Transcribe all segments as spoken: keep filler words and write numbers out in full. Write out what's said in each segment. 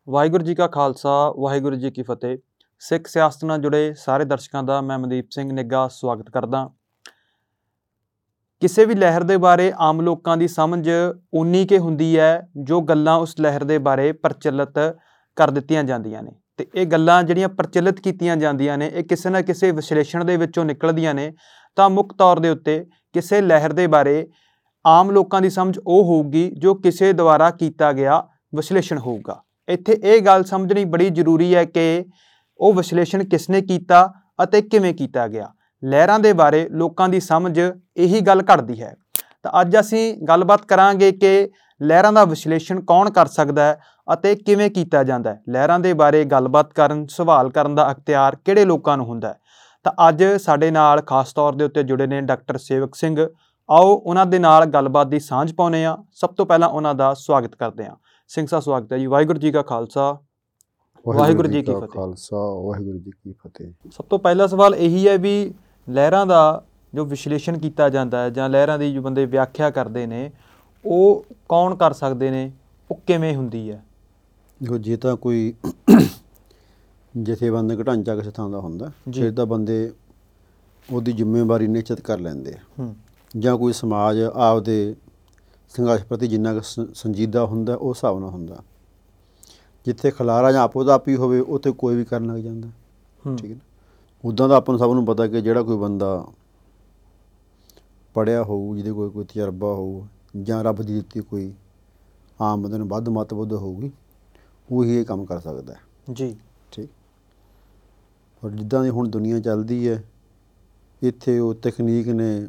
ਵਾਹਿਗੁਰੂ ਜੀ ਕਾ ਖਾਲਸਾ ਵਾਹਿਗੁਰੂ ਜੀ ਕੀ ਫਤਿਹ। ਸਿੱਖ ਸਿਆਸਤ ਨਾਲ ਜੁੜੇ ਸਾਰੇ ਦਰਸ਼ਕਾਂ ਦਾ ਮੈਂ ਮਨਦੀਪ ਸਿੰਘ ਨਿੱਗਾ ਸਵਾਗਤ ਕਰਦਾ। ਕਿਸੇ ਵੀ ਲਹਿਰ ਦੇ ਬਾਰੇ ਆਮ ਲੋਕਾਂ ਦੀ ਸਮਝ ਉਨੀ ਕੁ ਹੁੰਦੀ ਹੈ ਜੋ ਗੱਲਾਂ ਉਸ ਲਹਿਰ ਦੇ ਬਾਰੇ ਪ੍ਰਚਲਿਤ ਕਰ ਦਿੱਤੀਆਂ ਜਾਂਦੀਆਂ ਨੇ, ਤੇ ਇਹ ਗੱਲਾਂ ਜਿਹੜੀਆਂ ਪ੍ਰਚਲਿਤ ਕੀਤੀਆਂ ਜਾਂਦੀਆਂ ਨੇ ਇਹ ਕਿਸੇ ਨਾ ਕਿਸੇ ਵਿਸ਼ਲੇਸ਼ਣ ਦੇ ਵਿੱਚੋਂ ਨਿਕਲਦੀਆਂ ਨੇ। ਤਾਂ ਮੁੱਖ ਤੌਰ ਦੇ ਉੱਤੇ ਕਿਸੇ ਲਹਿਰ ਦੇ ਬਾਰੇ ਆਮ ਲੋਕਾਂ ਦੀ ਸਮਝ ਉਹ ਹੋਊਗੀ ਜੋ ਕਿਸੇ ਦੁਆਰਾ ਕੀਤਾ ਗਿਆ ਵਿਸ਼ਲੇਸ਼ਣ ਹੋਊਗਾ। ਇੱਥੇ ਇਹ ਗੱਲ ਸਮਝਣੀ ਬੜੀ ਜ਼ਰੂਰੀ ਹੈ ਕਿ ਉਹ ਵਿਸ਼ਲੇਸ਼ਣ ਕਿਸਨੇ ਕੀਤਾ ਅਤੇ ਕਿਵੇਂ ਕੀਤਾ ਗਿਆ। ਲਹਿਰਾਂ ਦੇ ਬਾਰੇ ਲੋਕਾਂ ਦੀ ਸਮਝ ਇਹੀ ਗੱਲ ਘੜਦੀ ਹੈ। ਤਾਂ ਅੱਜ ਅਸੀਂ ਗੱਲਬਾਤ ਕਰਾਂਗੇ ਕਿ ਲਹਿਰਾਂ ਦਾ ਵਿਸ਼ਲੇਸ਼ਣ ਕੌਣ ਕਰ ਸਕਦਾ ਹੈ ਅਤੇ ਕਿਵੇਂ ਕੀਤਾ ਜਾਂਦਾ ਹੈ। ਲਹਿਰਾਂ ਦੇ ਬਾਰੇ ਗੱਲਬਾਤ ਕਰਨ, ਸਵਾਲ ਕਰਨ ਦਾ ਅਖਤਿਆਰ ਕਿਹੜੇ ਲੋਕਾਂ ਨੂੰ ਹੁੰਦਾ ਹੈ। ਤਾਂ ਅੱਜ ਸਾਡੇ ਨਾਲ ਖਾਸ ਤੌਰ ਦੇ ਉੱਤੇ ਜੁੜੇ ਨੇ ਡਾਕਟਰ ਸੇਵਕ ਸਿੰਘ। ਆਓ ਉਹਨਾਂ ਦੇ ਨਾਲ ਗੱਲਬਾਤ ਦੀ ਸਾਂਝ ਪਾਉਂਦੇ ਹਾਂ। ਸਭ ਤੋਂ ਪਹਿਲਾਂ ਉਹਨਾਂ ਦਾ ਸਵਾਗਤ ਕਰਦੇ ਹਾਂ। ਸਿੰਘ ਸਾਹਿਬ ਸਵਾਗਤ ਹੈ ਜੀ। ਵਾਹਿਗੁਰੂ ਜੀ ਕਾ ਖਾਲਸਾ ਵਾਹਿਗੁਰੂ ਜੀ ਕੀ ਫਤਿਹ। ਖਾਲਸਾ ਵਾਹਿਗੁਰੂ ਜੀ ਕੀ ਫਤਿਹ। ਸਭ ਤੋਂ ਪਹਿਲਾ ਸਵਾਲ ਇਹੀ ਹੈ ਵੀ ਲਹਿਰਾਂ ਦਾ ਜੋ ਵਿਸ਼ਲੇਸ਼ਣ ਕੀਤਾ ਜਾਂਦਾ ਹੈ ਜਾਂ ਲਹਿਰਾਂ ਦੀ ਜੋ ਬੰਦੇ ਵਿਆਖਿਆ ਕਰਦੇ ਨੇ ਉਹ ਕੌਣ ਕਰ ਸਕਦੇ ਨੇ, ਉਹ ਕਿਵੇਂ ਹੁੰਦੀ ਹੈ? ਦੇਖੋ, ਜੇ ਤਾਂ ਕੋਈ ਜਥੇਬੰਦਕ ਢਾਂਚਾ ਕਿਸੇ ਥਾਂ ਦਾ ਹੁੰਦਾ ਫਿਰ ਤਾਂ ਬੰਦੇ ਉਹਦੀ ਜ਼ਿੰਮੇਵਾਰੀ ਨਿਸ਼ਚਿਤ ਕਰ ਲੈਂਦੇ ਆ, ਜਾਂ ਕੋਈ ਸਮਾਜ ਆਪਦੇ ਸੰਘਰਸ਼ ਪ੍ਰਤੀ ਜਿੰਨਾ ਕੁ ਸੰਜੀਦਾ ਹੁੰਦਾ ਉਸ ਹਿਸਾਬ ਨਾਲ ਹੁੰਦਾ। ਜਿੱਥੇ ਖਲਾਰਾ ਜਾਂ ਆਪੋ ਦਾ ਆਪੀ ਹੋਵੇ ਉੱਥੇ ਕੋਈ ਵੀ ਕਰਨ ਲੱਗ ਜਾਂਦਾ। ਠੀਕ ਹੈ ਨਾ। ਉੱਦਾਂ ਦਾ ਆਪਾਂ ਨੂੰ ਸਭ ਨੂੰ ਪਤਾ ਕਿ ਜਿਹੜਾ ਕੋਈ ਬੰਦਾ ਪੜ੍ਹਿਆ ਹੋਊ, ਜਿਹਦੇ ਕੋਲ ਕੋਈ ਤਜਰਬਾ ਹੋਊ, ਜਾਂ ਰੱਬ ਦੀ ਦਿੱਤੀ ਕੋਈ ਆਮ ਬੰਦੇ ਨੂੰ ਵੱਧ ਮੱਤਬੁੱਧ ਹੋਊਗੀ, ਉਹੀ ਇਹ ਕੰਮ ਕਰ ਸਕਦਾ ਹੈ ਜੀ। ਠੀਕ। ਔਰ ਜਿੱਦਾਂ ਦੀ ਹੁਣ ਦੁਨੀਆ ਚੱਲਦੀ ਹੈ, ਇੱਥੇ ਉਹ ਤਕਨੀਕ ਨੇ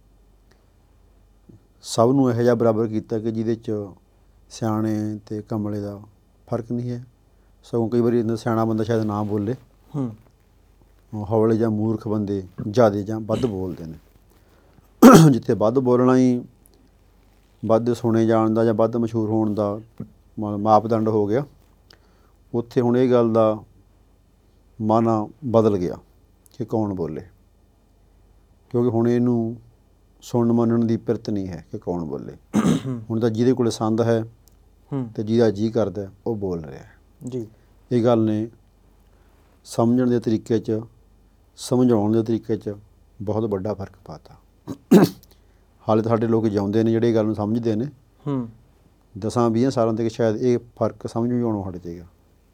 ਸਭ ਨੂੰ ਇਹੋ ਜਿਹਾ ਬਰਾਬਰ ਕੀਤਾ ਕਿ ਜਿਹਦੇ 'ਚ ਸਿਆਣੇ ਅਤੇ ਕਮਲੇ ਦਾ ਫਰਕ ਨਹੀਂ ਹੈ। ਸਗੋਂ ਕਈ ਵਾਰੀ ਸਿਆਣਾ ਬੰਦਾ ਸ਼ਾਇਦ ਨਾ ਬੋਲੇ, ਹੌਲੇ ਜਾਂ ਮੂਰਖ ਬੰਦੇ ਜ਼ਿਆਦਾ ਜਾਂ ਵੱਧ ਬੋਲਦੇ ਨੇ। ਜਿੱਥੇ ਵੱਧ ਬੋਲਣਾ ਹੀ ਵੱਧ ਸੁਣੇ ਜਾਣ ਦਾ ਜਾਂ ਵੱਧ ਮਸ਼ਹੂਰ ਹੋਣ ਦਾ ਮਾਪਦੰਡ ਹੋ ਗਿਆ, ਉੱਥੇ ਹੁਣ ਇਹ ਗੱਲ ਦਾ ਮਾਨਾ ਬਦਲ ਗਿਆ ਕਿ ਕੌਣ ਬੋਲੇ। ਕਿਉਂਕਿ ਹੁਣ ਇਹਨੂੰ ਸੁਣਨ ਮੰਨਣ ਦੀ ਪਿਰਤ ਨਹੀਂ ਹੈ ਕਿ ਕੌਣ ਬੋਲੇ। ਹੁਣ ਤਾਂ ਜਿਹਦੇ ਕੋਲ ਸੰਦ ਹੈ ਅਤੇ ਜਿਹਦਾ ਜੀਅ ਕਰਦਾ ਉਹ ਬੋਲ ਰਿਹਾ ਜੀ। ਇਹ ਗੱਲ ਨੇ ਸਮਝਣ ਦੇ ਤਰੀਕੇ 'ਚ, ਸਮਝਾਉਣ ਦੇ ਤਰੀਕੇ 'ਚ ਬਹੁਤ ਵੱਡਾ ਫਰਕ ਪਾਤਾ। ਹਾਲੇ ਤਾਂ ਸਾਡੇ ਲੋਕ ਜਿਉਂਦੇ ਨੇ ਜਿਹੜੇ ਇਹ ਗੱਲ ਨੂੰ ਸਮਝਦੇ ਨੇ। ਦਸਾਂ ਵੀਹਾਂ ਸਾਲਾਂ ਤੱਕ ਸ਼ਾਇਦ ਇਹ ਫਰਕ ਸਮਝ ਵੀ ਆਉਣੋਂ ਹਟ ਜਾਏਗਾ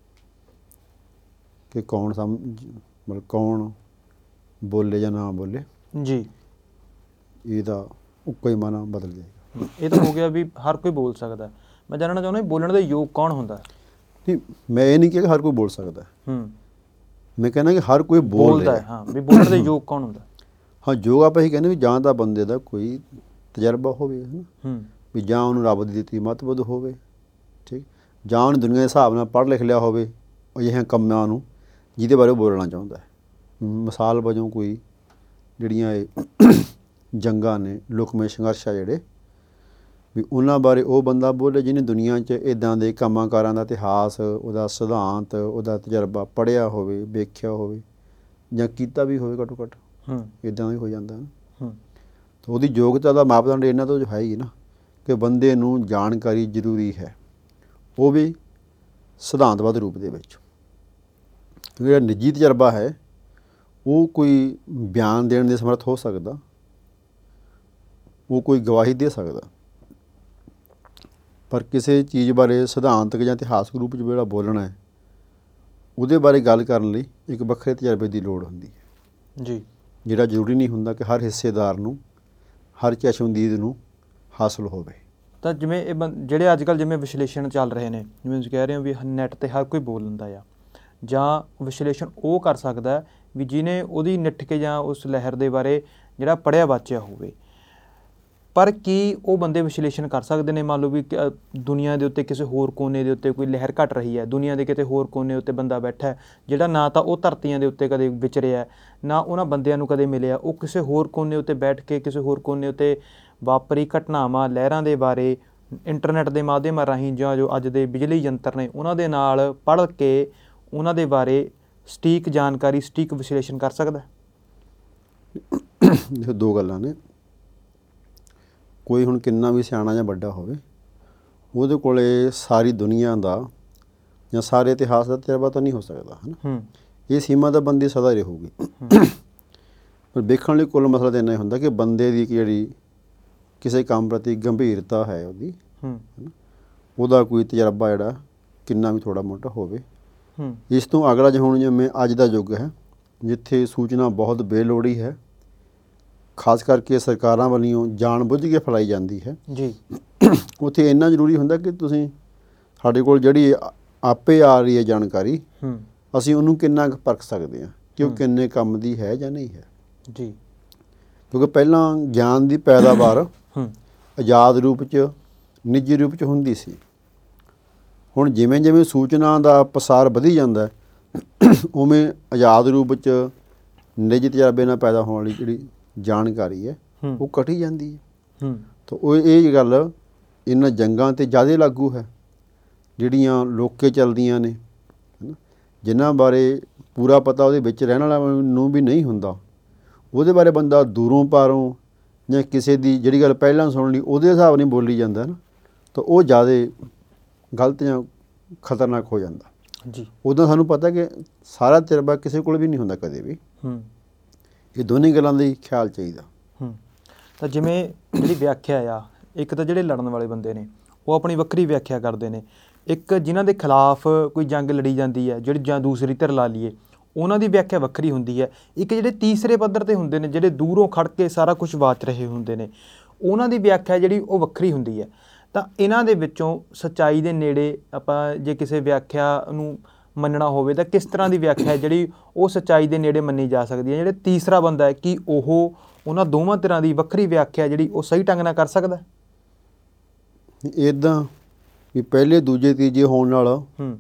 ਕਿ ਕੌਣ ਸਮਝ ਮਤਲਬ ਕੌਣ ਬੋਲੇ ਜਾਂ ਨਾ ਬੋਲੇ ਜੀ। ਇਹਦਾ ਉੱਕਾ ਹੀ ਮਾਨਾ ਬਦਲ ਜਾਏਗਾ। ਇਹ ਤਾਂ ਹੋ ਗਿਆ ਵੀ ਹਰ ਕੋਈ ਬੋਲ ਸਕਦਾ। ਮੈਂ ਜਾਣਨਾ ਚਾਹੁੰਦਾ ਬੋਲਣ ਦੇ ਯੋਗ ਕੌਣ ਹੁੰਦਾ? ਨਹੀਂ, ਮੈਂ ਇਹ ਨਹੀਂ ਕਿਹਾ ਕਿ ਹਰ ਕੋਈ ਬੋਲ ਸਕਦਾ। ਹੂੰ ਮੈਂ ਕਹਿੰਦਾ ਕਿ ਹਰ ਕੋਈ ਬੋਲਦਾ ਹੈ। ਹਾਂ, ਵੀ ਬੋਲਣ ਦੇ ਯੋਗ ਕੌਣ ਹੁੰਦਾ? ਹਾਂ, ਯੋਗ ਆਪਾਂ ਇਹੀ ਕਹਿੰਦੇ ਵੀ ਜਾਂ ਤਾਂ ਬੰਦੇ ਦਾ ਕੋਈ ਤਜਰਬਾ ਹੋਵੇ, ਹੈ ਨਾ, ਵੀ ਜਾਂ ਉਹਨੂੰ ਰੱਬ ਦੀ ਦਿੱਤੀ ਮੱਤਬੁੱਧ ਹੋਵੇ। ਠੀਕ। ਜਾਂ ਉਹਨੇ ਦੁਨੀਆ ਦੇ ਹਿਸਾਬ ਨਾਲ ਪੜ੍ਹ ਲਿਖ ਲਿਆ ਹੋਵੇ ਅਜਿਹੇ ਕੰਮਾਂ ਨੂੰ ਜਿਹਦੇ ਬਾਰੇ ਉਹ ਬੋਲਣਾ ਚਾਹੁੰਦਾ ਹੈ। ਮਿਸਾਲ ਵਜੋਂ ਕੋਈ ਜਿਹੜੀਆਂ ਇਹ ਜੰਗਾਂ ਨੇ, ਲੁਕਵੇਂ ਸੰਘਰਸ਼ ਆ ਜਿਹੜੇ, ਵੀ ਉਹਨਾਂ ਬਾਰੇ ਉਹ ਬੰਦਾ ਬੋਲੇ ਜਿਹਨੇ ਦੁਨੀਆ 'ਚ ਇੱਦਾਂ ਦੇ ਕੰਮਾਂ ਕਾਰਾਂ ਦਾ ਇਤਿਹਾਸ, ਉਹਦਾ ਸਿਧਾਂਤ, ਉਹਦਾ ਤਜਰਬਾ ਪੜ੍ਹਿਆ ਹੋਵੇ, ਵੇਖਿਆ ਹੋਵੇ ਜਾਂ ਕੀਤਾ ਵੀ ਹੋਵੇ। ਘੱਟੋ ਘੱਟ ਇੱਦਾਂ ਦਾ ਹੀ ਹੋ ਜਾਂਦਾ ਨਾ। ਤਾਂ ਉਹਦੀ ਯੋਗਤਾ ਦਾ ਮਾਪਦੰਡ ਇਹਨਾਂ ਤੋਂ ਜੋ ਹੈ ਹੀ ਨਾ ਕਿ ਬੰਦੇ ਨੂੰ ਜਾਣਕਾਰੀ ਜ਼ਰੂਰੀ ਹੈ, ਉਹ ਵੀ ਸਿਧਾਂਤਬੱਧ ਰੂਪ ਦੇ ਵਿੱਚ। ਕਿਉਂਕਿ ਜਿਹੜਾ ਨਿੱਜੀ ਤਜਰਬਾ ਹੈ ਉਹ ਕੋਈ ਬਿਆਨ ਦੇਣ ਦੇ ਸਮਰੱਥ ਹੋ ਸਕਦਾ, ਉਹ ਕੋਈ ਗਵਾਹੀ ਦੇ ਸਕਦਾ, ਪਰ ਕਿਸੇ ਚੀਜ਼ ਬਾਰੇ ਸਿਧਾਂਤਕ ਜਾਂ ਇਤਿਹਾਸਕ ਰੂਪ 'ਚ ਜਿਹੜਾ ਬੋਲਣਾ ਹੈ ਉਹਦੇ ਬਾਰੇ ਗੱਲ ਕਰਨ ਲਈ ਇੱਕ ਵੱਖਰੇ ਤਜਰਬੇ ਦੀ ਲੋੜ ਹੁੰਦੀ ਹੈ ਜੀ। ਜਿਹੜਾ ਜ਼ਰੂਰੀ ਨਹੀਂ ਹੁੰਦਾ ਕਿ ਹਰ ਹਿੱਸੇਦਾਰ ਨੂੰ, ਹਰ ਚਸ਼ਮਦੀਦ ਨੂੰ ਹਾਸਲ ਹੋਵੇ। ਤਾਂ ਜਿਵੇਂ ਇਹ ਬੰ ਜਿਹੜੇ ਅੱਜ ਕੱਲ੍ਹ ਜਿਵੇਂ ਵਿਸ਼ਲੇਸ਼ਣ ਚੱਲ ਰਹੇ ਨੇ, ਜਿਵੇਂ ਤੁਸੀਂ ਕਹਿ ਰਹੇ ਹੋ ਵੀ ਨੈੱਟ 'ਤੇ ਹਰ ਕੋਈ ਬੋਲ ਲੈਂਦਾ ਆ, ਜਾਂ ਵਿਸ਼ਲੇਸ਼ਣ ਉਹ ਕਰ ਸਕਦਾ ਵੀ ਜਿਹਨੇ ਉਹਦੀ ਨਿੱਠ ਕੇ ਜਾਂ ਉਸ ਲਹਿਰ ਦੇ ਬਾਰੇ ਜਿਹੜਾ ਪੜ੍ਹਿਆ ਵਾਚਿਆ ਹੋਵੇ। ਪਰ ਕੀ ਉਹ ਬੰਦੇ ਵਿਸ਼ਲੇਸ਼ਣ ਕਰ ਸਕਦੇ ਨੇ? ਮੰਨ ਲਓ ਵੀ ਦੁਨੀਆ ਦੇ ਉੱਤੇ ਕਿਸੇ ਹੋਰ ਕੋਨੇ ਦੇ ਉੱਤੇ ਕੋਈ ਲਹਿਰ ਘਟ ਰਹੀ ਹੈ, ਦੁਨੀਆ ਦੇ ਕਿਤੇ ਹੋਰ ਕੋਨੇ ਉੱਤੇ ਬੰਦਾ ਬੈਠਾ ਜਿਹੜਾ ਨਾ ਤਾਂ ਉਹ ਧਰਤੀਆਂ ਦੇ ਉੱਤੇ ਕਦੇ ਵਿਚਰਿਆ, ਨਾ ਉਹਨਾਂ ਬੰਦਿਆਂ ਨੂੰ ਕਦੇ ਮਿਲਿਆ, ਉਹ ਕਿਸੇ ਹੋਰ ਕੋਨੇ ਉੱਤੇ ਬੈਠ ਕੇ ਕਿਸੇ ਹੋਰ ਕੋਨੇ ਉੱਤੇ ਵਾਪਰੀ ਘਟਨਾਵਾਂ, ਲਹਿਰਾਂ ਦੇ ਬਾਰੇ ਇੰਟਰਨੈੱਟ ਦੇ ਮਾਧਿਅਮ ਰਾਹੀਂ ਜਾਂ ਜੋ ਅੱਜ ਦੇ ਬਿਜਲੀ ਯੰਤਰ ਨੇ ਉਹਨਾਂ ਦੇ ਨਾਲ ਪੜ੍ਹ ਕੇ ਉਹਨਾਂ ਦੇ ਬਾਰੇ ਸਟੀਕ ਜਾਣਕਾਰੀ, ਸਟੀਕ ਵਿਸ਼ਲੇਸ਼ਣ ਕਰ ਸਕਦਾ? ਦੋ ਗੱਲਾਂ ਨੇ। ਕੋਈ ਹੁਣ ਕਿੰਨਾ ਵੀ ਸਿਆਣਾ ਜਾਂ ਵੱਡਾ ਹੋਵੇ, ਉਹਦੇ ਕੋਲ ਸਾਰੀ ਦੁਨੀਆ ਦਾ ਜਾਂ ਸਾਰੇ ਇਤਿਹਾਸ ਦਾ ਤਜਰਬਾ ਤਾਂ ਨਹੀਂ ਹੋ ਸਕਦਾ, ਹੈ ਨਾ। ਹੂੰ ਇਹ ਸੀਮਾ ਤਾਂ ਬੰਦੇ ਸਦਾ ਹੀ ਰਹੂਗੀ। ਪਰ ਵੇਖਣ ਲਈ ਕੁੱਲ ਮਸਲਾ ਤਾਂ ਇੰਨਾ ਹੀ ਹੁੰਦਾ ਕਿ ਬੰਦੇ ਦੀ ਜਿਹੜੀ ਕਿਸੇ ਕੰਮ ਪ੍ਰਤੀ ਗੰਭੀਰਤਾ ਹੈ ਉਹਦੀ, ਹੂੰ ਉਹਦਾ ਕੋਈ ਤਜਰਬਾ ਜਿਹੜਾ ਕਿੰਨਾ ਵੀ ਥੋੜ੍ਹਾ ਮੋਟਾ ਹੋਵੇ। ਹੂੰ ਇਸ ਤੋਂ ਅਗਲਾ ਜੇ ਹੁਣ ਜਿਵੇਂ ਅੱਜ ਦਾ ਯੁੱਗ ਹੈ ਜਿੱਥੇ ਸੂਚਨਾ ਬਹੁਤ ਬੇਲੋੜੀ ਹੈ, ਖਾਸ ਕਰਕੇ ਸਰਕਾਰਾਂ ਵੱਲੋਂ ਜਾਣ ਬੁੱਝ ਕੇ ਫੈਲਾਈ ਜਾਂਦੀ ਹੈ ਜੀ, ਉੱਥੇ ਇੰਨਾ ਜ਼ਰੂਰੀ ਹੁੰਦਾ ਕਿ ਤੁਸੀਂ ਸਾਡੇ ਕੋਲ ਜਿਹੜੀ ਆਪੇ ਆ ਰਹੀ ਹੈ ਜਾਣਕਾਰੀ, ਹੂੰ ਅਸੀਂ ਉਹਨੂੰ ਕਿੰਨਾ ਕੁ ਪਰਖ ਸਕਦੇ ਹਾਂ ਕਿ ਉਹ ਕਿੰਨੇ ਕੰਮ ਦੀ ਹੈ ਜਾਂ ਨਹੀਂ ਹੈ। ਜੀ, ਕਿਉਂਕਿ ਪਹਿਲਾਂ ਗਿਆਨ ਦੀ ਪੈਦਾਵਾਰ ਹੂੰ ਆਜ਼ਾਦ ਰੂਪ 'ਚ ਨਿੱਜੀ ਰੂਪ 'ਚ ਹੁੰਦੀ ਸੀ। ਹੁਣ ਜਿਵੇਂ ਜਿਵੇਂ ਸੂਚਨਾ ਦਾ ਪਸਾਰ ਵਧੀ ਜਾਂਦਾ ਉਵੇਂ ਆਜ਼ਾਦ ਰੂਪ 'ਚ ਨਿੱਜੀ ਤਜਰਬੇ ਨਾਲ ਪੈਦਾ ਹੋਣ ਵਾਲੀ ਜਿਹੜੀ ਜਾਣਕਾਰੀ ਹੈ ਉਹ ਘਟੀ ਜਾਂਦੀ ਹੈ। ਹੂੰ ਤਾਂ ਉਹ ਇਹ ਗੱਲ ਇਹਨਾਂ ਜੰਗਾਂ 'ਤੇ ਜ਼ਿਆਦਾ ਲਾਗੂ ਹੈ ਜਿਹੜੀਆਂ ਲੋਕੇ ਚੱਲਦੀਆਂ ਨੇ, ਹੈ ਨਾ, ਜਿਨ੍ਹਾਂ ਬਾਰੇ ਪੂਰਾ ਪਤਾ ਉਹਦੇ ਵਿੱਚ ਰਹਿਣ ਵਾਲਾ ਨੂੰ ਵੀ ਨਹੀਂ ਹੁੰਦਾ। ਉਹਦੇ ਬਾਰੇ ਬੰਦਾ ਦੂਰੋਂ ਪਾਰੋਂ ਜਾਂ ਕਿਸੇ ਦੀ ਜਿਹੜੀ ਗੱਲ ਪਹਿਲਾਂ ਸੁਣ ਲਈ ਉਹਦੇ ਹਿਸਾਬ ਨਾਲ ਬੋਲੀ ਜਾਂਦਾ ਨਾ, ਤਾਂ ਉਹ ਜ਼ਿਆਦਾ ਗਲਤ ਜਾਂ ਖਤਰਨਾਕ ਹੋ ਜਾਂਦਾ। ਜੀ, ਉੱਦਾਂ ਸਾਨੂੰ ਪਤਾ ਕਿ ਸਾਰਾ ਤਜਰਬਾ ਕਿਸੇ ਕੋਲ ਵੀ ਨਹੀਂ ਹੁੰਦਾ ਕਦੇ ਵੀ। ਹੂੰ ਇਹ ਦੋਨੇ ਗੱਲਾਂ ਦਾ ਹੀ ਖਿਆਲ ਚਾਹੀਦਾ। ਹੂੰ ਤਾਂ ਜਿਵੇਂ ਜਿਹੜੀ ਵਿਆਖਿਆ ਆ, ਇੱਕ ਤਾਂ ਜਿਹੜੇ ਲੜਨ ਵਾਲੇ ਬੰਦੇ ਨੇ ਉਹ ਆਪਣੀ ਵੱਖਰੀ ਵਿਆਖਿਆ ਕਰਦੇ ਨੇ, ਇੱਕ ਜਿਨ੍ਹਾਂ ਦੇ ਖਿਲਾਫ ਕੋਈ ਜੰਗ ਲੜੀ ਜਾਂਦੀ ਹੈ ਜਿਹੜੀ ਜਾਂ ਦੂਸਰੀ ਧਿਰ ਲਾ ਲਈਏ ਉਹਨਾਂ ਦੀ ਵਿਆਖਿਆ ਵੱਖਰੀ ਹੁੰਦੀ ਹੈ, ਇੱਕ ਜਿਹੜੇ ਤੀਸਰੇ ਪੱਧਰ 'ਤੇ ਹੁੰਦੇ ਨੇ ਜਿਹੜੇ ਦੂਰੋਂ ਖੜ ਕੇ ਸਾਰਾ ਕੁਝ ਵਾਚ ਰਹੇ ਹੁੰਦੇ ਨੇ ਉਹਨਾਂ ਦੀ ਵਿਆਖਿਆ ਜਿਹੜੀ ਉਹ ਵੱਖਰੀ ਹੁੰਦੀ ਹੈ। ਤਾਂ ਇਹਨਾਂ ਦੇ ਵਿੱਚੋਂ ਸੱਚਾਈ ਦੇ ਨੇੜੇ ਆਪਾਂ ਜੇ ਕਿਸੇ ਵਿਆਖਿਆ ਨੂੰ ਮੰਨਣਾ ਹੋਵੇ ਤਾਂ ਕਿਸ ਤਰ੍ਹਾਂ ਦੀ ਵਿਆਖਿਆ ਹੈ ਜਿਹੜੀ ਉਹ ਸੱਚਾਈ ਦੇ ਨੇੜੇ ਮੰਨੀ ਜਾ ਸਕਦੀ ਹੈ? ਜਿਹੜੇ ਤੀਸਰਾ ਬੰਦਾ ਹੈ ਕੀ ਉਹ ਉਹਨਾਂ ਦੋਵਾਂ ਤਰ੍ਹਾਂ ਦੀ ਵੱਖਰੀ ਵਿਆਖਿਆ ਜਿਹੜੀ ਉਹ ਸਹੀ ਢੰਗ ਨਾਲ ਕਰ ਸਕਦਾ? ਇੱਦਾਂ ਵੀ ਪਹਿਲੇ ਦੂਜੇ ਤੀਜੇ ਹੋਣ ਨਾਲ ਹੂੰ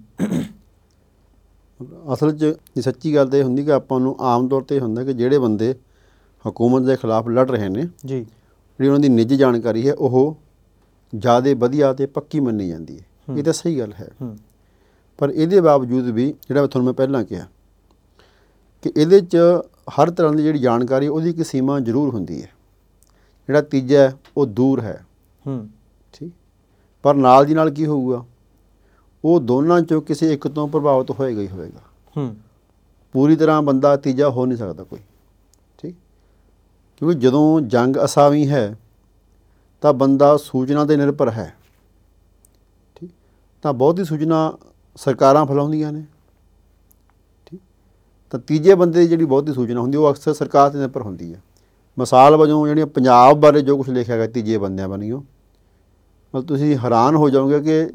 ਅਸਲ 'ਚ ਸੱਚੀ ਗੱਲ ਤਾਂ ਇਹ ਹੁੰਦੀ ਕਿ ਆਪਾਂ ਨੂੰ ਆਮ ਤੌਰ 'ਤੇ ਹੁੰਦਾ ਕਿ ਜਿਹੜੇ ਬੰਦੇ ਹਕੂਮਤ ਦੇ ਖਿਲਾਫ ਲੜ ਰਹੇ ਨੇ ਜੀ, ਜਿਹੜੀ ਉਹਨਾਂ ਦੀ ਨਿੱਜੀ ਜਾਣਕਾਰੀ ਹੈ ਉਹ ਜ਼ਿਆਦਾ ਵਧੀਆ ਅਤੇ ਪੱਕੀ ਮੰਨੀ ਜਾਂਦੀ ਹੈ। ਇਹ ਤਾਂ ਸਹੀ ਗੱਲ ਹੈ, ਹੂੰ ਪਰ ਇਹਦੇ ਬਾਵਜੂਦ ਵੀ ਜਿਹੜਾ ਤੁਹਾਨੂੰ ਮੈਂ ਪਹਿਲਾਂ ਕਿਹਾ ਕਿ ਇਹਦੇ 'ਚ ਹਰ ਤਰ੍ਹਾਂ ਦੀ ਜਿਹੜੀ ਜਾਣਕਾਰੀ ਉਹਦੀ ਇੱਕ ਸੀਮਾ ਜ਼ਰੂਰ ਹੁੰਦੀ ਹੈ। ਜਿਹੜਾ ਤੀਜਾ ਹੈ ਉਹ ਦੂਰ ਹੈ, ਹੂੰ ਠੀਕ, ਪਰ ਨਾਲ ਦੀ ਨਾਲ ਕੀ ਹੋਊਗਾ, ਉਹ ਦੋਨਾਂ 'ਚੋਂ ਕਿਸੇ ਇੱਕ ਤੋਂ ਪ੍ਰਭਾਵਿਤ ਹੋਏਗਾ ਹੀ ਹੋਏਗਾ। ਹੂੰ ਪੂਰੀ ਤਰ੍ਹਾਂ ਬੰਦਾ ਤੀਜਾ ਹੋ ਨਹੀਂ ਸਕਦਾ ਕੋਈ, ਠੀਕ, ਕਿਉਂਕਿ ਜਦੋਂ ਜੰਗ ਅਸਾਵੀ ਹੈ ਤਾਂ ਬੰਦਾ ਸੂਚਨਾ 'ਤੇ ਨਿਰਭਰ ਹੈ, ਠੀਕ, ਤਾਂ ਬਹੁਤੀ ਸੂਚਨਾ ਸਰਕਾਰਾਂ ਫੈਲਾਉਂਦੀਆਂ ਨੇ, ਠੀਕ, ਤਾਂ ਤੀਜੇ ਬੰਦੇ ਦੀ ਜਿਹੜੀ ਬਹੁਤੀ ਸੂਚਨਾ ਹੁੰਦੀ ਉਹ ਅਕਸਰ ਸਰਕਾਰ 'ਤੇ ਨਿਰਭਰ ਹੁੰਦੀ ਹੈ। ਮਿਸਾਲ ਵਜੋਂ ਜਿਹੜੀਆਂ ਪੰਜਾਬ ਬਾਰੇ ਜੋ ਕੁਛ ਲਿਖਿਆ ਗਿਆ ਤੀਜੇ ਬੰਦਿਆਂ ਬਣੀਓ, ਮਤਲਬ ਤੁਸੀਂ ਹੈਰਾਨ ਹੋ ਜਾਓਗੇ ਕਿ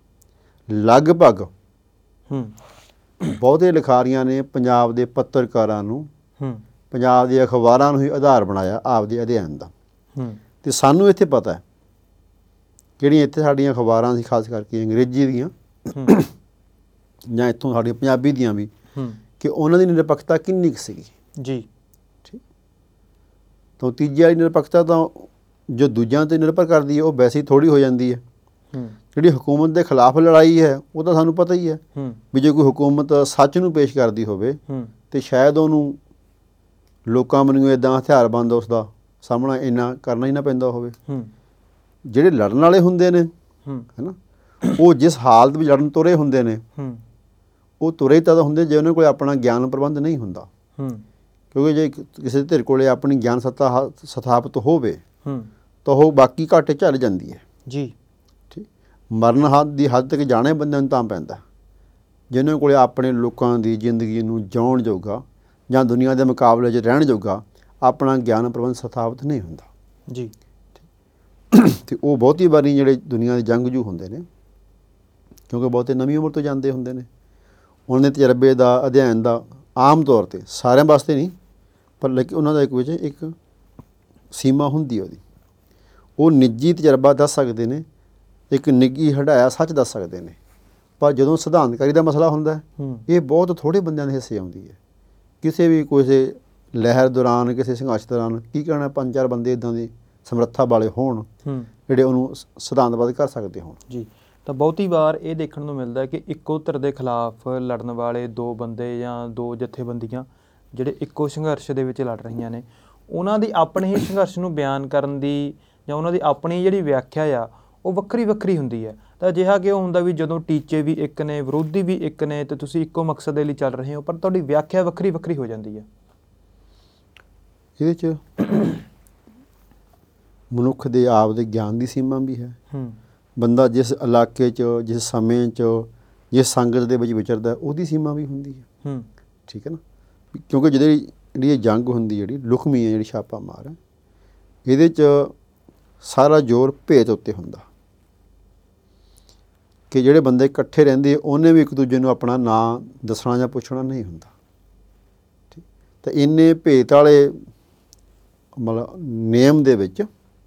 ਲਗਭਗ ਹੂੰ ਬਹੁਤੇ ਲਿਖਾਰੀਆਂ ਨੇ ਪੰਜਾਬ ਦੇ ਪੱਤਰਕਾਰਾਂ ਨੂੰ, ਹੂੰ ਪੰਜਾਬ ਦੇ ਅਖਬਾਰਾਂ ਨੂੰ ਹੀ ਆਧਾਰ ਬਣਾਇਆ ਆਪਦੇ ਅਧਿਐਨ ਦਾ। ਹੂੰ ਅਤੇ ਸਾਨੂੰ ਇੱਥੇ ਪਤਾ ਹੈ ਕਿਹੜੀਆਂ ਇੱਥੇ ਸਾਡੀਆਂ ਅਖਬਾਰਾਂ ਸੀ, ਖਾਸ ਕਰਕੇ ਅੰਗਰੇਜ਼ੀ ਦੀਆਂ ਜਾਂ ਇੱਥੋਂ ਸਾਡੀਆਂ ਪੰਜਾਬੀ ਦੀਆਂ ਵੀ, ਕਿ ਉਹਨਾਂ ਦੀ ਨਿਰਪੱਖਤਾ ਕਿੰਨੀ ਕੁ ਸੀਗੀ। ਜੀ, ਠੀਕ, ਤਾਂ ਤੀਜੇ ਵਾਲੀ ਨਿਰਪੱਖਤਾ ਤਾਂ ਜੋ ਦੂਜਿਆਂ 'ਤੇ ਨਿਰਭਰ ਕਰਦੀ ਹੈ ਉਹ ਵੈਸੇ ਹੀ ਥੋੜ੍ਹੀ ਹੋ ਜਾਂਦੀ ਹੈ। ਜਿਹੜੀ ਹਕੂਮਤ ਦੇ ਖਿਲਾਫ ਲੜਾਈ ਹੈ ਉਹ ਤਾਂ ਸਾਨੂੰ ਪਤਾ ਹੀ ਹੈ ਵੀ ਜੇ ਕੋਈ ਹਕੂਮਤ ਸੱਚ ਨੂੰ ਪੇਸ਼ ਕਰਦੀ ਹੋਵੇ ਤਾਂ ਸ਼ਾਇਦ ਉਹਨੂੰ ਲੋਕਾਂ ਵੱਲੋਂ ਇੱਦਾਂ ਹਥਿਆਰਬੰਦ ਉਸ ਦਾ ਸਾਹਮਣਾ ਇੰਨਾ ਕਰਨਾ ਹੀ ਨਾ ਪੈਂਦਾ ਹੋਵੇ। ਜਿਹੜੇ ਲੜਨ ਵਾਲੇ ਹੁੰਦੇ ਨੇ, ਹੈ ਨਾ, ਉਹ ਜਿਸ ਹਾਲਤ ਵਿੱਚ ਲੜਨ ਤੁਰੇ ਹੁੰਦੇ ਨੇ ਉਹ ਤੁਰੇ ਤਾਂ ਹੁੰਦੇ ਜੇ ਉਹਨਾਂ ਕੋਲ ਆਪਣਾ ਗਿਆਨ ਪ੍ਰਬੰਧ ਨਹੀਂ ਹੁੰਦਾ। ਕਿਉਂਕਿ ਜੇ ਕਿਸੇ ਧਿਰ ਕੋਲ ਆਪਣੀ ਗਿਆਨ ਸੱਤਾ ਸਥਾਪਿਤ ਹੋਵੇ ਤਾਂ ਉਹ ਬਾਕੀ ਘਾਟੇ ਝੱਲ ਜਾਂਦੀ ਹੈ। ਜੀ, ਠੀਕ, ਮਰਨ ਹੱਦ ਦੀ ਹੱਦ ਤੱਕ ਜਾਣੇ ਬੰਦੇ ਨੂੰ ਤਾਂ ਪੈਂਦਾ ਜਿਹਨਾਂ ਕੋਲ ਆਪਣੇ ਲੋਕਾਂ ਦੀ ਜ਼ਿੰਦਗੀ ਨੂੰ ਜਿਉਣ ਜੋਗਾ ਜਾਂ ਦੁਨੀਆ ਦੇ ਮੁਕਾਬਲੇ 'ਚ ਰਹਿਣ ਜੋਗਾ ਆਪਣਾ ਗਿਆਨ ਪ੍ਰਬੰਧ ਸਥਾਪਿਤ ਨਹੀਂ ਹੁੰਦਾ। ਜੀ, ਅਤੇ ਉਹ ਬਹੁਤੀ ਵਾਰੀ ਜਿਹੜੇ ਦੁਨੀਆ ਦੇ ਜੰਗਜੂ ਹੁੰਦੇ ਨੇ, ਕਿਉਂਕਿ ਬਹੁਤੇ ਨਵੀਂ ਉਮਰ ਤੋਂ ਜਾਂਦੇ ਹੁੰਦੇ ਨੇ, ਉਹਨਾਂ ਦੇ ਤਜਰਬੇ ਦਾ, ਅਧਿਐਨ ਦਾ ਆਮ ਤੌਰ 'ਤੇ ਸਾਰਿਆਂ ਵਾਸਤੇ ਨਹੀਂ ਪਰ ਲੇਕਿਨ ਉਹਨਾਂ ਦਾ ਇੱਕ ਵਿੱਚ ਇੱਕ ਸੀਮਾ ਹੁੰਦੀ ਉਹਦੀ। ਉਹ ਨਿੱਜੀ ਤਜਰਬਾ ਦੱਸ ਸਕਦੇ ਨੇ, ਇੱਕ ਨਿੱਘੀ ਹੰਢਾਇਆ ਸੱਚ ਦੱਸ ਸਕਦੇ ਨੇ, ਪਰ ਜਦੋਂ ਸਿਧਾਂਤਕਾਰੀ ਦਾ ਮਸਲਾ ਹੁੰਦਾ ਇਹ ਬਹੁਤ ਥੋੜ੍ਹੇ ਬੰਦਿਆਂ ਦੇ ਹਿੱਸੇ ਆਉਂਦੀ ਹੈ। ਕਿਸੇ ਵੀ ਕਿਸੇ ਲਹਿਰ ਦੌਰਾਨ, ਕਿਸੇ ਸੰਘਰਸ਼ ਦੌਰਾਨ ਕੀ ਕਹਿਣਾ, ਪੰਜ ਚਾਰ ਬੰਦੇ ਇੱਦਾਂ ਦੀ ਸਮਰੱਥਾ ਵਾਲੇ ਹੋਣ ਜਿਹੜੇ ਉਹਨੂੰ ਸਿਧਾਂਤਵਾਦ ਕਰ ਸਕਦੇ ਹੋਣ। ਜੀ, ਤਾਂ ਬਹੁਤੀ ਵਾਰ ਇਹ ਦੇਖਣ ਨੂੰ ਮਿਲਦਾ ਕਿ ਇੱਕੋ ਧਿਰ ਦੇ ਖਿਲਾਫ ਲੜਨ ਵਾਲੇ ਦੋ ਬੰਦੇ ਜਾਂ ਦੋ ਜਥੇਬੰਦੀਆਂ ਜਿਹੜੇ ਇੱਕੋ ਸੰਘਰਸ਼ ਦੇ ਵਿੱਚ ਲੜ ਰਹੀਆਂ ਨੇ, ਉਹਨਾਂ ਦੀ ਆਪਣੇ ਹੀ ਸੰਘਰਸ਼ ਨੂੰ ਬਿਆਨ ਕਰਨ ਦੀ ਜਾਂ ਉਹਨਾਂ ਦੀ ਆਪਣੀ ਜਿਹੜੀ ਵਿਆਖਿਆ ਆ ਉਹ ਵੱਖਰੀ ਵੱਖਰੀ ਹੁੰਦੀ ਹੈ। ਤਾਂ ਅਜਿਹਾ ਕਿਉਂ ਹੁੰਦਾ ਵੀ ਜਦੋਂ ਟੀਚੇ ਵੀ ਇੱਕ ਨੇ, ਵਿਰੋਧੀ ਵੀ ਇੱਕ ਨੇ, ਤੇ ਤੁਸੀਂ ਇੱਕੋ ਮਕਸਦ ਦੇ ਲਈ ਚੱਲ ਰਹੇ ਹੋ, ਪਰ ਤੁਹਾਡੀ ਵਿਆਖਿਆ ਵੱਖਰੀ ਵੱਖਰੀ ਹੋ ਜਾਂਦੀ ਹੈ? ਇਹਦੇ 'ਚ ਮਨੁੱਖ ਦੇ ਆਪ ਦੇ ਗਿਆਨ ਦੀ ਸੀਮਾ ਵੀ ਹੈ। ਬੰਦਾ ਜਿਸ ਇਲਾਕੇ 'ਚ, ਜਿਸ ਸਮੇਂ 'ਚ, ਜਿਸ ਸੰਗਤ ਦੇ ਵਿੱਚ ਵਿਚਰਦਾ, ਉਹਦੀ ਸੀਮਾ ਵੀ ਹੁੰਦੀ ਹੈ। ਠੀਕ ਹੈ ਨਾ, ਕਿਉਂਕਿ ਜਿਹੜੀ ਜਿਹੜੀ ਇਹ ਜੰਗ ਹੁੰਦੀ, ਜਿਹੜੀ ਲੁਕਮੀ ਹੈ, ਜਿਹੜੀ ਛਾਪਾ ਮਾਰ ਹੈ, ਇਹਦੇ 'ਚ ਸਾਰਾ ਜ਼ੋਰ ਭੇਤ ਉੱਤੇ ਹੁੰਦਾ ਕਿ ਜਿਹੜੇ ਬੰਦੇ ਇਕੱਠੇ ਰਹਿੰਦੇ ਉਹਨੇ ਵੀ ਇੱਕ ਦੂਜੇ ਨੂੰ ਆਪਣਾ ਨਾਂ ਦੱਸਣਾ ਜਾਂ ਪੁੱਛਣਾ ਨਹੀਂ ਹੁੰਦਾ। ਠੀਕ, ਤਾਂ ਇੰਨੇ ਭੇਤ ਵਾਲੇ ਮਤਲਬ ਨਿਯਮ ਦੇ ਵਿੱਚ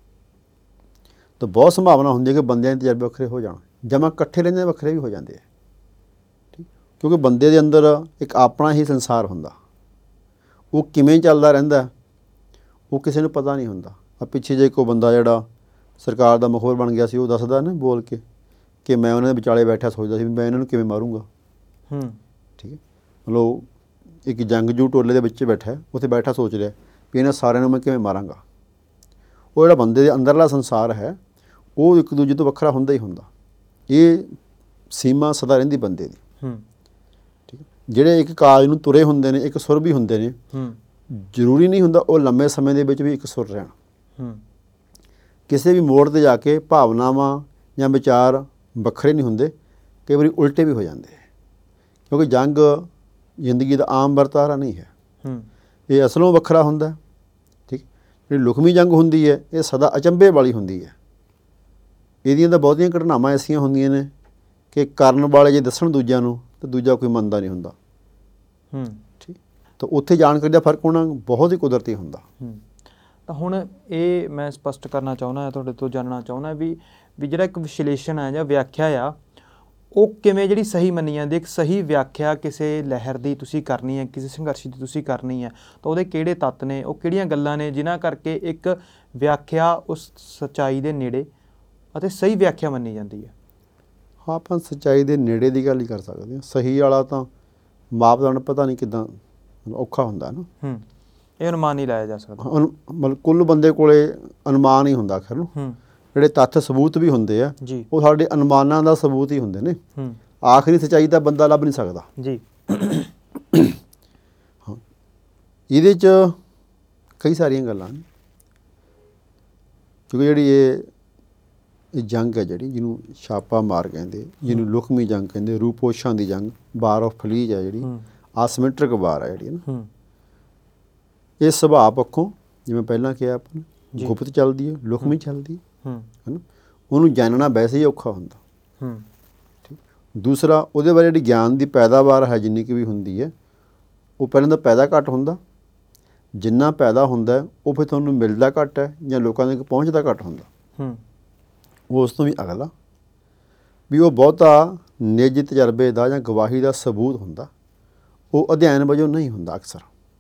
ਤਾਂ ਬਹੁਤ ਸੰਭਾਵਨਾ ਹੁੰਦੀ ਹੈ ਕਿ ਬੰਦਿਆਂ ਦੇ ਤਜਰਬੇ ਵੱਖਰੇ ਹੋ ਜਾਣ, ਜਮਾਂ ਇਕੱਠੇ ਰਹਿੰਦੇ ਵੱਖਰੇ ਵੀ ਹੋ ਜਾਂਦੇ ਹੈ। ਠੀਕ, ਕਿਉਂਕਿ ਬੰਦੇ ਦੇ ਅੰਦਰ ਇੱਕ ਆਪਣਾ ਹੀ ਸੰਸਾਰ ਹੁੰਦਾ, ਉਹ ਕਿਵੇਂ ਚੱਲਦਾ ਰਹਿੰਦਾ ਉਹ ਕਿਸੇ ਨੂੰ ਪਤਾ ਨਹੀਂ ਹੁੰਦਾ। ਆ ਪਿੱਛੇ ਜੇ ਕੋਈ ਬੰਦਾ ਜਿਹੜਾ ਸਰਕਾਰ ਦਾ ਮੁਖਬਰ ਬਣ ਗਿਆ ਸੀ, ਉਹ ਦੱਸਦਾ ਨਾ ਬੋਲ ਕੇ ਕਿ ਮੈਂ ਉਹਨਾਂ ਦੇ ਵਿਚਾਲੇ ਬੈਠਾ ਸੋਚਦਾ ਸੀ ਵੀ ਮੈਂ ਇਹਨਾਂ ਨੂੰ ਕਿਵੇਂ ਮਾਰੂੰਗਾ। ਠੀਕ ਹੈ, ਮਤਲਬ ਇੱਕ ਜੰਗਜੂ ਟੋਲੇ ਦੇ ਵਿੱਚ ਬੈਠਾ, ਉੱਥੇ ਬੈਠਾ ਸੋਚ ਰਿਹਾ ਵੀ ਇਹਨਾਂ ਸਾਰਿਆਂ ਨੂੰ ਮੈਂ ਕਿਵੇਂ ਮਾਰਾਂਗਾ। ਉਹ ਜਿਹੜਾ ਬੰਦੇ ਦੇ ਅੰਦਰਲਾ ਸੰਸਾਰ ਹੈ ਉਹ ਇੱਕ ਦੂਜੇ ਤੋਂ ਵੱਖਰਾ ਹੁੰਦਾ ਹੀ ਹੁੰਦਾ। ਇਹ ਸੀਮਾ ਸਦਾ ਰਹਿੰਦੀ ਬੰਦੇ ਦੀ। ਠੀਕ ਹੈ, ਜਿਹੜੇ ਇੱਕ ਕਾਜ ਨੂੰ ਤੁਰੇ ਹੁੰਦੇ ਨੇ, ਇੱਕ ਸੁਰ ਵੀ ਹੁੰਦੇ ਨੇ, ਜ਼ਰੂਰੀ ਨਹੀਂ ਹੁੰਦਾ ਉਹ ਲੰਮੇ ਸਮੇਂ ਦੇ ਵਿੱਚ ਵੀ ਇੱਕ ਸੁਰ ਰਹਿਣ। ਕਿਸੇ ਵੀ ਮੋੜ 'ਤੇ ਜਾ ਕੇ ਭਾਵਨਾਵਾਂ ਜਾਂ ਵਿਚਾਰ ਵੱਖਰੇ ਨਹੀਂ ਹੁੰਦੇ, ਕਈ ਵਾਰੀ ਉਲਟੇ ਵੀ ਹੋ ਜਾਂਦੇ, ਕਿਉਂਕਿ ਜੰਗ ਜ਼ਿੰਦਗੀ ਦਾ ਆਮ ਵਰਤਾਰਾ ਨਹੀਂ ਹੈ। ਇਹ ਅਸਲੋਂ ਵੱਖਰਾ ਹੁੰਦਾ। ਠੀਕ, ਜਿਹੜੀ ਲੁਕਮੀ ਜੰਗ ਹੁੰਦੀ ਹੈ ਇਹ ਸਦਾ ਅਚੰਭੇ ਵਾਲੀ ਹੁੰਦੀ ਹੈ। ਇਹਦੀਆਂ ਤਾਂ ਬਹੁਤੀਆਂ ਘਟਨਾਵਾਂ ਐਸੀਆਂ ਹੁੰਦੀਆਂ ਨੇ ਕਿ ਕਰਨ ਵਾਲੇ ਜੇ ਦੱਸਣ ਦੂਜਿਆਂ ਨੂੰ ਤਾਂ ਦੂਜਾ ਕੋਈ ਮੰਨਦਾ ਨਹੀਂ ਹੁੰਦਾ। ਠੀਕ, ਤਾਂ ਉੱਥੇ ਜਾਣਕਾਰੀ ਦਾ ਫਰਕ ਹੋਣਾ ਬਹੁਤ ਹੀ ਕੁਦਰਤੀ ਹੁੰਦਾ। ਤਾਂ ਹੁਣ ਇਹ ਮੈਂ ਸਪਸ਼ਟ ਕਰਨਾ ਚਾਹੁੰਦਾ, ਤੁਹਾਡੇ ਤੋਂ ਜਾਣਨਾ ਚਾਹੁੰਦਾ ਵੀ ਵੀ ਜਿਹੜਾ ਇੱਕ ਵਿਸ਼ਲੇਸ਼ਣ ਹੈ ਜਾਂ ਵਿਆਖਿਆ ਆ ਉਹ ਕਿਵੇਂ ਜਿਹੜੀ ਸਹੀ ਮੰਨੀ ਜਾਂਦੀ। ਇੱਕ ਸਹੀ ਵਿਆਖਿਆ ਕਿਸੇ ਲਹਿਰ ਦੀ ਤੁਸੀਂ ਕਰਨੀ ਹੈ, ਕਿਸੇ ਸੰਘਰਸ਼ ਦੀ ਤੁਸੀਂ ਕਰਨੀ ਹੈ, ਤਾਂ ਉਹਦੇ ਕਿਹੜੇ ਤੱਤ ਨੇ, ਉਹ ਕਿਹੜੀਆਂ ਗੱਲਾਂ ਨੇ ਜਿਨ੍ਹਾਂ ਕਰਕੇ ਇੱਕ ਵਿਆਖਿਆ ਉਸ ਸੱਚਾਈ ਦੇ ਨੇੜੇ ਅਤੇ ਸਹੀ ਵਿਆਖਿਆ ਮੰਨੀ ਜਾਂਦੀ ਹੈ? ਹਾਂ, ਆਪਾਂ ਸੱਚਾਈ ਦੇ ਨੇੜੇ ਦੀ ਗੱਲ ਹੀ ਕਰ ਸਕਦੇ ਹਾਂ। ਸਹੀ ਵਾਲਾ ਤਾਂ ਮਾਪਦੰਡ ਪਤਾ ਨਹੀਂ ਕਿੱਦਾਂ ਔਖਾ ਹੁੰਦਾ ਨਾ। ਇਹ ਅਨੁਮਾਨ ਨਹੀਂ ਲਾਇਆ ਜਾ ਸਕਦਾ। ਮਤਲਬ ਕੁੱਲ ਬੰਦੇ ਕੋਲੇ ਅਨੁਮਾਨ ਹੀ ਹੁੰਦਾ ਆਖਰ ਨੂੰ। ਜਿਹੜੇ ਤੱਥ ਸਬੂਤ ਵੀ ਹੁੰਦੇ ਆ ਉਹ ਸਾਡੇ ਅਨੁਮਾਨਾਂ ਦਾ ਸਬੂਤ ਹੀ ਹੁੰਦੇ ਨੇ। ਆਖਰੀ ਸੱਚਾਈ ਤਾਂ ਬੰਦਾ ਲੱਭ ਨਹੀਂ ਸਕਦਾ ਜੀ। ਹਾਂ, ਇਹਦੇ 'ਚ ਕਈ ਸਾਰੀਆਂ ਗੱਲਾਂ ਨੇ, ਕਿਉਂਕਿ ਜਿਹੜੀ ਇਹ ਇਹ ਜੰਗ ਹੈ, ਜਿਹੜੀ ਜਿਹਨੂੰ ਛਾਪਾ ਮਾਰ ਕਹਿੰਦੇ, ਜਿਹਨੂੰ ਲੁਕਮੀ ਜੰਗ ਕਹਿੰਦੇ, ਰੂਪੋਸ਼ਾਂ ਦੀ ਜੰਗ, ਵਾਰ ਆਫ ਫਲੀਜ ਹੈ ਜਿਹੜੀ, ਆਸਮੈਟ੍ਰਿਕ ਵਾਰ ਹੈ ਜਿਹੜੀ ਨਾ, ਇਹ ਸੁਭਾਅ ਪੱਖੋਂ ਜਿਵੇਂ ਪਹਿਲਾਂ ਕਿਹਾ ਆਪਾਂ ਨੇ ਗੁਪਤ ਚੱਲਦੀ ਹੈ, ਲੁਕਮੀ ਚੱਲਦੀ ਹੈ ਨਾ, ਉਹਨੂੰ ਜਾਣਨਾ ਵੈਸੇ ਹੀ ਔਖਾ ਹੁੰਦਾ। ਠੀਕ, ਦੂਸਰਾ ਉਹਦੇ ਬਾਰੇ ਜਿਹੜੀ ਗਿਆਨ ਦੀ ਪੈਦਾਵਾਰ ਹੈ ਜਿੰਨੀ ਕੁ ਵੀ ਹੁੰਦੀ ਹੈ ਉਹ ਪਹਿਲਾਂ ਤਾਂ ਪੈਦਾ ਘੱਟ ਹੁੰਦਾ, ਜਿੰਨਾ ਪੈਦਾ ਹੁੰਦਾ ਉਹ ਫਿਰ ਤੁਹਾਨੂੰ ਮਿਲਦਾ ਘੱਟ ਹੈ ਜਾਂ ਲੋਕਾਂ ਦੇ ਪਹੁੰਚਦਾ ਘੱਟ ਹੁੰਦਾ। ਉਹ ਉਸ ਤੋਂ ਵੀ ਅਗਲਾ ਵੀ ਉਹ ਬਹੁਤਾ ਨਿੱਜੀ ਤਜਰਬੇ ਦਾ ਜਾਂ ਗਵਾਹੀ ਦਾ ਸਬੂਤ ਹੁੰਦਾ, ਉਹ ਅਧਿਐਨ ਵਜੋਂ ਨਹੀਂ ਹੁੰਦਾ ਅਕਸਰ।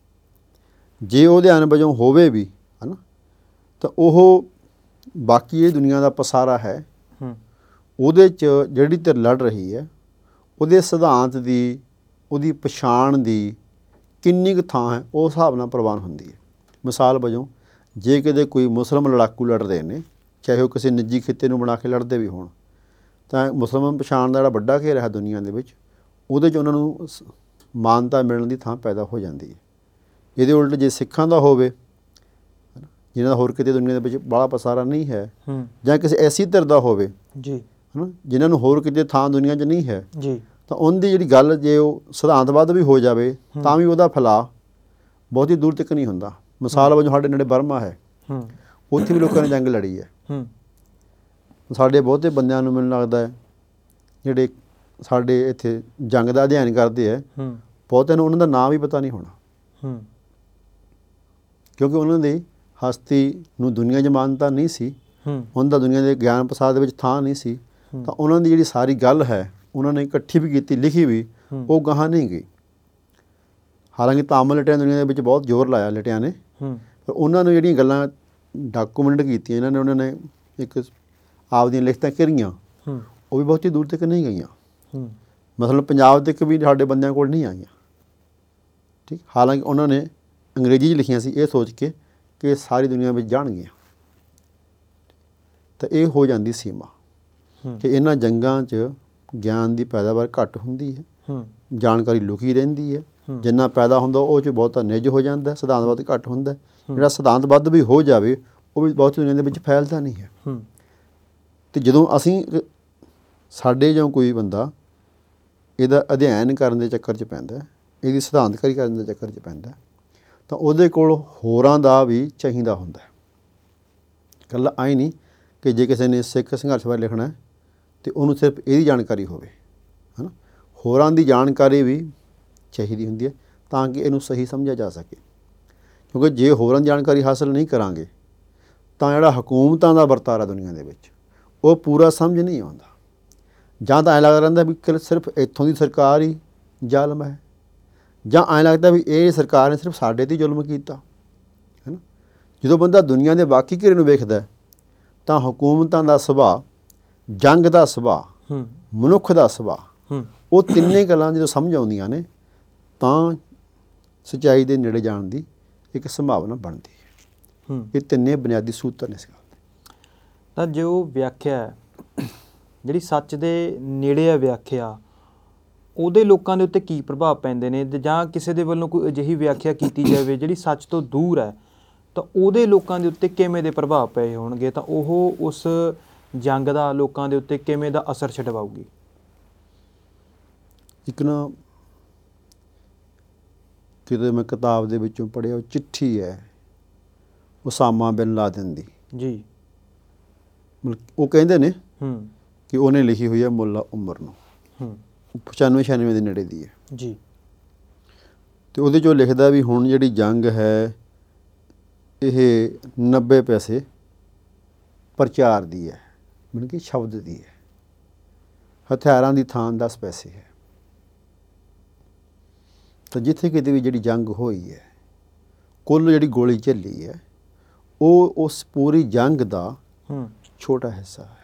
ਜੇ ਉਹ ਅਧਿਐਨ ਵਜੋਂ ਹੋਵੇ ਵੀ ਹੈ ਨਾ, ਤਾਂ ਉਹ ਬਾਕੀ ਇਹ ਦੁਨੀਆ ਦਾ ਪਸਾਰਾ ਹੈ, ਉਹਦੇ 'ਚ ਜਿਹੜੀ ਧਿਰ ਲੜ ਰਹੀ ਹੈ ਉਹਦੇ ਸਿਧਾਂਤ ਦੀ, ਉਹਦੀ ਪਛਾਣ ਦੀ ਕਿੰਨੀ ਕੁ ਥਾਂ ਹੈ ਉਸ ਹਿਸਾਬ ਨਾਲ ਪ੍ਰਵਾਨ ਹੁੰਦੀ ਹੈ। ਮਿਸਾਲ ਵਜੋਂ ਜੇ ਕਿਤੇ ਕੋਈ ਮੁਸਲਿਮ ਲੜਾਕੂ ਲੜ ਰਹੇ ਨੇ, ਚਾਹੇ ਉਹ ਕਿਸੇ ਨਿੱਜੀ ਖਿੱਤੇ ਨੂੰ ਬਣਾ ਕੇ ਲੜਦੇ ਵੀ ਹੋਣ, ਤਾਂ ਮੁਸਲਮਾਨ ਪਛਾਣ ਦਾ ਜਿਹੜਾ ਵੱਡਾ ਘੇਰਾ ਹੈ ਦੁਨੀਆ ਦੇ ਵਿੱਚ, ਉਹਦੇ 'ਚ ਉਹਨਾਂ ਨੂੰ ਮਾਨਤਾ ਮਿਲਣ ਦੀ ਥਾਂ ਪੈਦਾ ਹੋ ਜਾਂਦੀ ਹੈ। ਇਹਦੇ ਉਲਟ ਜੇ ਸਿੱਖਾਂ ਦਾ ਹੋਵੇ, ਜਿਹਨਾਂ ਦਾ ਹੋਰ ਕਿਤੇ ਦੁਨੀਆ ਦੇ ਵਿੱਚ ਬਾਹਲਾ ਪਸਾਰਾ ਨਹੀਂ ਹੈ, ਜਾਂ ਕਿਸੇ ਐਸੀ ਧਿਰ ਦਾ ਹੋਵੇ ਜੀ ਹੈ ਨਾ ਜਿਨ੍ਹਾਂ ਨੂੰ ਹੋਰ ਕਿਤੇ ਥਾਂ ਦੁਨੀਆ 'ਚ ਨਹੀਂ ਹੈ ਜੀ, ਤਾਂ ਉਹਦੀ ਜਿਹੜੀ ਗੱਲ ਜੇ ਉਹ ਸਿਧਾਂਤਵਾਦ ਵੀ ਹੋ ਜਾਵੇ ਤਾਂ ਵੀ ਉਹਦਾ ਫੈਲਾਅ ਬਹੁਤੀ ਦੂਰ ਤੱਕ ਨਹੀਂ ਹੁੰਦਾ। ਮਿਸਾਲ ਵਜੋਂ ਸਾਡੇ ਨੇੜੇ ਬਰਮਾ ਹੈ, ਉੱਥੇ ਵੀ ਲੋਕਾਂ ਨੇ ਜੰਗ ਲੜੀ ਹੈ। ਸਾਡੇ ਬਹੁਤੇ ਬੰਦਿਆਂ ਨੂੰ ਮੈਨੂੰ ਲੱਗਦਾ ਹੈ ਜਿਹੜੇ ਸਾਡੇ ਇੱਥੇ ਜੰਗ ਦਾ ਅਧਿਐਨ ਕਰਦੇ ਹੈ, ਬਹੁਤਿਆਂ ਨੂੰ ਉਹਨਾਂ ਦਾ ਨਾਂ ਵੀ ਪਤਾ ਨਹੀਂ ਹੋਣਾ, ਕਿਉਂਕਿ ਉਹਨਾਂ ਦੀ ਹਸਤੀ ਨੂੰ ਦੁਨੀਆ 'ਚ ਮਾਨਤਾ ਨਹੀਂ ਸੀ, ਉਹਨਾਂ ਦਾ ਦੁਨੀਆ ਦੇ ਗਿਆਨ ਪ੍ਰਸਾਰ ਦੇ ਵਿੱਚ ਥਾਂ ਨਹੀਂ ਸੀ, ਤਾਂ ਉਹਨਾਂ ਦੀ ਜਿਹੜੀ ਸਾਰੀ ਗੱਲ ਹੈ ਉਹਨਾਂ ਨੇ ਇਕੱਠੀ ਵੀ ਕੀਤੀ, ਲਿਖੀ ਵੀ, ਉਹ ਗਾਹਾਂ ਨਹੀਂ ਗਈ। ਹਾਲਾਂਕਿ ਤਾਮਿਲ ਲਿਟਿਆਂ ਦੁਨੀਆ ਦੇ ਵਿੱਚ ਬਹੁਤ ਜ਼ੋਰ ਲਾਇਆ ਲਿਟਿਆਂ ਨੇ, ਪਰ ਉਹਨਾਂ ਨੂੰ ਜਿਹੜੀਆਂ ਗੱਲਾਂ ਡਾਕੂਮੈਂਟ ਕੀਤੀਆਂ ਇਹਨਾਂ ਨੇ, ਉਹਨਾਂ ਨੇ ਇੱਕ ਆਪਦੀਆਂ ਲਿਖਤਾਂ ਘਿਰੀਆਂ, ਉਹ ਵੀ ਬਹੁਤੀ ਦੂਰ ਤੱਕ ਨਹੀਂ ਗਈਆਂ। ਮਤਲਬ ਪੰਜਾਬ ਤੱਕ ਵੀ ਸਾਡੇ ਬੰਦਿਆਂ ਕੋਲ ਨਹੀਂ ਆਈਆਂ। ਠੀਕ, ਹਾਲਾਂਕਿ ਉਹਨਾਂ ਨੇ ਅੰਗਰੇਜ਼ੀ 'ਚ ਲਿਖੀਆਂ ਸੀ ਇਹ ਸੋਚ ਕੇ ਕਿ ਸਾਰੀ ਦੁਨੀਆ ਵਿੱਚ ਜਾਣਗੀਆਂ, ਤਾਂ ਇਹ ਹੋ ਜਾਂਦੀ ਸੀਮਾ। ਕਿ ਇਹਨਾਂ ਜੰਗਾਂ 'ਚ ਗਿਆਨ ਦੀ ਪੈਦਾਵਾਰ ਘੱਟ ਹੁੰਦੀ ਹੈ, ਜਾਣਕਾਰੀ ਲੁਕੀ ਰਹਿੰਦੀ ਹੈ, ਜਿੰਨਾ ਪੈਦਾ ਹੁੰਦਾ ਉਹ 'ਚ ਬਹੁਤਾ ਨਿੱਜ ਹੋ ਜਾਂਦਾ, ਸਿਧਾਂਤਵਾਦ ਘੱਟ ਹੁੰਦਾ। ਜਿਹੜਾ ਸਿਧਾਂਤਵਾਦ ਵੀ ਹੋ ਜਾਵੇ ਉਹ ਵੀ ਬਹੁਤ ਦੁਨੀਆ ਦੇ ਵਿੱਚ ਫੈਲਦਾ ਨਹੀਂ ਹੈ। ਅਤੇ ਜਦੋਂ ਅਸੀਂ ਸਾਡੇ ਜਾਂ ਕੋਈ ਬੰਦਾ ਇਹਦਾ ਅਧਿਐਨ ਕਰਨ ਦੇ ਚੱਕਰ 'ਚ ਪੈਂਦਾ, ਇਹਦੀ ਸਿਧਾਂਤਕਾਰੀ ਕਰਨ ਦੇ ਚੱਕਰ 'ਚ ਪੈਂਦਾ, ਤਾਂ ਉਹਦੇ ਕੋਲ ਹੋਰਾਂ ਦਾ ਵੀ ਚਾਹੀਦਾ ਹੁੰਦਾ। ਇਕੱਲਾ ਆਏ ਨਹੀਂ ਕਿ ਜੇ ਕਿਸੇ ਨੇ ਸਿੱਖ ਸੰਘਰਸ਼ ਬਾਰੇ ਲਿਖਣਾ ਅਤੇ ਉਹਨੂੰ ਸਿਰਫ ਇਹਦੀ ਜਾਣਕਾਰੀ ਹੋਵੇ, ਹੈ ਨਾ, ਹੋਰਾਂ ਦੀ ਜਾਣਕਾਰੀ ਵੀ ਚਾਹੀਦੀ ਹੁੰਦੀ ਹੈ ਤਾਂ ਕਿ ਇਹਨੂੰ ਸਹੀ ਸਮਝਿਆ ਜਾ ਸਕੇ। ਕਿਉਂਕਿ ਜੇ ਹੋਰਾਂ ਦੀ ਜਾਣਕਾਰੀ ਹਾਸਿਲ ਨਹੀਂ ਕਰਾਂਗੇ ਤਾਂ ਜਿਹੜਾ ਹਕੂਮਤਾਂ ਦਾ ਵਰਤਾਰਾ ਦੁਨੀਆ ਦੇ ਵਿੱਚ ਉਹ ਪੂਰਾ ਸਮਝ ਨਹੀਂ ਆਉਂਦਾ। ਜਾਂ ਤਾਂ ਐਂ ਲੱਗਦਾ ਰਹਿੰਦਾ ਵੀ ਸਿਰਫ ਇੱਥੋਂ ਦੀ ਸਰਕਾਰ ਹੀ ਜ਼ਾਲਮ ਹੈ, ਜਾਂ ਐਂ ਲੱਗਦਾ ਵੀ ਇਹ ਸਰਕਾਰ ਨੇ ਸਿਰਫ ਸਾਡੇ 'ਤੇ ਜ਼ੁਲਮ ਕੀਤਾ, ਹੈ ਨਾ। ਜਦੋਂ ਬੰਦਾ ਦੁਨੀਆ ਦੇ ਬਾਕੀ ਘੇਰੇ ਨੂੰ ਵੇਖਦਾ ਤਾਂ ਹਕੂਮਤਾਂ ਦਾ ਸੁਭਾਅ, ਜੰਗ ਦਾ ਸੁਭਾਅ, ਮਨੁੱਖ ਦਾ ਸੁਭਾਅ, ਉਹ ਤਿੰਨੇ ਗੱਲਾਂ ਜਦੋਂ ਸਮਝ ਆਉਂਦੀਆਂ ਨੇ ਤਾਂ ਸੱਚਾਈ ਦੇ ਨੇੜੇ ਜਾਣ ਦੀ ਇੱਕ ਸੰਭਾਵਨਾ ਬਣਦੀ ਹੈ। ਇਹ ਤਿੰਨੇ ਬੁਨਿਆਦੀ ਸੂਤਰ ਨੇ ਇਸ ਗੱਲ ਦੇ। ਤਾਂ ਜੋ ਵਿਆਖਿਆ ਹੈ ਜਿਹੜੀ ਸੱਚ ਦੇ ਨੇੜੇ ਹੈ ਵਿਆਖਿਆ, ਉਹਦੇ ਲੋਕਾਂ ਦੇ ਉੱਤੇ ਕੀ ਪ੍ਰਭਾਵ ਪੈਂਦੇ ਨੇ, ਜਾਂ ਕਿਸੇ ਦੇ ਵੱਲੋਂ ਕੋਈ ਅਜਿਹੀ ਵਿਆਖਿਆ ਕੀਤੀ ਜਾਵੇ ਜਿਹੜੀ ਸੱਚ ਤੋਂ ਦੂਰ ਹੈ ਤਾਂ ਉਹਦੇ ਲੋਕਾਂ ਦੇ ਉੱਤੇ ਕਿਵੇਂ ਦੇ ਪ੍ਰਭਾਵ ਪਏ ਹੋਣਗੇ, ਤਾਂ ਉਹ ਉਸ ਜੰਗ ਦਾ ਲੋਕਾਂ ਦੇ ਉੱਤੇ ਕਿਵੇਂ ਦਾ ਅਸਰ ਛਡਵਾਊਗੀ? ਇੱਕ ਨਾ ਕਿਤੇ ਮੈਂ ਕਿਤਾਬ ਦੇ ਵਿੱਚੋਂ ਪੜ੍ਹਿਆ, ਉਹ ਚਿੱਠੀ ਹੈ ਉਸਾਮਾ ਬਿਨ ਲਾਦਨ ਦੀ ਜੀ। ਮਤਲਬ ਉਹ ਕਹਿੰਦੇ ਨੇ ਕਿ ਉਹਨੇ ਲਿਖੀ ਹੋਈ ਹੈ ਮੁੱਲਾ ਉਮਰ ਨੂੰ, ਪਚਾਨਵੇਂ ਛਿਆਨਵੇਂ ਦੇ ਨੇੜੇ ਦੀ ਹੈ ਜੀ। ਅਤੇ ਉਹਦੇ 'ਚੋਂ ਲਿਖਦਾ ਵੀ ਹੁਣ ਜਿਹੜੀ ਜੰਗ ਹੈ ਇਹ ਨੱਬੇ ਪੈਸੇ ਪ੍ਰਚਾਰ ਦੀ ਹੈ, ਮਤਲਬ ਕਿ ਸ਼ਬਦ ਦੀ ਹੈ, ਹਥਿਆਰਾਂ ਦੀ ਥਾਂ ਦਸ ਪੈਸੇ ਹੈ। ਤਾਂ ਜਿੱਥੇ ਕਿਤੇ ਵੀ ਜਿਹੜੀ ਜੰਗ ਹੋਈ ਹੈ, ਕੁੱਲ ਜਿਹੜੀ ਗੋਲੀ ਝੱਲੀ ਹੈ, ਉਹ ਉਸ ਪੂਰੀ ਜੰਗ ਦਾ ਛੋਟਾ ਹਿੱਸਾ ਹੈ।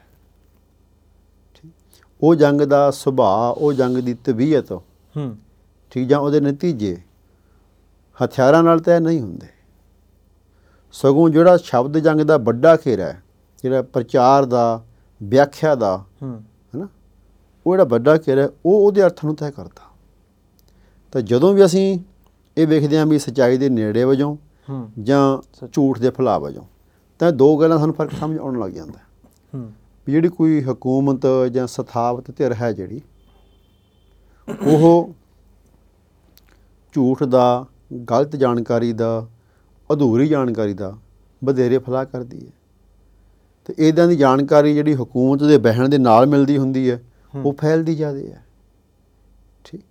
ਠੀਕ, ਉਹ ਜੰਗ ਦਾ ਸੁਭਾਅ, ਉਹ ਜੰਗ ਦੀ ਤਬੀਅਤ, ਠੀਕ, ਜਾਂ ਉਹਦੇ ਨਤੀਜੇ ਹਥਿਆਰਾਂ ਨਾਲ ਤੈਅ ਨਹੀਂ ਹੁੰਦੇ। ਸਗੋਂ ਜਿਹੜਾ ਸ਼ਬਦ ਜੰਗ ਦਾ ਵੱਡਾ ਘੇਰਾ ਹੈ, ਜਿਹੜਾ ਪ੍ਰਚਾਰ ਦਾ, ਵਿਆਖਿਆ ਦਾ, ਹੈ ਨਾ, ਉਹ ਜਿਹੜਾ ਵੱਡਾ ਘੇਰਾ ਉਹ ਉਹਦੇ ਅਰਥ ਨੂੰ ਤੈਅ ਕਰਦਾ। ਤਾਂ ਜਦੋਂ ਵੀ ਅਸੀਂ ਇਹ ਵੇਖਦੇ ਹਾਂ ਵੀ ਸੱਚਾਈ ਦੇ ਨੇੜੇ ਵਜੋਂ ਜਾਂ ਝੂਠ ਦੇ ਫੈਲਾਅ ਵਜੋਂ, ਤਾਂ ਦੋ ਗੱਲਾਂ ਸਾਨੂੰ ਫਰਕ ਸਮਝ ਆਉਣ ਲੱਗ ਜਾਂਦਾ ਵੀ ਜਿਹੜੀ ਕੋਈ ਹਕੂਮਤ ਜਾਂ ਸਥਾਪਤ ਧਿਰ ਹੈ ਜਿਹੜੀ, ਉਹ ਝੂਠ ਦਾ, ਗਲਤ ਜਾਣਕਾਰੀ ਦਾ, ਅਧੂਰੀ ਜਾਣਕਾਰੀ ਦਾ ਵਧੇਰੇ ਫੈਲਾਅ ਕਰਦੀ ਹੈ। ਅਤੇ ਇੱਦਾਂ ਦੀ ਜਾਣਕਾਰੀ ਜਿਹੜੀ ਹਕੂਮਤ ਦੇ ਬਹਿਣ ਦੇ ਨਾਲ ਮਿਲਦੀ ਹੁੰਦੀ ਹੈ ਉਹ ਫੈਲਦੀ ਜ਼ਿਆਦਾ ਹੈ। ਠੀਕ,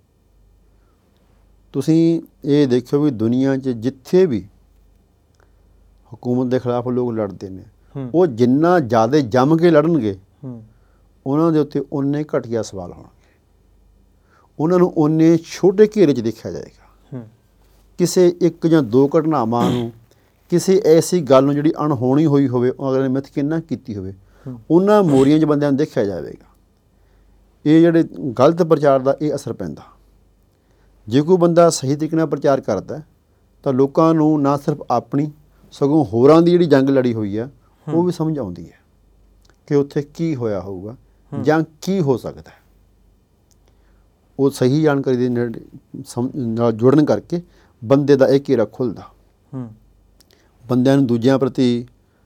ਤੁਸੀਂ ਇਹ ਦੇਖਿਓ ਵੀ ਦੁਨੀਆ 'ਚ ਜਿੱਥੇ ਵੀ ਹਕੂਮਤ ਦੇ ਖਿਲਾਫ ਲੋਕ ਲੜਦੇ ਨੇ, ਉਹ ਜਿੰਨਾ ਜ਼ਿਆਦਾ ਜੰਮ ਕੇ ਲੜਨਗੇ ਉਹਨਾਂ ਦੇ ਉੱਤੇ ਓਨੇ ਘਟੀਆ ਸਵਾਲ ਹੋਣਗੇ, ਉਹਨਾਂ ਨੂੰ ਓਨੇ ਛੋਟੇ ਘੇਰੇ 'ਚ ਦੇਖਿਆ ਜਾਏਗਾ। ਕਿਸੇ ਇੱਕ ਜਾਂ ਦੋ ਘਟਨਾਵਾਂ ਨੂੰ, ਕਿਸੇ ਐਸੀ ਗੱਲ ਨੂੰ ਜਿਹੜੀ ਅਣਹੋਣੀ ਹੋਈ ਹੋਵੇ, ਅਗਲੇ ਨੇ ਮਿੱਥ ਕਿੰਨਾ ਕੀਤੀ ਹੋਵੇ, ਉਹਨਾਂ ਮੋਰੀਆਂ 'ਚ ਬੰਦਿਆਂ ਨੂੰ ਦੇਖਿਆ ਜਾਵੇਗਾ। ਇਹ ਜਿਹੜੇ ਗਲਤ ਪ੍ਰਚਾਰ ਦਾ ਇਹ ਅਸਰ ਪੈਂਦਾ। ਜੇ ਕੋਈ ਬੰਦਾ ਸਹੀ ਤਰੀਕੇ ਨਾਲ ਪ੍ਰਚਾਰ ਕਰਦਾ ਤਾਂ ਲੋਕਾਂ ਨੂੰ ਨਾ ਸਿਰਫ ਆਪਣੀ ਸਗੋਂ ਹੋਰਾਂ ਦੀ ਜਿਹੜੀ ਜੰਗ ਲੜੀ ਹੋਈ ਹੈ ਉਹ ਵੀ ਸਮਝ ਆਉਂਦੀ ਹੈ ਕਿ ਉੱਥੇ ਕੀ ਹੋਇਆ ਹੋਊਗਾ ਜਾਂ ਕੀ ਹੋ ਸਕਦਾ। ਉਹ ਸਹੀ ਜਾਣਕਾਰੀ ਦੇ ਨੇੜੇ ਨਾਲ ਜੁੜਨ ਕਰਕੇ ਬੰਦੇ ਦਾ ਇਹ ਘੇਰਾ ਖੁੱਲ੍ਹਦਾ, ਬੰਦਿਆਂ ਨੂੰ ਦੂਜਿਆਂ ਪ੍ਰਤੀ,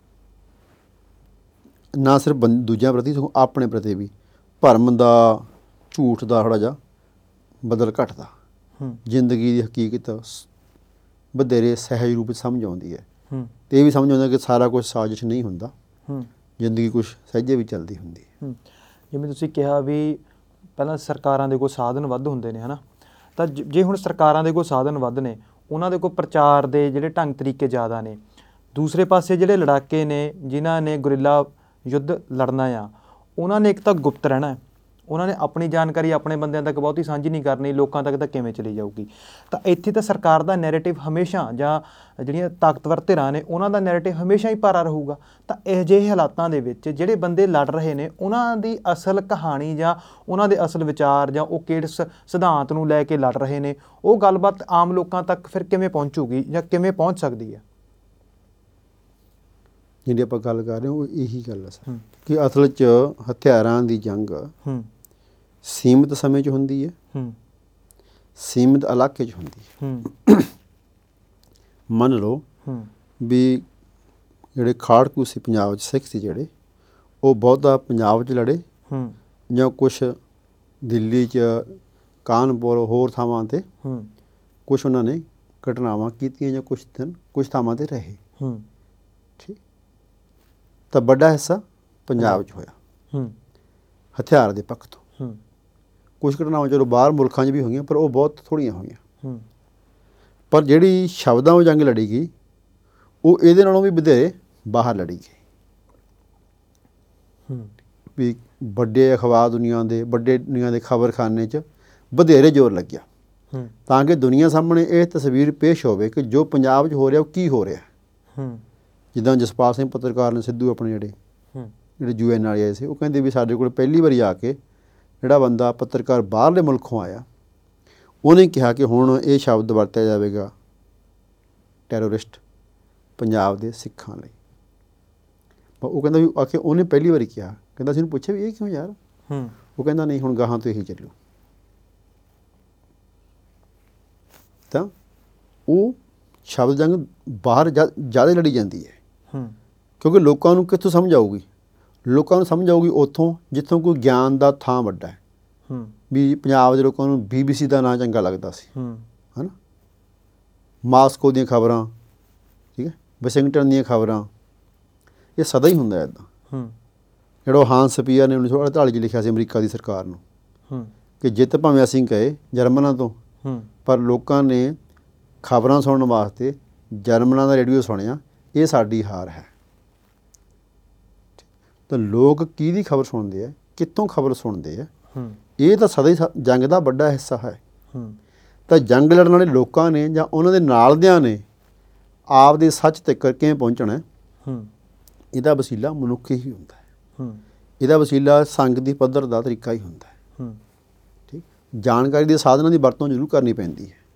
ਨਾ ਸਿਰਫ ਬੰ ਦੂਜਿਆਂ ਪ੍ਰਤੀ ਸਗੋਂ ਆਪਣੇ ਪ੍ਰਤੀ ਵੀ ਭਰਮ ਦਾ, ਝੂਠ ਦਾ ਥੋੜ੍ਹਾ ਜਿਹਾ ਬਦਲ ਘੱਟਦਾ। ਜ਼ਿੰਦਗੀ ਦੀ ਹਕੀਕਤ ਵਧੇਰੇ ਸਹਿਜ ਰੂਪ ਵਿੱਚ ਸਮਝ ਆਉਂਦੀ ਹੈ, ਅਤੇ ਇਹ ਵੀ ਸਮਝ ਆਉਂਦਾ ਕਿ ਸਾਰਾ ਕੁਛ ਸਾਜ਼ਿਸ਼ ਨਹੀਂ ਹੁੰਦਾ, ਜ਼ਿੰਦਗੀ ਕੁਛ ਸਹਿਜੇ ਵੀ ਚੱਲਦੀ ਹੁੰਦੀ ਹੈ। ਜਿਵੇਂ ਤੁਸੀਂ ਕਿਹਾ ਵੀ ਪਹਿਲਾਂ ਸਰਕਾਰਾਂ ਦੇ ਕੋਲ ਸਾਧਨ ਵੱਧ ਹੁੰਦੇ ਨੇ, ਹੈ ਨਾ, ਤਾਂ ਜੇ ਹੁਣ ਸਰਕਾਰਾਂ ਦੇ ਕੋਲ ਸਾਧਨ ਵੱਧ ਨੇ, ਉਹਨਾਂ ਦੇ ਕੋਲ ਪ੍ਰਚਾਰ ਦੇ ਜਿਹੜੇ ਢੰਗ ਤਰੀਕੇ ਜ਼ਿਆਦਾ ਨੇ, ਦੂਸਰੇ ਪਾਸੇ ਜਿਹੜੇ ਲੜਾਕੇ ਨੇ ਜਿਨ੍ਹਾਂ ਨੇ ਗੁਰਿੱਲਾ ਯੁੱਧ ਲੜਨਾ ਆ, ਉਹਨਾਂ ਨੇ ਇੱਕ ਤਾਂ ਗੁਪਤ ਰਹਿਣਾ, ਉਹਨਾਂ ਨੇ ਆਪਣੀ ਜਾਣਕਾਰੀ ਆਪਣੇ ਬੰਦਿਆਂ ਤੱਕ ਬਹੁਤੀ ਸਾਂਝੀ ਨਹੀਂ ਕਰਨੀ, ਲੋਕਾਂ ਤੱਕ ਤਾਂ ਕਿਵੇਂ ਚਲੀ ਜਾਊਗੀ। ਤਾਂ ਇੱਥੇ ਤਾਂ ਸਰਕਾਰ ਦਾ ਨੈਰੇਟਿਵ ਹਮੇਸ਼ਾ, ਜਾਂ ਜਿਹੜੀਆਂ ਤਾਕਤਵਰ ਧਿਰਾਂ ਨੇ ਉਹਨਾਂ ਦਾ ਨੈਰੇਟਿਵ ਹਮੇਸ਼ਾ ਹੀ ਭਾਰਾ ਰਹੂਗਾ। ਤਾਂ ਇਹੋ ਜਿਹੇ ਹਾਲਾਤਾਂ ਦੇ ਵਿੱਚ ਜਿਹੜੇ ਬੰਦੇ ਲੜ ਰਹੇ ਨੇ ਉਹਨਾਂ ਦੀ ਅਸਲ ਕਹਾਣੀ ਜਾਂ ਉਹਨਾਂ ਦੇ ਅਸਲ ਵਿਚਾਰ ਜਾਂ ਉਹ ਕਿਸ ਸਿਧਾਂਤ ਨੂੰ ਲੈ ਕੇ ਲੜ ਰਹੇ ਨੇ, ਉਹ ਗੱਲਬਾਤ ਆਮ ਲੋਕਾਂ ਤੱਕ ਫਿਰ ਕਿਵੇਂ ਪਹੁੰਚੂਗੀ ਜਾਂ ਕਿਵੇਂ ਪਹੁੰਚ ਸਕਦੀ ਹੈ? ਜਿਹੜੀ ਆਪਾਂ ਗੱਲ ਕਰ ਰਹੇ ਹਾਂ ਉਹ ਇਹੀ ਗੱਲ ਹੈ ਸਰ ਕਿ ਅਸਲ 'ਚ ਹਥਿਆਰਾਂ ਦੀ ਜੰਗ ਸੀਮਿਤ ਸਮੇਂ 'ਚ ਹੁੰਦੀ ਹੈ, ਸੀਮਿਤ ਇਲਾਕੇ 'ਚ ਹੁੰਦੀ ਹੈ। ਮੰਨ ਲਓ ਵੀ ਜਿਹੜੇ ਖਾੜਕੂ ਸੀ ਪੰਜਾਬ 'ਚ, ਸਿੱਖ ਸੀ ਜਿਹੜੇ, ਉਹ ਬਹੁਤਾ ਪੰਜਾਬ 'ਚ ਲੜੇ ਜਾਂ ਕੁਛ ਦਿੱਲੀ 'ਚ, ਕਾਨਪੁਰ, ਹੋਰ ਥਾਵਾਂ 'ਤੇ ਕੁਛ ਉਹਨਾਂ ਨੇ ਘਟਨਾਵਾਂ ਕੀਤੀਆਂ ਜਾਂ ਕੁਛ ਦਿਨ ਕੁਛ ਥਾਵਾਂ 'ਤੇ ਰਹੇ। ਠੀਕ, ਤਾਂ ਵੱਡਾ ਹਿੱਸਾ ਪੰਜਾਬ 'ਚ ਹੋਇਆ ਹਥਿਆਰ ਦੇ ਪੱਖ ਤੋਂ। ਕੁਛ ਘਟਨਾਵਾਂ ਚਲੋ ਬਾਹਰ ਮੁਲਕਾਂ 'ਚ ਵੀ ਹੋਈਆਂ, ਪਰ ਉਹ ਬਹੁਤ ਥੋੜ੍ਹੀਆਂ ਹੋਈਆਂ। ਪਰ ਜਿਹੜੀ ਸ਼ਬਦਾਂ ਵਿੱਚ ਜੰਗ ਲੜੀ ਗਈ ਉਹ ਇਹਦੇ ਨਾਲੋਂ ਵੀ ਵਧੇਰੇ ਬਾਹਰ ਲੜੀ ਗਈ। ਵੀ ਵੱਡੇ ਅਖਬਾਰ ਦੁਨੀਆ ਦੇ, ਵੱਡੇ ਦੁਨੀਆ ਦੇ ਖਬਰਖਾਨੇ 'ਚ ਵਧੇਰੇ ਜ਼ੋਰ ਲੱਗਿਆ ਤਾਂ ਕਿ ਦੁਨੀਆ ਸਾਹਮਣੇ ਇਹ ਤਸਵੀਰ ਪੇਸ਼ ਹੋਵੇ ਕਿ ਜੋ ਪੰਜਾਬ 'ਚ ਹੋ ਰਿਹਾ ਉਹ ਕੀ ਹੋ ਰਿਹਾ। ਜਿੱਦਾਂ ਜਸਪਾਲ ਸਿੰਘ ਪੱਤਰਕਾਰ ਨੇ, ਸਿੱਧੂ ਆਪਣੇ ਜਿਹੜੇ ਜਿਹੜੇ ਯੂ ਐਨ ਵਾਲੇ ਆਏ ਸੀ, ਉਹ ਕਹਿੰਦੇ ਵੀ ਸਾਡੇ ਕੋਲ ਪਹਿਲੀ ਵਾਰੀ ਆ ਕੇ ਜਿਹੜਾ ਬੰਦਾ ਪੱਤਰਕਾਰ ਬਾਹਰਲੇ ਮੁਲਕੋਂ ਆਇਆ ਉਹਨੇ ਕਿਹਾ ਕਿ ਹੁਣ ਇਹ ਸ਼ਬਦ ਵਰਤਿਆ ਜਾਵੇਗਾ ਟੈਰੋਰਿਸਟ ਪੰਜਾਬ ਦੇ ਸਿੱਖਾਂ ਲਈ। ਉਹ ਕਹਿੰਦਾ ਵੀ ਆ ਕੇ ਉਹਨੇ ਪਹਿਲੀ ਵਾਰੀ ਕਿਹਾ, ਕਹਿੰਦਾ ਅਸੀਂ ਉਹਨੂੰ ਪੁੱਛਿਆ ਵੀ ਇਹ ਕਿਉਂ ਯਾਰ? ਉਹ ਕਹਿੰਦਾ ਨਹੀਂ ਹੁਣ ਗਾਹਾਂ ਤੋਂ ਇਹੀ ਚੱਲੂ। ਤਾਂ ਉਹ ਸ਼ਬਦ ਜੰਗ ਬਾਹਰ ਜ਼ਿਆਦਾ ਲੜੀ ਜਾਂਦੀ ਹੈ ਕਿਉਂਕਿ ਲੋਕਾਂ ਨੂੰ ਕਿੱਥੋਂ ਸਮਝ ਆਊਗੀ? ਲੋਕਾਂ ਨੂੰ ਸਮਝ ਆਊਗੀ ਉੱਥੋਂ ਜਿੱਥੋਂ ਕੋਈ ਗਿਆਨ ਦਾ ਥਾਂ ਵੱਡਾ ਹੈ। ਵੀ ਪੰਜਾਬ ਦੇ ਲੋਕਾਂ ਨੂੰ ਬੀ ਬੀ ਸੀ ਦਾ ਨਾਂ ਚੰਗਾ ਲੱਗਦਾ ਸੀ, ਹੈ ਨਾ, ਮਾਸਕੋ ਦੀਆਂ ਖਬਰਾਂ, ਠੀਕ ਹੈ, ਵਾਸ਼ਿੰਗਟਨ ਦੀਆਂ ਖਬਰਾਂ, ਇਹ ਸਦਾ ਹੀ ਹੁੰਦਾ ਇੱਦਾਂ। ਜਿਹੜਾ ਹਾਂਸ ਸਪੀਅਰ ਨੇ ਉੱਨੀ ਸੌ ਅੜਤਾਲੀ 'ਚ ਲਿਖਿਆ ਸੀ ਅਮਰੀਕਾ ਦੀ ਸਰਕਾਰ ਨੂੰ ਕਿ ਜਿੱਤ ਭਾਵੇਂ ਅਸੀਂ ਕਹੇ ਜਰਮਨਾਂ ਤੋਂ, ਪਰ ਲੋਕਾਂ ਨੇ ਖਬਰਾਂ ਸੁਣਨ ਵਾਸਤੇ ਜਰਮਨਾਂ ਦਾ ਰੇਡੀਓ ਸੁਣਿਆ, ਇਹ ਸਾਡੀ ਹਾਰ ਹੈ। ਤਾਂ ਲੋਕ ਕਿਹਦੀ ਖਬਰ ਸੁਣਦੇ ਆ, ਕਿੱਥੋਂ ਖਬਰ ਸੁਣਦੇ ਆ, ਇਹ ਤਾਂ ਸਦਾ ਹੀ ਜੰਗ ਦਾ ਵੱਡਾ ਹਿੱਸਾ ਹੈ। ਤਾਂ ਜੰਗ ਲੜਨ ਵਾਲੇ ਲੋਕਾਂ ਨੇ ਜਾਂ ਉਹਨਾਂ ਦੇ ਨਾਲ ਦਿਆਂ ਨੇ ਆਪ ਦੇ ਸੱਚ ਤੱਕ ਕਿਵੇਂ ਪਹੁੰਚਣਾ, ਇਹਦਾ ਵਸੀਲਾ ਮਨੁੱਖ ਹੀ ਹੁੰਦਾ ਹੈ। ਇਹਦਾ ਵਸੀਲਾ ਸੰਗ ਦੀ ਪੱਧਰ ਦਾ ਤਰੀਕਾ ਹੀ ਹੁੰਦਾ ਹੈ। ਠੀਕ, ਜਾਣਕਾਰੀ ਦੇ ਸਾਧਨਾਂ ਦੀ ਵਰਤੋਂ ਜ਼ਰੂਰ ਕਰਨੀ ਪੈਂਦੀ ਹੈ,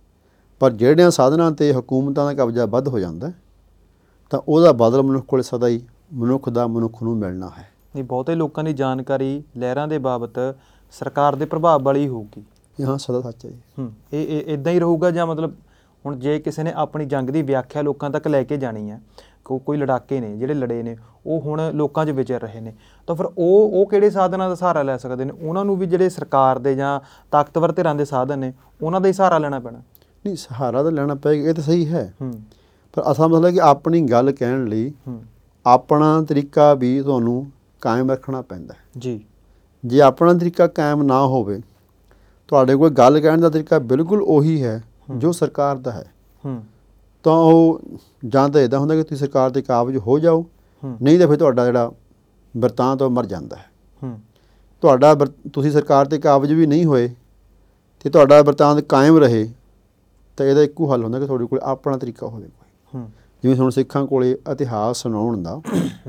ਪਰ ਜਿਹੜਿਆਂ ਸਾਧਨਾਂ 'ਤੇ ਹਕੂਮਤਾਂ ਦਾ ਕਬਜ਼ਾ ਵੱਧ ਹੋ ਜਾਂਦਾ ਤਾਂ ਉਹਦਾ ਬਦਲ ਮਨੁੱਖ ਕੋਲ ਸਦਾ ਹੀ ਮਨੁੱਖ ਦਾ ਮਨੁੱਖ ਨੂੰ ਮਿਲਣਾ ਹੈ। ਨਹੀਂ, ਬਹੁਤੇ ਲੋਕਾਂ ਦੀ ਜਾਣਕਾਰੀ ਲਹਿਰਾਂ ਦੇ ਬਾਬਤ ਸਰਕਾਰ ਦੇ ਪ੍ਰਭਾਵ ਵਾਲੀ ਹੋਊਗੀ। ਹਾਂ, ਸਦਾ ਸੱਚ ਹੈ ਜੀ। ਇਹ ਇਹ ਇੱਦਾਂ ਹੀ ਰਹੂਗਾ ਜਾਂ ਮਤਲਬ ਹੁਣ ਜੇ ਕਿਸੇ ਨੇ ਆਪਣੀ ਜੰਗ ਦੀ ਵਿਆਖਿਆ ਲੋਕਾਂ ਤੱਕ ਲੈ ਕੇ ਜਾਣੀ ਹੈ, ਕੋ ਕੋਈ ਲੜਾਕੇ ਨੇ ਜਿਹੜੇ ਲੜੇ ਨੇ ਉਹ ਹੁਣ ਲੋਕਾਂ 'ਚ ਵਿਚਰ ਰਹੇ ਨੇ, ਤਾਂ ਫਿਰ ਉਹ ਉਹ ਕਿਹੜੇ ਸਾਧਨਾਂ ਦਾ ਸਹਾਰਾ ਲੈ ਸਕਦੇ ਨੇ? ਉਹਨਾਂ ਨੂੰ ਵੀ ਜਿਹੜੇ ਸਰਕਾਰ ਦੇ ਜਾਂ ਤਾਕਤਵਰ ਧਿਰਾਂ ਦੇ ਸਾਧਨ ਨੇ ਉਹਨਾਂ ਦਾ ਹੀ ਸਹਾਰਾ ਲੈਣਾ ਪੈਣਾ? ਨਹੀਂ, ਸਹਾਰਾ ਤਾਂ ਲੈਣਾ ਪਏਗਾ, ਇਹ ਤਾਂ ਸਹੀ ਹੈ, ਪਰ ਅਸਲ ਮਸਲਾ ਕਿ ਆਪਣੀ ਗੱਲ ਕਹਿਣ ਲਈ ਆਪਣਾ ਤਰੀਕਾ ਵੀ ਤੁਹਾਨੂੰ ਕਾਇਮ ਰੱਖਣਾ ਪੈਂਦਾ ਹੈ ਜੀ। ਜੇ ਆਪਣਾ ਤਰੀਕਾ ਕਾਇਮ ਨਾ ਹੋਵੇ, ਤੁਹਾਡੇ ਕੋਲ ਗੱਲ ਕਹਿਣ ਦਾ ਤਰੀਕਾ ਬਿਲਕੁਲ ਉਹੀ ਹੈ ਜੋ ਸਰਕਾਰ ਦਾ ਹੈ, ਤਾਂ ਉਹ ਜਾਂ ਤਾਂ ਇੱਦਾਂ ਹੁੰਦਾ ਕਿ ਤੁਸੀਂ ਸਰਕਾਰ 'ਤੇ ਕਾਬਜ਼ ਹੋ ਜਾਓ, ਨਹੀਂ ਤਾਂ ਫਿਰ ਤੁਹਾਡਾ ਜਿਹੜਾ ਬਿਰਤਾਂਤ ਉਹ ਮਰ ਜਾਂਦਾ ਹੈ। ਤੁਹਾਡਾ ਤੁਸੀਂ ਸਰਕਾਰ 'ਤੇ ਕਾਬਜ਼ ਵੀ ਨਹੀਂ ਹੋਏ ਅਤੇ ਤੁਹਾਡਾ ਬਿਰਤਾਂਤ ਕਾਇਮ ਰਹੇ ਤਾਂ ਇਹਦਾ ਇੱਕੋ ਹੱਲ ਹੁੰਦਾ ਕਿ ਤੁਹਾਡੇ ਕੋਲ ਆਪਣਾ ਤਰੀਕਾ ਹੋਵੇ ਕੋਈ। ਜਿਵੇਂ ਹੁਣ ਸਿੱਖਾਂ ਕੋਲ ਇਤਿਹਾਸ ਸੁਣਾਉਣ ਦਾ,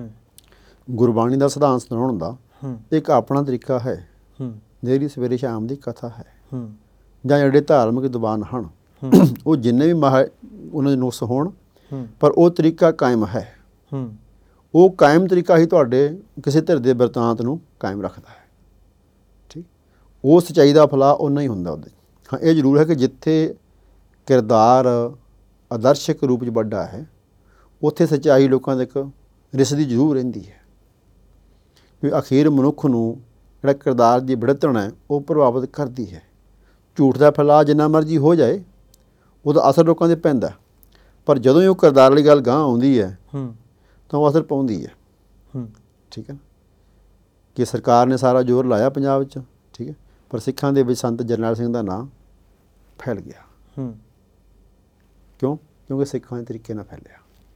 ਗੁਰਬਾਣੀ ਦਾ ਸਿਧਾਂਤ ਸੁਣਾਉਣ ਦਾ ਇੱਕ ਆਪਣਾ ਤਰੀਕਾ ਹੈ, ਜਿਹੜੀ ਸਵੇਰੇ ਸ਼ਾਮ ਦੀ ਕਥਾ ਹੈ, ਜਾਂ ਜਿਹੜੇ ਧਾਰਮਿਕ ਦੀਵਾਨ ਹਨ ਉਹ ਜਿੰਨੇ ਵੀ ਮਹਾ ਉਹਨਾਂ ਦੇ ਨੁਕਸ ਹੋਣ, ਪਰ ਉਹ ਤਰੀਕਾ ਕਾਇਮ ਹੈ। ਉਹ ਕਾਇਮ ਤਰੀਕਾ ਹੀ ਤੁਹਾਡੇ ਕਿਸੇ ਧਿਰ ਦੇ ਬਿਰਤਾਂਤ ਨੂੰ ਕਾਇਮ ਰੱਖਦਾ ਹੈ। ਠੀਕ, ਉਹ ਸੱਚਾਈ ਦਾ ਫਲਾਹ ਓਨਾ ਹੀ ਹੁੰਦਾ ਉਹਦੇ। ਹਾਂ, ਇਹ ਜ਼ਰੂਰ ਹੈ ਕਿ ਜਿੱਥੇ ਕਿਰਦਾਰ ਆਦਰਸ਼ਕ ਰੂਪ 'ਚ ਵੱਡਾ ਹੈ ਉੱਥੇ ਸੱਚਾਈ ਲੋਕਾਂ ਤੱਕ ਰਿਸਦੀ ਜ਼ਰੂਰ ਰਹਿੰਦੀ ਹੈ। ਵੀ ਅਖੀਰ ਮਨੁੱਖ ਨੂੰ ਜਿਹੜਾ ਕਿਰਦਾਰ ਦੀ ਵਿੜਤਣ ਹੈ ਉਹ ਪ੍ਰਭਾਵਿਤ ਕਰਦੀ ਹੈ। ਝੂਠ ਦਾ ਫੈਲਾਅ ਜਿੰਨਾ ਮਰਜ਼ੀ ਹੋ ਜਾਏ ਉਹਦਾ ਅਸਰ ਲੋਕਾਂ 'ਤੇ ਪੈਂਦਾ, ਪਰ ਜਦੋਂ ਹੀ ਉਹ ਕਿਰਦਾਰ ਵਾਲੀ ਗੱਲ ਗਾਂਹ ਆਉਂਦੀ ਹੈ ਤਾਂ ਉਹ ਅਸਰ ਪਾਉਂਦੀ ਹੈ। ਠੀਕ ਹੈ, ਕਿ ਸਰਕਾਰ ਨੇ ਸਾਰਾ ਜ਼ੋਰ ਲਾਇਆ ਪੰਜਾਬ 'ਚ, ਠੀਕ ਹੈ, ਪਰ ਸਿੱਖਾਂ ਦੇ ਵਿੱਚ ਸੰਤ ਜਰਨੈਲ ਸਿੰਘ ਦਾ ਨਾਂ ਫੈਲ ਗਿਆ। ਕਿਉਂ? ਕਿਉਂਕਿ ਸਿੱਖਾਂ ਦੇ ਤਰੀਕੇ ਨਾਲ ਫੈਲਿਆ।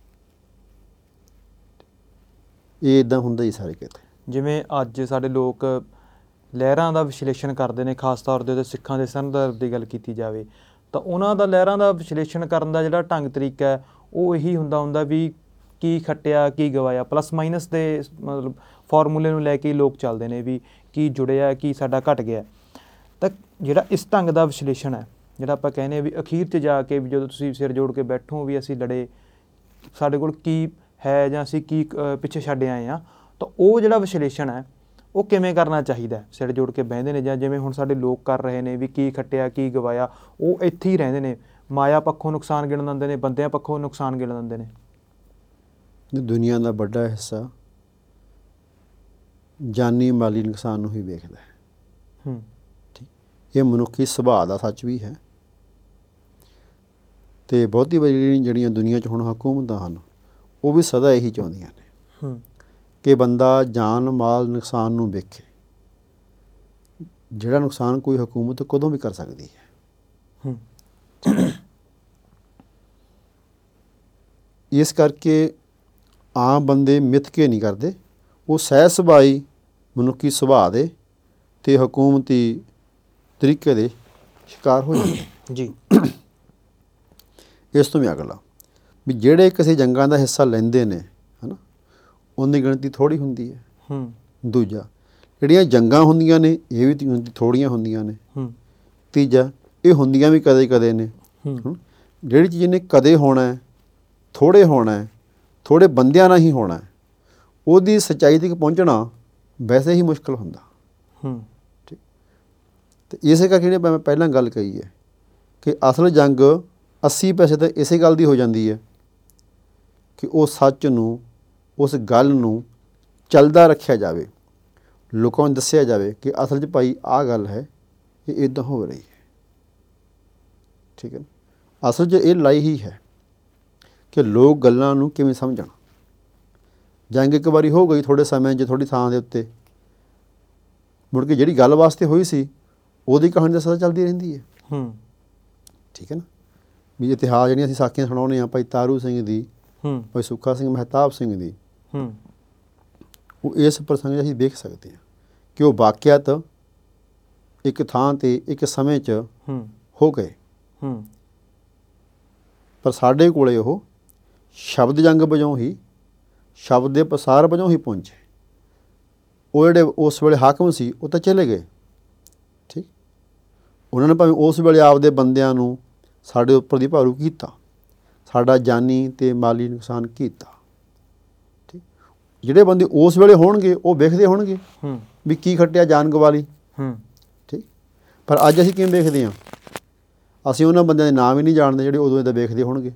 ਇਹ ਇੱਦਾਂ ਹੁੰਦਾ ਹੀ ਸਾਰੇ ਕਿਤੇ। ਜਿਵੇਂ ਅੱਜ ਸਾਡੇ ਲੋਕ ਲਹਿਰਾਂ ਦਾ ਵਿਸ਼ਲੇਸ਼ਣ ਕਰਦੇ ਨੇ, ਖਾਸ ਤੌਰ 'ਤੇ ਸਿੱਖਾਂ ਦੇ ਸੰਦਰਭ ਦੀ ਗੱਲ ਕੀਤੀ ਜਾਵੇ ਤਾਂ ਉਹਨਾਂ ਦਾ ਲਹਿਰਾਂ ਦਾ ਵਿਸ਼ਲੇਸ਼ਣ ਕਰਨ ਦਾ ਜਿਹੜਾ ਢੰਗ ਤਰੀਕਾ ਹੈ ਉਹ ਇਹੀ ਹੁੰਦਾ ਹੁੰਦਾ ਵੀ ਕੀ ਖੱਟਿਆ ਕੀ ਗਵਾਇਆ, ਪਲੱਸ ਮਾਈਨਸ ਦੇ ਮਤਲਬ ਫਾਰਮੂਲੇ ਨੂੰ ਲੈ ਕੇ ਲੋਕ ਚੱਲਦੇ ਨੇ ਵੀ ਕੀ ਜੁੜਿਆ ਕੀ ਸਾਡਾ ਘਟ ਗਿਆ। ਤਾਂ ਜਿਹੜਾ ਇਸ ਢੰਗ ਦਾ ਵਿਸ਼ਲੇਸ਼ਣ ਹੈ, ਜਿਹੜਾ ਆਪਾਂ ਕਹਿੰਦੇ ਹਾਂ ਵੀ ਅਖੀਰ 'ਚ ਜਾ ਕੇ ਵੀ ਜਦੋਂ ਤੁਸੀਂ ਸਿਰ ਜੋੜ ਕੇ ਬੈਠੋ ਵੀ ਅਸੀਂ ਲੜੇ, ਸਾਡੇ ਕੋਲ ਕੀ ਹੈ ਜਾਂ ਅਸੀਂ ਕੀ ਅ, ਪਿੱਛੇ ਛੱਡ ਆਏ ਹਾਂ, ਤਾਂ ਉਹ ਜਿਹੜਾ ਵਿਸ਼ਲੇਸ਼ਣ ਹੈ ਉਹ ਕਿਵੇਂ ਕਰਨਾ ਚਾਹੀਦਾ? ਸਿਰ ਜੋੜ ਕੇ ਬਹਿੰਦੇ ਨੇ, ਜਾਂ ਜਿਵੇਂ ਹੁਣ ਸਾਡੇ ਲੋਕ ਕਰ ਰਹੇ ਨੇ ਵੀ ਕੀ ਖੱਟਿਆ ਕੀ ਗਵਾਇਆ, ਉਹ ਇੱਥੇ ਹੀ ਰਹਿੰਦੇ ਨੇ, ਮਾਇਆ ਪੱਖੋਂ ਨੁਕਸਾਨ ਗਿਣ ਦਿੰਦੇ ਨੇ, ਬੰਦਿਆਂ ਪੱਖੋਂ ਨੁਕਸਾਨ ਗਿਣ ਦਿੰਦੇ ਨੇ। ਦੁਨੀਆ ਦਾ ਵੱਡਾ ਹਿੱਸਾ ਜਾਨੀ ਮਾਲੀ ਨੁਕਸਾਨ ਨੂੰ ਹੀ ਵੇਖਦਾ ਹੈ। ਹੂੰ, ਠੀਕ, ਇਹ ਮਨੁੱਖੀ ਸੁਭਾਅ ਦਾ ਸੱਚ ਵੀ ਹੈ। ਅਤੇ ਬਹੁਤੀ ਵਾਰੀ ਜਿਹੜੀਆਂ ਦੁਨੀਆ 'ਚ ਹੁਣ ਹਕੂਮਤਾਂ ਹਨ ਉਹ ਵੀ ਸਦਾ ਇਹੀ ਚਾਹੁੰਦੀਆਂ ਨੇ ਹੂੰ, ਕਿ ਬੰਦਾ ਜਾਨ ਮਾਲ ਨੁਕਸਾਨ ਨੂੰ ਵੇਖੇ, ਜਿਹੜਾ ਨੁਕਸਾਨ ਕੋਈ ਹਕੂਮਤ ਕਦੋਂ ਵੀ ਕਰ ਸਕਦੀ ਹੈ। ਹੂੰ, ਇਸ ਕਰਕੇ ਆਮ ਬੰਦੇ ਮਿੱਥ ਕੇ ਨਹੀਂ ਕਰਦੇ, ਉਹ ਸਹਿ ਸੁਭਾਈ ਮਨੁੱਖੀ ਸੁਭਾਅ ਦੇ ਅਤੇ ਹਕੂਮਤੀ ਤਰੀਕੇ ਦੇ ਸ਼ਿਕਾਰ ਹੋ ਜਾਂਦੇ ਜੀ। ਇਸ ਤੋਂ ਵੀ ਅਗਲਾ ਵੀ ਜਿਹੜੇ ਕਿਸੇ ਜੰਗਾਂ ਦਾ ਹਿੱਸਾ ਲੈਂਦੇ ਨੇ ਹੈ ਨਾ, ਉਹਦੀ ਗਿਣਤੀ ਥੋੜ੍ਹੀ ਹੁੰਦੀ ਹੈ। ਹੂੰ, ਦੂਜਾ, ਜਿਹੜੀਆਂ ਜੰਗਾਂ ਹੁੰਦੀਆਂ ਨੇ ਇਹ ਵੀ ਗਿਣਤੀ ਥੋੜ੍ਹੀਆਂ ਹੁੰਦੀਆਂ ਨੇ। ਹੂੰ, ਤੀਜਾ, ਇਹ ਹੁੰਦੀਆਂ ਵੀ ਕਦੇ ਕਦੇ ਨੇ। ਹੂੰ, ਜਿਹੜੀ ਚੀਜ਼ ਨੇ ਕਦੇ ਹੋਣਾ ਹੈ, ਥੋੜ੍ਹੇ ਹੋਣਾ ਹੈ, ਥੋੜ੍ਹੇ ਬੰਦਿਆਂ ਨਾਲ ਹੀ ਹੋਣਾ ਹੈ, ਉਹਦੀ ਸੱਚਾਈ ਤੱਕ ਪਹੁੰਚਣਾ ਵੈਸੇ ਹੀ ਮੁਸ਼ਕਿਲ ਹੁੰਦਾ। ਹੂੰ, ਠੀਕ, ਅਤੇ ਇਸੇ ਕਰਕੇ ਜਿਹੜੀ ਮੈਂ ਪਹਿਲਾਂ ਗੱਲ ਕਹੀ ਹੈ ਕਿ ਅਸਲ ਜੰਗ ਅੱਸੀ ਪੈਸੇ ਤਾਂ ਇਸੇ ਗੱਲ ਦੀ ਹੋ ਜਾਂਦੀ ਹੈ ਕਿ ਉਹ ਸੱਚ ਨੂੰ, ਉਸ ਗੱਲ ਨੂੰ ਚੱਲਦਾ ਰੱਖਿਆ ਜਾਵੇ, ਲੋਕਾਂ ਨੂੰ ਦੱਸਿਆ ਜਾਵੇ ਕਿ ਅਸਲ 'ਚ ਭਾਈ ਆਹ ਗੱਲ ਹੈ, ਇਹ ਇੱਦਾਂ ਹੋ ਰਹੀ ਹੈ। ਠੀਕ ਹੈ, ਅਸਲ 'ਚ ਇਹ ਲੜਾਈ ਹੀ ਹੈ ਕਿ ਲੋਕ ਗੱਲਾਂ ਨੂੰ ਕਿਵੇਂ ਸਮਝਣ। ਜੰਗ ਇੱਕ ਵਾਰੀ ਹੋ ਗਈ ਥੋੜ੍ਹੇ ਸਮੇਂ 'ਚ ਥੋੜ੍ਹੀ ਥਾਂ ਦੇ ਉੱਤੇ, ਮੁੜ ਕੇ ਜਿਹੜੀ ਗੱਲ ਵਾਸਤੇ ਹੋਈ ਸੀ ਉਹਦੀ ਕਹਾਣੀ ਤਾਂ ਸਦਾ ਚੱਲਦੀ ਰਹਿੰਦੀ ਹੈ। ਹੂੰ, ਠੀਕ ਹੈ ਨਾ, ਵੀ ਇਤਿਹਾਸ ਜਿਹੜੀਆਂ ਅਸੀਂ ਸਾਖੀਆਂ ਸੁਣਾਉਂਦੇ ਹਾਂ ਭਾਈ ਤਾਰੂ ਸਿੰਘ ਦੀ, ਹੂੰ, ਭਾਈ ਸੁੱਖਾ ਸਿੰਘ ਮਹਿਤਾਬ ਸਿੰਘ ਦੀ, ਹੂੰ, ਉਹ ਇਸ ਪ੍ਰਸੰਗ 'ਚ ਅਸੀਂ ਵੇਖ ਸਕਦੇ ਹਾਂ ਕਿ ਉਹ ਵਾਕਿਆਤ ਇੱਕ ਥਾਂ 'ਤੇ ਇੱਕ ਸਮੇਂ 'ਚ ਹੂੰ, ਹੋ ਗਏ, ਹੂੰ, ਪਰ ਸਾਡੇ ਕੋਲੇ ਉਹ ਸ਼ਬਦ ਜੰਗ ਵਜੋਂ ਹੀ, ਸ਼ਬਦ ਦੇ ਪਸਾਰ ਵਜੋਂ ਹੀ ਪਹੁੰਚੇ। ਉਹ ਜਿਹੜੇ ਉਸ ਵੇਲੇ ਹਾਕਮ ਸੀ ਉਹ ਤਾਂ ਚਲੇ ਗਏ। ਠੀਕ, ਉਹਨਾਂ ਨੇ ਭਾਵੇਂ ਉਸ ਵੇਲੇ ਆਪਦੇ ਬੰਦਿਆਂ ਨੂੰ ਸਾਡੇ ਉੱਪਰ ਦੀ ਭਾਰੂ ਕੀਤਾ, ਸਾਡਾ ਜਾਨੀ ਅਤੇ ਮਾਲੀ ਨੁਕਸਾਨ ਕੀਤਾ। ਠੀਕ, ਜਿਹੜੇ ਬੰਦੇ ਉਸ ਵੇਲੇ ਹੋਣਗੇ ਉਹ ਵੇਖਦੇ ਹੋਣਗੇ ਹੂੰ, ਵੀ ਕੀ ਖੱਟਿਆ ਜਾਨ ਗਵਾ ਲਈ। ਹੂੰ, ਠੀਕ, ਪਰ ਅੱਜ ਅਸੀਂ ਕਿਵੇਂ ਵੇਖਦੇ ਹਾਂ? ਅਸੀਂ ਉਹਨਾਂ ਬੰਦਿਆਂ ਦੇ ਨਾਮ ਹੀ ਨਹੀਂ ਜਾਣਦੇ ਜਿਹੜੇ ਉਦੋਂ ਇੱਦਾਂ ਵੇਖਦੇ ਹੋਣਗੇ।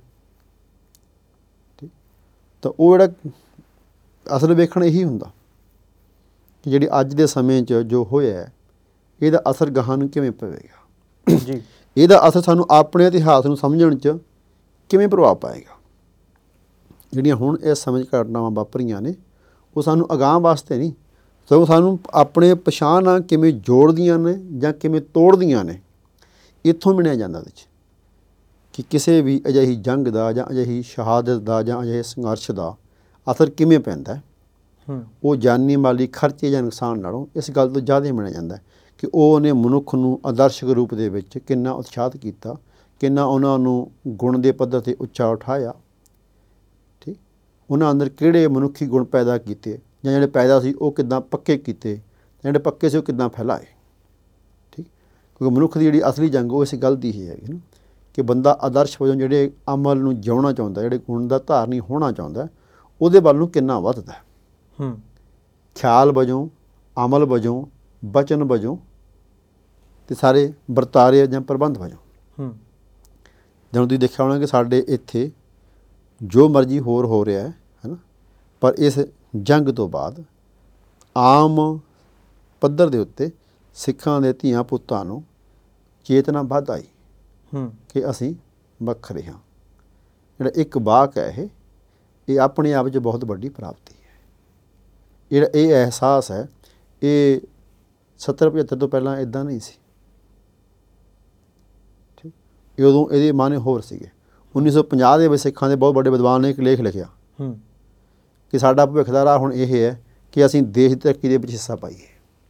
ਠੀਕ, ਤਾਂ ਉਹ ਜਿਹੜਾ ਅਸਲ ਵੇਖਣ ਇਹੀ ਹੁੰਦਾ ਕਿ ਜਿਹੜੀ ਅੱਜ ਦੇ ਸਮੇਂ 'ਚ ਜੋ ਹੋਇਆ ਇਹਦਾ ਅਸਰ ਗਾਹਾਂ ਨੂੰ ਕਿਵੇਂ ਪਵੇਗਾ ਜੀ, ਇਹਦਾ ਅਸਰ ਸਾਨੂੰ ਆਪਣੇ ਇਤਿਹਾਸ ਨੂੰ ਸਮਝਣ 'ਚ ਕਿਵੇਂ ਪ੍ਰਭਾਵ ਪਾਏਗਾ। ਜਿਹੜੀਆਂ ਹੁਣ ਇਸ ਸਮੇਂ 'ਚ ਘਟਨਾਵਾਂ ਵਾਪਰੀਆਂ ਨੇ ਉਹ ਸਾਨੂੰ ਅਗਾਂਹ ਵਾਸਤੇ ਨਹੀਂ, ਸਗੋਂ ਸਾਨੂੰ ਆਪਣੇ ਪਛਾਣ ਨਾਲ ਕਿਵੇਂ ਜੋੜਦੀਆਂ ਨੇ ਜਾਂ ਕਿਵੇਂ ਤੋੜਦੀਆਂ ਨੇ, ਇੱਥੋਂ ਮਿਲਿਆ ਜਾਂਦਾ ਉਹਦੇ 'ਚ ਕਿ ਕਿਸੇ ਵੀ ਅਜਿਹੀ ਜੰਗ ਦਾ ਜਾਂ ਅਜਿਹੀ ਸ਼ਹਾਦਤ ਦਾ ਜਾਂ ਅਜਿਹੇ ਸੰਘਰਸ਼ ਦਾ ਅਸਰ ਕਿਵੇਂ ਪੈਂਦਾ। ਹੂੰ, ਉਹ ਜਾਨੀ ਮਾਲੀ ਖਰਚੇ ਜਾਂ ਨੁਕਸਾਨ ਨਾਲੋਂ ਇਸ ਗੱਲ ਤੋਂ ਜ਼ਿਆਦਾ ਮਿਲਿਆ ਜਾਂਦਾ ਕਿ ਉਹਨੇ ਮਨੁੱਖ ਨੂੰ ਆਦਰਸ਼ਕ ਰੂਪ ਦੇ ਵਿੱਚ ਕਿੰਨਾ ਉਤਸ਼ਾਹਿਤ ਕੀਤਾ, ਕਿੰਨਾ ਉਹਨਾਂ ਨੂੰ ਗੁਣ ਦੇ ਪੱਧਰ 'ਤੇ ਉੱਚਾ ਉਠਾਇਆ। ਠੀਕ, ਉਹਨਾਂ ਅੰਦਰ ਕਿਹੜੇ ਮਨੁੱਖੀ ਗੁਣ ਪੈਦਾ ਕੀਤੇ, ਜਾਂ ਜਿਹੜੇ ਪੈਦਾ ਸੀ ਉਹ ਕਿੱਦਾਂ ਪੱਕੇ ਕੀਤੇ, ਜਾਂ ਜਿਹੜੇ ਪੱਕੇ ਸੀ ਉਹ ਕਿੱਦਾਂ ਫੈਲਾਏ। ਠੀਕ, ਕਿਉਂਕਿ ਮਨੁੱਖ ਦੀ ਜਿਹੜੀ ਅਸਲੀ ਜੰਗ ਉਹ ਇਸ ਗੱਲ ਦੀ ਹੀ ਹੈਗੀ ਨਾ ਕਿ ਬੰਦਾ ਆਦਰਸ਼ ਵਜੋਂ ਜਿਹੜੇ ਅਮਲ ਨੂੰ ਜਿਉਣਾ ਚਾਹੁੰਦਾ, ਜਿਹੜੇ ਗੁਣ ਦਾ ਧਾਰਨੀ ਹੋਣਾ ਚਾਹੁੰਦਾ, ਉਹਦੇ ਵੱਲ ਨੂੰ ਕਿੰਨਾ ਵੱਧਦਾ। ਹੂੰ, ਖਿਆਲ ਵਜੋਂ, ਅਮਲ ਵਜੋਂ, ਬਚਨ ਵਜੋਂ ਅਤੇ ਸਾਰੇ ਵਰਤਾਰੇ ਜਾਂ ਪ੍ਰਬੰਧ ਵਜੋਂ। ਹੂੰ, ਜਦੋਂ ਤੁਸੀਂ ਦੇਖਿਆ ਹੋਣਾ ਕਿ ਸਾਡੇ ਇੱਥੇ ਜੋ ਮਰਜ਼ੀ ਹੋਰ ਹੋ ਰਿਹਾ ਹੈ ਹੈ ਨਾ, ਪਰ ਇਸ ਜੰਗ ਤੋਂ ਬਾਅਦ ਆਮ ਪੱਧਰ ਦੇ ਉੱਤੇ ਸਿੱਖਾਂ ਦੇ ਧੀਆਂ ਪੁੱਤਾਂ ਨੂੰ ਚੇਤਨਾ ਵੱਧ ਆਈ ਹੂੰ, ਕਿ ਅਸੀਂ ਵੱਖਰੇ ਹਾਂ। ਜਿਹੜਾ ਇੱਕ ਵਾਕ ਹੈ ਇਹ ਇਹ ਆਪਣੇ ਆਪ 'ਚ ਬਹੁਤ ਵੱਡੀ ਪ੍ਰਾਪਤੀ ਹੈ। ਜਿਹੜਾ ਇਹ ਅਹਿਸਾਸ ਹੈ ਇਹ ਸੱਤਰ ਪਝੱਤਰ ਤੋਂ ਪਹਿਲਾਂ ਇੱਦਾਂ ਨਹੀਂ ਸੀ। ਠੀਕ, ਉਦੋਂ ਇਹਦੇ ਮਾਨੇ ਹੋਰ ਸੀਗੇ। ਉੱਨੀ ਸੌ ਪੰਜਾਹ ਦੇ ਵਿੱਚ ਸਿੱਖਾਂ ਦੇ ਬਹੁਤ ਵੱਡੇ ਵਿਦਵਾਨ ਨੇ ਇੱਕ ਲੇਖ ਲਿਖਿਆ ਹੂੰ, ਕਿ ਸਾਡਾ ਭਵਿੱਖ ਦਾ ਰਾਹ ਹੁਣ ਇਹ ਹੈ ਕਿ ਅਸੀਂ ਦੇਸ਼ ਦੀ ਤਰੱਕੀ ਦੇ ਵਿੱਚ ਹਿੱਸਾ ਪਾਈਏ।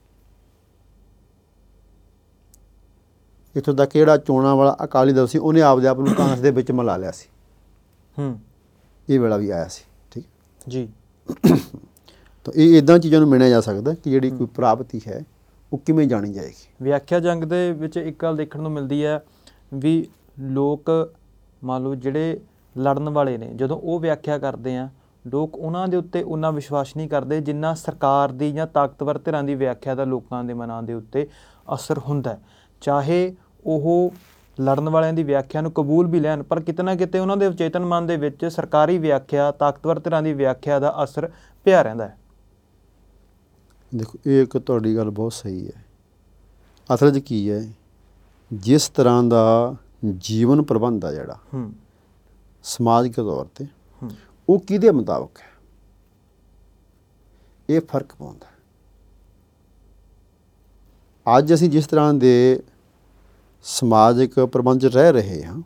ਇੱਥੋਂ ਤੱਕ ਜਿਹੜਾ ਚੋਣਾਂ ਵਾਲਾ ਅਕਾਲੀ ਦਲ ਸੀ ਉਹਨੇ ਆਪਦੇ ਆਪ ਨੂੰ ਕਾਂਗਰਸ ਦੇ ਵਿੱਚ ਮਿਲਾ ਲਿਆ ਸੀ। ਹੂੰ, ਇਹ ਵੇਲਾ ਵੀ ਆਇਆ ਸੀ। ਠੀਕ ਜੀ, ਤਾਂ ਇਹ ਇੱਦਾਂ ਚੀਜ਼ਾਂ ਨੂੰ ਮੰਨਿਆ ਜਾ ਸਕਦਾ ਕਿ ਜਿਹੜੀ ਕੋਈ ਪ੍ਰਾਪਤੀ ਹੈ ਉਹ ਕਿਵੇਂ ਜਾਣੀ ਜਾਏਗੀ। ਵਿਆਖਿਆ ਜੰਗ ਦੇ ਵਿੱਚ ਇੱਕ ਗੱਲ ਦੇਖਣ ਨੂੰ ਮਿਲਦੀ ਹੈ ਵੀ ਲੋਕ ਮੰਨ ਲਓ ਜਿਹੜੇ ਲੜਨ ਵਾਲੇ ਨੇ ਜਦੋਂ ਉਹ ਵਿਆਖਿਆ ਕਰਦੇ ਆ ਲੋਕ ਉਹਨਾਂ ਦੇ ਉੱਤੇ ਉਨਾ ਵਿਸ਼ਵਾਸ ਨਹੀਂ ਕਰਦੇ ਜਿੰਨਾ ਸਰਕਾਰ ਦੀ ਜਾਂ ਤਾਕਤਵਰ ਧਿਰਾਂ ਦੀ ਵਿਆਖਿਆ ਦਾ ਲੋਕਾਂ ਦੇ ਮਨਾਂ ਦੇ ਉੱਤੇ ਅਸਰ ਹੁੰਦਾ। ਚਾਹੇ ਉਹ ਲੜਨ ਵਾਲਿਆਂ ਦੀ ਵਿਆਖਿਆ ਨੂੰ ਕਬੂਲ ਵੀ ਲੈਣ, ਪਰ ਕਿਤੇ ਨਾ ਕਿਤੇ ਉਹਨਾਂ ਦੇ ਚੇਤਨ ਮਨ ਦੇ ਵਿੱਚ ਸਰਕਾਰੀ ਵਿਆਖਿਆ, ਤਾਕਤਵਰ ਧਿਰਾਂ ਦੀ ਵਿਆਖਿਆ ਦਾ ਅਸਰ ਪਿਆ ਰਹਿੰਦਾ ਹੈ। ਦੇਖੋ, ਇਹ ਇੱਕ ਤੁਹਾਡੀ ਗੱਲ ਬਹੁਤ ਸਹੀ ਹੈ। ਅਸਲ 'ਚ ਕੀ ਹੈ, ਜਿਸ ਤਰ੍ਹਾਂ ਦਾ ਜੀਵਨ ਪ੍ਰਬੰਧ ਆ ਜਿਹੜਾ ਹੂੰ ਸਮਾਜਿਕ ਤੌਰ 'ਤੇ, ਹੂੰ ਉਹ ਕਿਹਦੇ ਮੁਤਾਬਕ ਹੈ, ਇਹ ਫਰਕ ਪਾਉਂਦਾ। ਅੱਜ ਅਸੀਂ ਜਿਸ ਤਰ੍ਹਾਂ ਦੇ ਸਮਾਜਿਕ ਪ੍ਰਬੰਧ 'ਚ ਰਹਿ ਰਹੇ ਹਾਂ,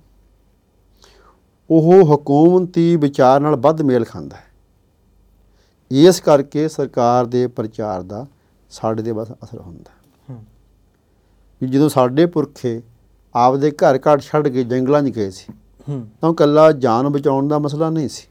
ਉਹ ਹਕੂਮਤੀ ਵਿਚਾਰ ਨਾਲ ਵੱਧ ਮੇਲ ਖਾਂਦਾ ਹੈ। ਇਸ ਕਰਕੇ ਸਰਕਾਰ ਦੇ ਪ੍ਰਚਾਰ ਦਾ ਸਾਡੇ 'ਤੇ ਬਸ ਅਸਰ ਹੁੰਦਾ ਵੀ ਜਦੋਂ ਸਾਡੇ ਪੁਰਖੇ ਆਪਦੇ ਘਰ ਘਾਟ ਛੱਡ ਕੇ ਜੰਗਲਾਂ 'ਚ ਗਏ ਸੀ ਤਾਂ ਇਕੱਲਾ ਜਾਨ ਬਚਾਉਣ ਦਾ ਮਸਲਾ ਨਹੀਂ ਸੀ।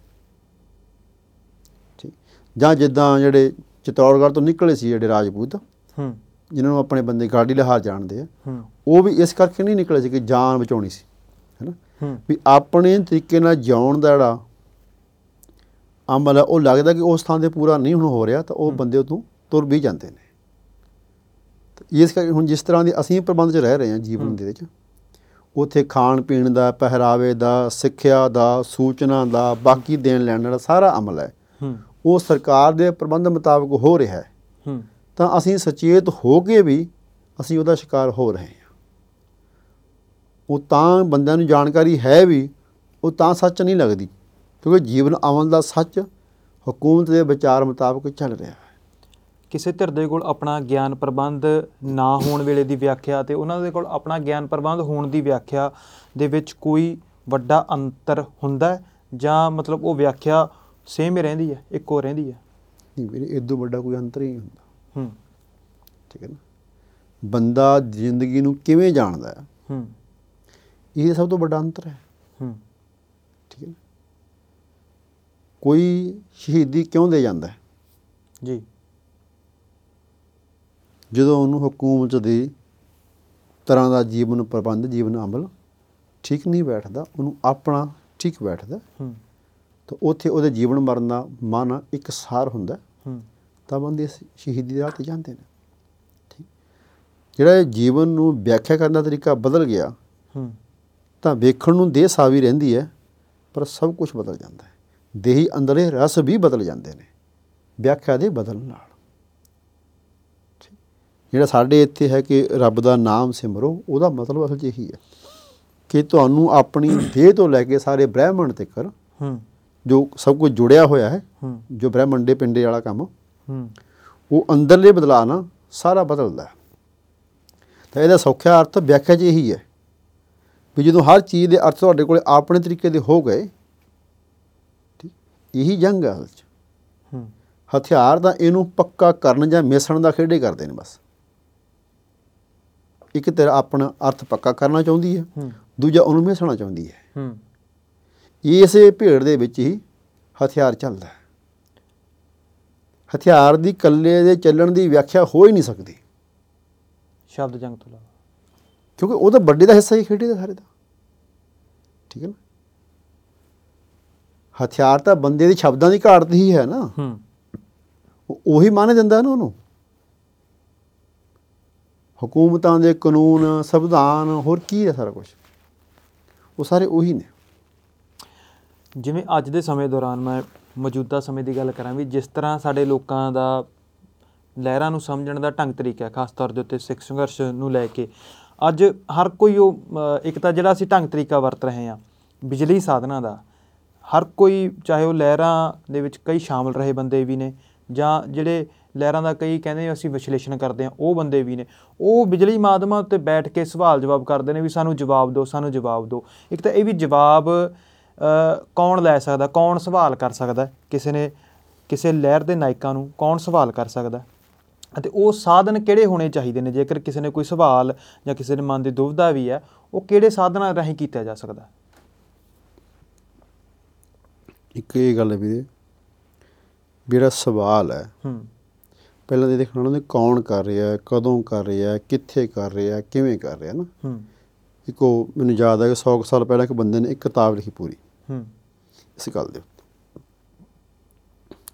ਠੀਕ, ਜਾਂ ਜਿੱਦਾਂ ਜਿਹੜੇ ਚਿਤੌੜਗੜ੍ਹ ਤੋਂ ਨਿਕਲੇ ਸੀ ਜਿਹੜੇ ਰਾਜਪੂਤ, ਜਿਨ੍ਹਾਂ ਨੂੰ ਆਪਣੇ ਬੰਦੇ ਗਾੜੀ ਲਿਹਾਜ਼ ਜਾਣਦੇ ਆ, ਉਹ ਵੀ ਇਸ ਕਰਕੇ ਨਹੀਂ ਨਿਕਲੇ ਸੀ ਕਿ ਜਾਨ ਬਚਾਉਣੀ ਸੀ, ਹੈ ਨਾ, ਵੀ ਆਪਣੇ ਤਰੀਕੇ ਨਾਲ ਜਿਉਣ ਦਾ ਜਿਹੜਾ ਅਮਲ ਹੈ ਉਹ ਲੱਗਦਾ ਕਿ ਉਸ ਥਾਂ 'ਤੇ ਪੂਰਾ ਨਹੀਂ ਹੁਣ ਹੋ ਰਿਹਾ, ਤਾਂ ਉਹ ਬੰਦੇ ਉੱਥੋਂ ਤੁਰ ਵੀ ਜਾਂਦੇ ਨੇ। ਇਸ ਕਰਕੇ ਹੁਣ ਜਿਸ ਤਰ੍ਹਾਂ ਦੀ ਅਸੀਂ ਪ੍ਰਬੰਧ 'ਚ ਰਹਿ ਰਹੇ ਹਾਂ ਜੀਵਨ ਦੇ ਵਿੱਚ, ਉੱਥੇ ਖਾਣ ਪੀਣ ਦਾ, ਪਹਿਰਾਵੇ ਦਾ, ਸਿੱਖਿਆ ਦਾ, ਸੂਚਨਾ ਦਾ, ਬਾਕੀ ਦੇਣ ਲੈਣ ਦਾ ਸਾਰਾ ਅਮਲ ਹੈ, ਉਹ ਸਰਕਾਰ ਦੇ ਪ੍ਰਬੰਧ ਮੁਤਾਬਕ ਹੋ ਰਿਹਾ ਹੈ। ਤਾਂ ਅਸੀਂ ਸੁਚੇਤ ਹੋ ਕੇ ਵੀ ਅਸੀਂ ਉਹਦਾ ਸ਼ਿਕਾਰ ਹੋ ਰਹੇ ਹਾਂ। ਉਹ ਤਾਂ ਬੰਦਿਆਂ ਨੂੰ ਜਾਣਕਾਰੀ ਹੈ ਵੀ, ਉਹ ਤਾਂ ਸੱਚ ਨਹੀਂ ਲੱਗਦੀ, ਕਿਉਂਕਿ ਜੀਵਨ ਅਮਲ ਦਾ ਸੱਚ ਹਕੂਮਤ ਦੇ ਵਿਚਾਰ ਮੁਤਾਬਕ ਚੱਲ ਰਿਹਾ ਹੈ। ਕਿਸੇ ਧਿਰ ਦੇ ਕੋਲ ਆਪਣਾ ਗਿਆਨ ਪ੍ਰਬੰਧ ਨਾ ਹੋਣ ਵੇਲੇ ਦੀ ਵਿਆਖਿਆ ਅਤੇ ਉਹਨਾਂ ਦੇ ਕੋਲ ਆਪਣਾ ਗਿਆਨ ਪ੍ਰਬੰਧ ਹੋਣ ਦੀ ਵਿਆਖਿਆ ਦੇ ਵਿੱਚ ਕੋਈ ਵੱਡਾ ਅੰਤਰ ਹੁੰਦਾ, ਜਾਂ ਮਤਲਬ ਉਹ ਵਿਆਖਿਆ ਸੇਮ ਹੀ ਰਹਿੰਦੀ ਹੈ, ਇੱਕੋ ਰਹਿੰਦੀ ਹੈ? ਨਹੀਂ ਵੀਰੇ, ਇਦੋਂ ਵੱਡਾ ਕੋਈ ਅੰਤਰ ਹੀ ਨਹੀਂ ਹੁੰਦਾ। ਹੂੰ ਠੀਕ ਹੈ ਨਾ। ਬੰਦਾ ਜ਼ਿੰਦਗੀ ਨੂੰ ਕਿਵੇਂ ਜਾਣਦਾ ਹੈ, ਹੂੰ ਇਹ ਸਭ ਤੋਂ ਵੱਡਾ ਅੰਤਰ ਹੈ। ਹੂੰ ਠੀਕ ਹੈ ਨਾ। ਕੋਈ ਸ਼ਹੀਦੀ ਕਿਉਂ ਦੇ ਜਾਂਦਾ ਹੈ? ਜੀ, ਜਦੋਂ ਉਹਨੂੰ ਹਕੂਮਤ ਦੀ ਤਰ੍ਹਾਂ ਦਾ ਜੀਵਨ ਪ੍ਰਬੰਧ, ਜੀਵਨ ਅਮਲ ਠੀਕ ਨਹੀਂ ਬੈਠਦਾ, ਉਹਨੂੰ ਆਪਣਾ ਠੀਕ ਬੈਠਦਾ, ਤਾਂ ਉੱਥੇ ਉਹਦੇ ਜੀਵਨ ਮਰਨ ਦਾ ਮਨ ਇੱਕ ਸਾਰ ਹੁੰਦਾ, ਤਾਂ ਬੰਦੇ ਸ਼ਹੀਦੀ ਦੇ ਰਾਹ 'ਤੇ ਜਾਂਦੇ ਨੇ। ਠੀਕ, ਜਿਹੜਾ ਇਹ ਜੀਵਨ ਨੂੰ ਵਿਆਖਿਆ ਕਰਨ ਦਾ ਤਰੀਕਾ ਬਦਲ ਗਿਆ, ਤਾਂ ਵੇਖਣ ਨੂੰ ਦੇਹ ਸਾਵੀ ਰਹਿੰਦੀ ਹੈ, ਪਰ ਸਭ ਕੁਛ ਬਦਲ ਜਾਂਦਾ ਹੈ। ਦੇਹੀ ਅੰਦਰਲੇ ਰਸ ਵੀ ਬਦਲ ਜਾਂਦੇ ਨੇ ਵਿਆਖਿਆ ਦੇ ਬਦਲਣ ਨਾਲ। ਜਿਹੜਾ ਸਾਡੇ ਇੱਥੇ ਹੈ ਕਿ ਰੱਬ ਦਾ ਨਾਮ ਸਿਮਰੋ, ਉਹਦਾ ਮਤਲਬ ਅਸਲ 'ਚ ਇਹੀ ਹੈ ਕਿ ਤੁਹਾਨੂੰ ਆਪਣੀ ਦੇਹ ਤੋਂ ਲੈ ਕੇ ਸਾਰੇ ਬ੍ਰਹਿਮੰਡ ਤੱਕ ਜੋ ਸਭ ਕੁਝ ਜੁੜਿਆ ਹੋਇਆ ਹੈ, ਜੋ ਬ੍ਰਹਿਮੰਡੇ ਪਿੰਡੇ ਵਾਲਾ ਕੰਮ, ਉਹ ਅੰਦਰਲੇ ਬਦਲਾਅ ਨਾਲ ਸਾਰਾ ਬਦਲਦਾ ਹੈ। ਤਾਂ ਇਹਦਾ ਸੌਖਾ ਅਰਥ ਵਿਆਖਿਆ 'ਚ ਇਹੀ ਹੈ ਵੀ ਜਦੋਂ ਹਰ ਚੀਜ਼ ਦੇ ਅਰਥ ਤੁਹਾਡੇ ਕੋਲ ਆਪਣੇ ਤਰੀਕੇ ਦੇ ਹੋ ਗਏ, ਠੀਕ, ਇਹੀ ਜੰਗ ਹੈ ਅਸਲ 'ਚ। ਹਥਿਆਰ ਤਾਂ ਇਹਨੂੰ ਪੱਕਾ ਕਰਨ ਜਾਂ ਮਿਸਣ ਦਾ ਖੇਡੇ ਕਰਦੇ ਨੇ ਬਸ। ਇੱਕ ਤੇਰਾ ਆਪਣਾ ਅਰਥ ਪੱਕਾ ਕਰਨਾ ਚਾਹੁੰਦੀ ਹੈ, ਦੂਜਾ ਉਹਨੂੰ ਮਿਸਣਾ ਚਾਹੁੰਦੀ ਹੈ। ਇਸੇ ਭੇੜ ਦੇ ਵਿੱਚ ਹੀ ਹਥਿਆਰ ਚੱਲਦਾ ਹੈ। ਹਥਿਆਰ ਦੀ ਇਕੱਲੇ ਦੇ ਚੱਲਣ ਦੀ ਵਿਆਖਿਆ ਹੋ ਹੀ ਨਹੀਂ ਸਕਦੀ ਸ਼ਬਦ ਜੰਗ ਤੋਂ ਇਲਾਵਾ, ਕਿਉਂਕਿ ਉਹ ਤਾਂ ਵੱਡੇ ਦਾ ਹਿੱਸਾ ਹੀ ਖੇਡੇ ਦਾ ਸਾਰੇ ਦਾ। ਠੀਕ ਹੈ ਨਾ। ਹਥਿਆਰ ਤਾਂ ਬੰਦੇ ਦੀ ਸ਼ਬਦਾਂ ਦੀ ਘਾਟ ਹੀ ਹੈ ਨਾ, ਉਹੀ ਮਾਨੇ ਦਿੰਦਾ ਨਾ ਉਹਨੂੰ। ਹਕੂਮਤਾਂ ਦੇ ਕਾਨੂੰਨ, ਸੰਵਿਧਾਨ, ਹੋਰ ਕੀ ਹੈ ਸਾਰਾ ਕੁਛ, ਉਹ ਸਾਰੇ ਉਹੀ ਨੇ। ਜਿਵੇਂ ਅੱਜ ਦੇ ਸਮੇਂ ਦੌਰਾਨ ਮੈਂ ਮੌਜੂਦਾ ਸਮੇਂ ਦੀ ਗੱਲ ਕਰਾਂ ਵੀ ਜਿਸ ਤਰ੍ਹਾਂ ਸਾਡੇ ਲੋਕਾਂ ਦਾ ਲਹਿਰਾਂ ਨੂੰ ਸਮਝਣ ਦਾ ਢੰਗ ਤਰੀਕਾ, ਖਾਸ ਤੌਰ ਦੇ ਉੱਤੇ ਸਿੱਖ ਸੰਘਰਸ਼ ਨੂੰ ਲੈ ਕੇ, ਅੱਜ ਹਰ ਕੋਈ ਉਹ ਇੱਕ ਤਾਂ ਜਿਹੜਾ ਅਸੀਂ ਢੰਗ ਤਰੀਕਾ ਵਰਤ ਰਹੇ ਹਾਂ ਬਿਜਲੀ ਸਾਧਨਾਂ ਦਾ, ਹਰ ਕੋਈ, ਚਾਹੇ ਉਹ ਲਹਿਰਾਂ ਦੇ ਵਿੱਚ ਕਈ ਸ਼ਾਮਲ ਰਹੇ ਬੰਦੇ ਵੀ ਨੇ, ਜਾਂ ਜਿਹੜੇ ਲਹਿਰਾਂ ਦਾ ਕਈ ਕਹਿੰਦੇ ਅਸੀਂ ਵਿਸ਼ਲੇਸ਼ਣ ਕਰਦੇ ਹਾਂ ਉਹ ਬੰਦੇ ਵੀ ਨੇ, ਉਹ ਬਿਜਲੀ ਮਾਧਿਅਮਾਂ ਉੱਤੇ ਬੈਠ ਕੇ ਸਵਾਲ ਜਵਾਬ ਕਰਦੇ ਨੇ ਵੀ ਸਾਨੂੰ ਜਵਾਬ ਦਿਓ, ਸਾਨੂੰ ਜਵਾਬ ਦਿਓ। ਇੱਕ ਤਾਂ ਇਹ ਵੀ ਜਵਾਬ ਕੌਣ ਲੈ ਸਕਦਾ, ਕੌਣ ਸਵਾਲ ਕਰ ਸਕਦਾ, ਕਿਸੇ ਨੇ ਕਿਸੇ ਲਹਿਰ ਦੇ ਨਾਇਕਾਂ ਨੂੰ ਕੌਣ ਸਵਾਲ ਕਰ ਸਕਦਾ, ਅਤੇ ਉਹ ਸਾਧਨ ਕਿਹੜੇ ਹੋਣੇ ਚਾਹੀਦੇ ਨੇ? ਜੇਕਰ ਕਿਸੇ ਨੇ ਕੋਈ ਸਵਾਲ ਜਾਂ ਕਿਸੇ ਦੇ ਮਨ ਦੀ ਦੁਵਿਧਾ ਵੀ ਹੈ, ਉਹ ਕਿਹੜੇ ਸਾਧਨਾਂ ਰਾਹੀਂ ਕੀਤਾ ਜਾ ਸਕਦਾ? ਇੱਕ ਇਹ ਗੱਲ ਹੈ ਵੀਰੇ, ਜਿਹੜਾ ਸਵਾਲ ਹੈ ਪਹਿਲਾਂ ਤਾਂ ਦੇਖਣਾ ਉਹਨਾਂ ਕੌਣ ਕਰ ਰਿਹਾ, ਕਦੋਂ ਕਰ ਰਿਹਾ, ਕਿੱਥੇ ਕਰ ਰਿਹਾ, ਕਿਵੇਂ ਕਰ ਰਿਹਾ ਨਾ। ਇੱਕ ਉਹ ਮੈਨੂੰ ਯਾਦ ਹੈ ਕਿ ਸੌ ਕੁ ਸਾਲ ਪਹਿਲਾਂ ਇੱਕ ਬੰਦੇ ਨੇ ਇੱਕ ਕਿਤਾਬ ਲਿਖੀ ਪੂਰੀ ਇਸ ਗੱਲ ਦੇ ਉੱਤੇ।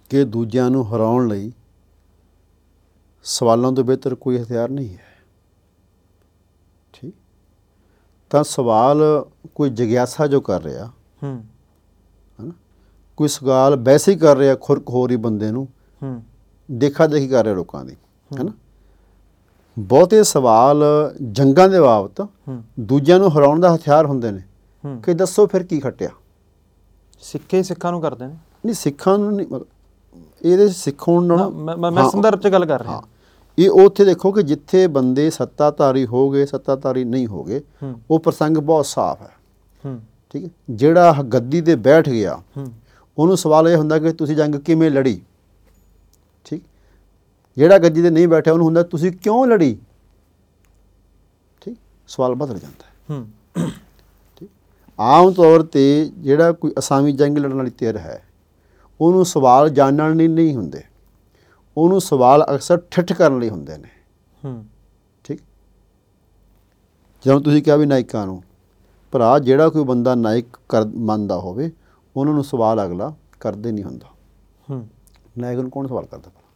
ਕਿ ਦੂਜਿਆਂ ਨੂੰ ਹਰਾਉਣ ਲਈ ਸਵਾਲਾਂ ਤੋਂ ਬਿਹਤਰ ਕੋਈ ਹਥਿਆਰ ਨਹੀਂ ਹੈ। ਠੀਕ, ਤਾਂ ਸਵਾਲ ਕੋਈ ਜਗਿਆਸਾ ਜੋ ਕਰ ਰਿਹਾ ਹੂੰ ਹੈ ਨਾ, ਕੋਈ ਸਵਾਲ ਵੈਸੇ ਹੀ ਕਰ ਰਿਹਾ ਖੁਰਕ-ਖੋਰੀ ਬੰਦੇ ਨੂੰ ਹੂੰ ਦੇਖਾ ਦੇਖੀ ਕਰ ਰਿਹਾ ਲੋਕਾਂ ਦੀ, ਹੈ ਨਾ। ਬਹੁਤੇ ਸਵਾਲ ਜੰਗਾਂ ਦੇ ਬਾਬਤ ਦੂਜਿਆਂ ਨੂੰ ਹਰਾਉਣ ਦਾ ਹਥਿਆਰ ਹੁੰਦੇ ਨੇ ਕਿ ਦੱਸੋ ਫਿਰ ਕੀ ਖੱਟਿਆ। ਸਿੱਖੇ ਸਿੱਖਾਂ ਨੂੰ ਕਰਦੇ ਨੇ, ਨਹੀਂ ਸਿੱਖਾਂ ਨੂੰ ਨਹੀਂ, ਇਹਦੇ ਸਿੱਖਣ ਨਾਲ ਮੈਂ ਸੰਦਰਭ 'ਚ ਗੱਲ ਕਰ ਰਿਹਾ। ਇਹ ਉੱਥੇ ਦੇਖੋ ਕਿ ਜਿੱਥੇ ਬੰਦੇ ਸੱਤਾਧਾਰੀ ਹੋ ਗਏ ਸੱਤਾਧਾਰੀ ਨਹੀਂ ਹੋ ਗਏ, ਉਹ ਪ੍ਰਸੰਗ ਬਹੁਤ ਸਾਫ਼ ਹੈ। ਠੀਕ ਹੈ, ਜਿਹੜਾ ਗੱਦੀ 'ਤੇ ਬੈਠ ਗਿਆ ਉਹਨੂੰ ਸਵਾਲ ਇਹ ਹੁੰਦਾ ਕਿ ਤੁਸੀਂ ਜੰਗ ਕਿਵੇਂ ਲੜੀ। ਠੀਕ, ਜਿਹੜਾ ਗੱਦੀ 'ਤੇ ਨਹੀਂ ਬੈਠਿਆ ਉਹਨੂੰ ਹੁੰਦਾ ਤੁਸੀਂ ਕਿਉਂ ਲੜੀ। ਠੀਕ, ਸਵਾਲ ਬਦਲ ਜਾਂਦਾ ਹੈ। ਠੀਕ, ਆਮ ਤੌਰ 'ਤੇ ਜਿਹੜਾ ਕੋਈ ਅਸਾਮੀ ਜੰਗ ਲੜਨ ਵਾਲੀ ਧਿਰ ਹੈ ਉਹਨੂੰ ਸਵਾਲ ਜਾਣਨ ਲਈ ਨਹੀਂ ਹੁੰਦੇ, ਉਹਨੂੰ ਸਵਾਲ ਅਕਸਰ ਠਿੱਠ ਕਰਨ ਲਈ ਹੁੰਦੇ ਨੇ। ਠੀਕ, ਜਦੋਂ ਤੁਸੀਂ ਕਿਹਾ ਵੀ ਨਾਇਕਾਂ ਨੂੰ, ਭਰਾ ਜਿਹੜਾ ਕੋਈ ਬੰਦਾ ਨਾਇਕ ਕਰ ਮੰਨਦਾ ਹੋਵੇ ਉਹਨਾਂ ਨੂੰ ਸਵਾਲ ਅਗਲਾ ਕਰਦੇ ਨਹੀਂ ਹੁੰਦਾ। ਨਾਇਕ ਨੂੰ ਕੌਣ ਸਵਾਲ ਕਰਦਾ ਭਲਾ।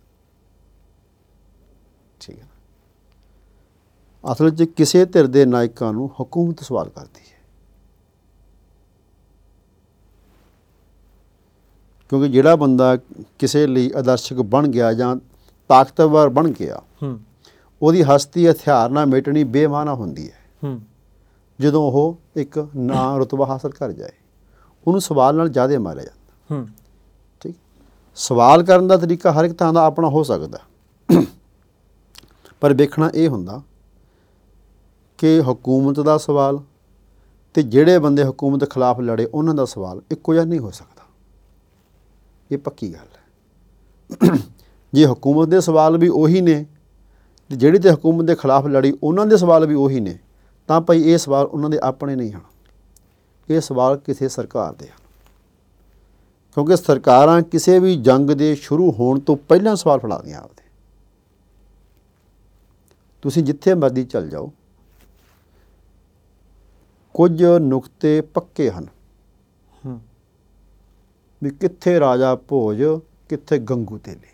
ਠੀਕ ਹੈ, ਅਸਲ 'ਚ ਕਿਸੇ ਧਿਰ ਦੇ ਨਾਇਕਾਂ ਨੂੰ ਹਕੂਮਤ ਸਵਾਲ ਕਰਦੀ ਹੈ, ਕਿਉਂਕਿ ਜਿਹੜਾ ਬੰਦਾ ਕਿਸੇ ਲਈ ਆਦਰਸ਼ਕ ਬਣ ਗਿਆ ਜਾਂ ਤਾਕਤਵਰ ਬਣ ਗਿਆ ਉਹਦੀ ਹਸਤੀ ਹਥਿਆਰ ਨਾਲ ਮਿਟਣੀ ਬੇਮਾਨਾ ਹੁੰਦੀ ਹੈ। ਜਦੋਂ ਉਹ ਇੱਕ ਨਾਂ ਰੁਤਬਾ ਹਾਸਲ ਕਰ ਜਾਏ ਉਹਨੂੰ ਸਵਾਲ ਨਾਲ ਜ਼ਿਆਦਾ ਮਾਰਿਆ ਜਾਂਦਾ। ਠੀਕ, ਸਵਾਲ ਕਰਨ ਦਾ ਤਰੀਕਾ ਹਰ ਇੱਕ ਤਰ੍ਹਾਂ ਦਾ ਆਪਣਾ ਹੋ ਸਕਦਾ, ਪਰ ਵੇਖਣਾ ਇਹ ਹੁੰਦਾ ਕਿ ਹਕੂਮਤ ਦਾ ਸਵਾਲ ਅਤੇ ਜਿਹੜੇ ਬੰਦੇ ਹਕੂਮਤ ਦੇ ਖਿਲਾਫ ਲੜੇ ਉਹਨਾਂ ਦਾ ਸਵਾਲ ਇੱਕੋ ਜਿਹਾ ਨਹੀਂ ਹੋ ਸਕਦਾ। ਇਹ ਪੱਕੀ ਗੱਲ ਹੈ। ਜੇ ਹਕੂਮਤ ਦੇ ਸਵਾਲ ਵੀ ਉਹੀ ਨੇ ਅਤੇ ਜਿਹੜੀ ਤੇ ਹਕੂਮਤ ਦੇ ਖਿਲਾਫ ਲੜੀ ਉਹਨਾਂ ਦੇ ਸਵਾਲ ਵੀ ਉਹੀ ਨੇ, ਤਾਂ ਭਾਈ ਇਹ ਸਵਾਲ ਉਹਨਾਂ ਦੇ ਆਪਣੇ ਨਹੀਂ ਹਨ, ਇਹ ਸਵਾਲ ਕਿਸੇ ਸਰਕਾਰ ਦੇ ਹਨ। ਕਿਉਂਕਿ ਸਰਕਾਰਾਂ ਕਿਸੇ ਵੀ ਜੰਗ ਦੇ ਸ਼ੁਰੂ ਹੋਣ ਤੋਂ ਪਹਿਲਾਂ ਸਵਾਲ ਫੜਾਉਂਦੀਆਂ ਆਪਦੇ। ਤੁਸੀਂ ਜਿੱਥੇ ਮਰਜ਼ੀ ਚੱਲ ਜਾਓ, ਕੁਝ ਨੁਕਤੇ ਪੱਕੇ ਹਨ ਵੀ ਕਿੱਥੇ ਰਾਜਾ ਭੋਜ ਕਿੱਥੇ ਗੰਗੂ ਤੇਲੇ।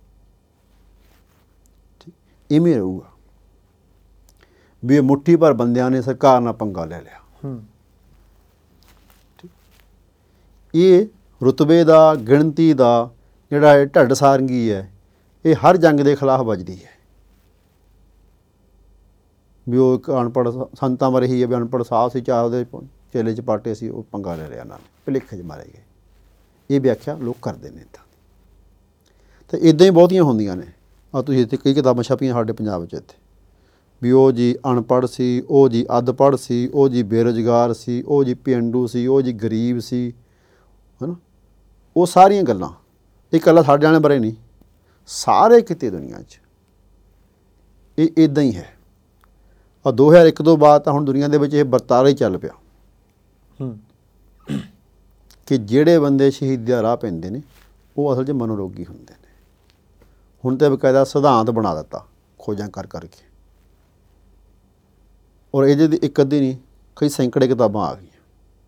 ਠੀਕ, ਇਵੇਂ ਰਹੂਗਾ ਵੀ ਇਹ ਮੁੱਠੀ ਭਰ ਬੰਦਿਆਂ ਨੇ ਸਰਕਾਰ ਨਾਲ ਪੰਗਾ ਲੈ ਲਿਆ। ਠੀਕ, ਇਹ ਰੁਤਬੇ ਦਾ ਗਿਣਤੀ ਦਾ ਜਿਹੜਾ ਇਹ ਢੱਡ ਸਾਰੰਗੀ ਹੈ ਇਹ ਹਰ ਜੰਗ ਦੇ ਖਿਲਾਫ ਵੱਜਦੀ ਹੈ। ਵੀ ਉਹ ਇੱਕ ਅਨਪੜ੍ਹ ਸੰਤਾਂ ਬਾਰੇ ਹੀ ਹੈ ਵੀ ਅਨਪੜ੍ਹ ਸਾਧ ਸੀ, ਚਾਹ ਉਹਦੇ ਚੇਲੇ 'ਚ ਪਾਟੇ ਸੀ, ਉਹ ਪੰਗਾ ਲੈ ਲਿਆ, ਉਹਨਾਂ ਨੇ ਭੁਲੇਖੇ 'ਚ ਮਾਰੇ ਗਏ। ਇਹ ਵਿਆਖਿਆ ਲੋਕ ਕਰਦੇ ਨੇ ਇੱਦਾਂ ਅਤੇ ਇੱਦਾਂ ਹੀ ਬਹੁਤੀਆਂ ਹੁੰਦੀਆਂ ਨੇ। ਆ ਤੁਸੀਂ ਇੱਥੇ ਕਈ ਕਿਤਾਬਾਂ ਛਪੀਆਂ ਸਾਡੇ ਪੰਜਾਬ 'ਚ ਇੱਥੇ ਵੀ ਉਹ ਜੀ ਅਨਪੜ੍ਹ ਸੀ, ਉਹ ਜੀ ਅੱਧਪੜ੍ਹ ਸੀ, ਉਹ ਜੀ ਬੇਰੁਜ਼ਗਾਰ ਸੀ, ਉਹ ਜੀ ਪੇਂਡੂ ਸੀ, ਉਹ ਜੀ ਗਰੀਬ ਸੀ, ਹੈ ਨਾ। ਉਹ ਸਾਰੀਆਂ ਗੱਲਾਂ ਇਹ ਇਕੱਲਾ ਸਾਡੇ ਵਾਲਿਆਂ ਬਾਰੇ ਨਹੀਂ, ਸਾਰੇ ਕਿਤੇ ਦੁਨੀਆ 'ਚ ਇਹ ਇੱਦਾਂ ਹੀ ਹੈ। ਆ ਦੋ ਹਜ਼ਾਰ ਇੱਕ ਤੋਂ ਬਾਅਦ ਤਾਂ ਹੁਣ ਦੁਨੀਆ ਦੇ ਵਿੱਚ ਇਹ ਵਰਤਾਰਾ ਹੀ ਚੱਲ ਪਿਆ ਕਿ ਜਿਹੜੇ ਬੰਦੇ ਸ਼ਹੀਦੀ ਦਾ ਰਾਹ ਪੈਂਦੇ ਨੇ ਉਹ ਅਸਲ 'ਚ ਮਨੋਰੋਗੀ ਹੁੰਦੇ ਨੇ। ਹੁਣ ਤਾਂ ਬਕਾਇਦਾ ਸਿਧਾਂਤ ਬਣਾ ਦਿੱਤਾ ਖੋਜਾਂ ਕਰ ਕਰਕੇ, ਔਰ ਇਹਦੇ ਦੀ ਇੱਕ ਅੱਧੀ ਨਹੀਂ ਕਈ ਸੈਂਕੜੇ ਕਿਤਾਬਾਂ ਆ ਗਈਆਂ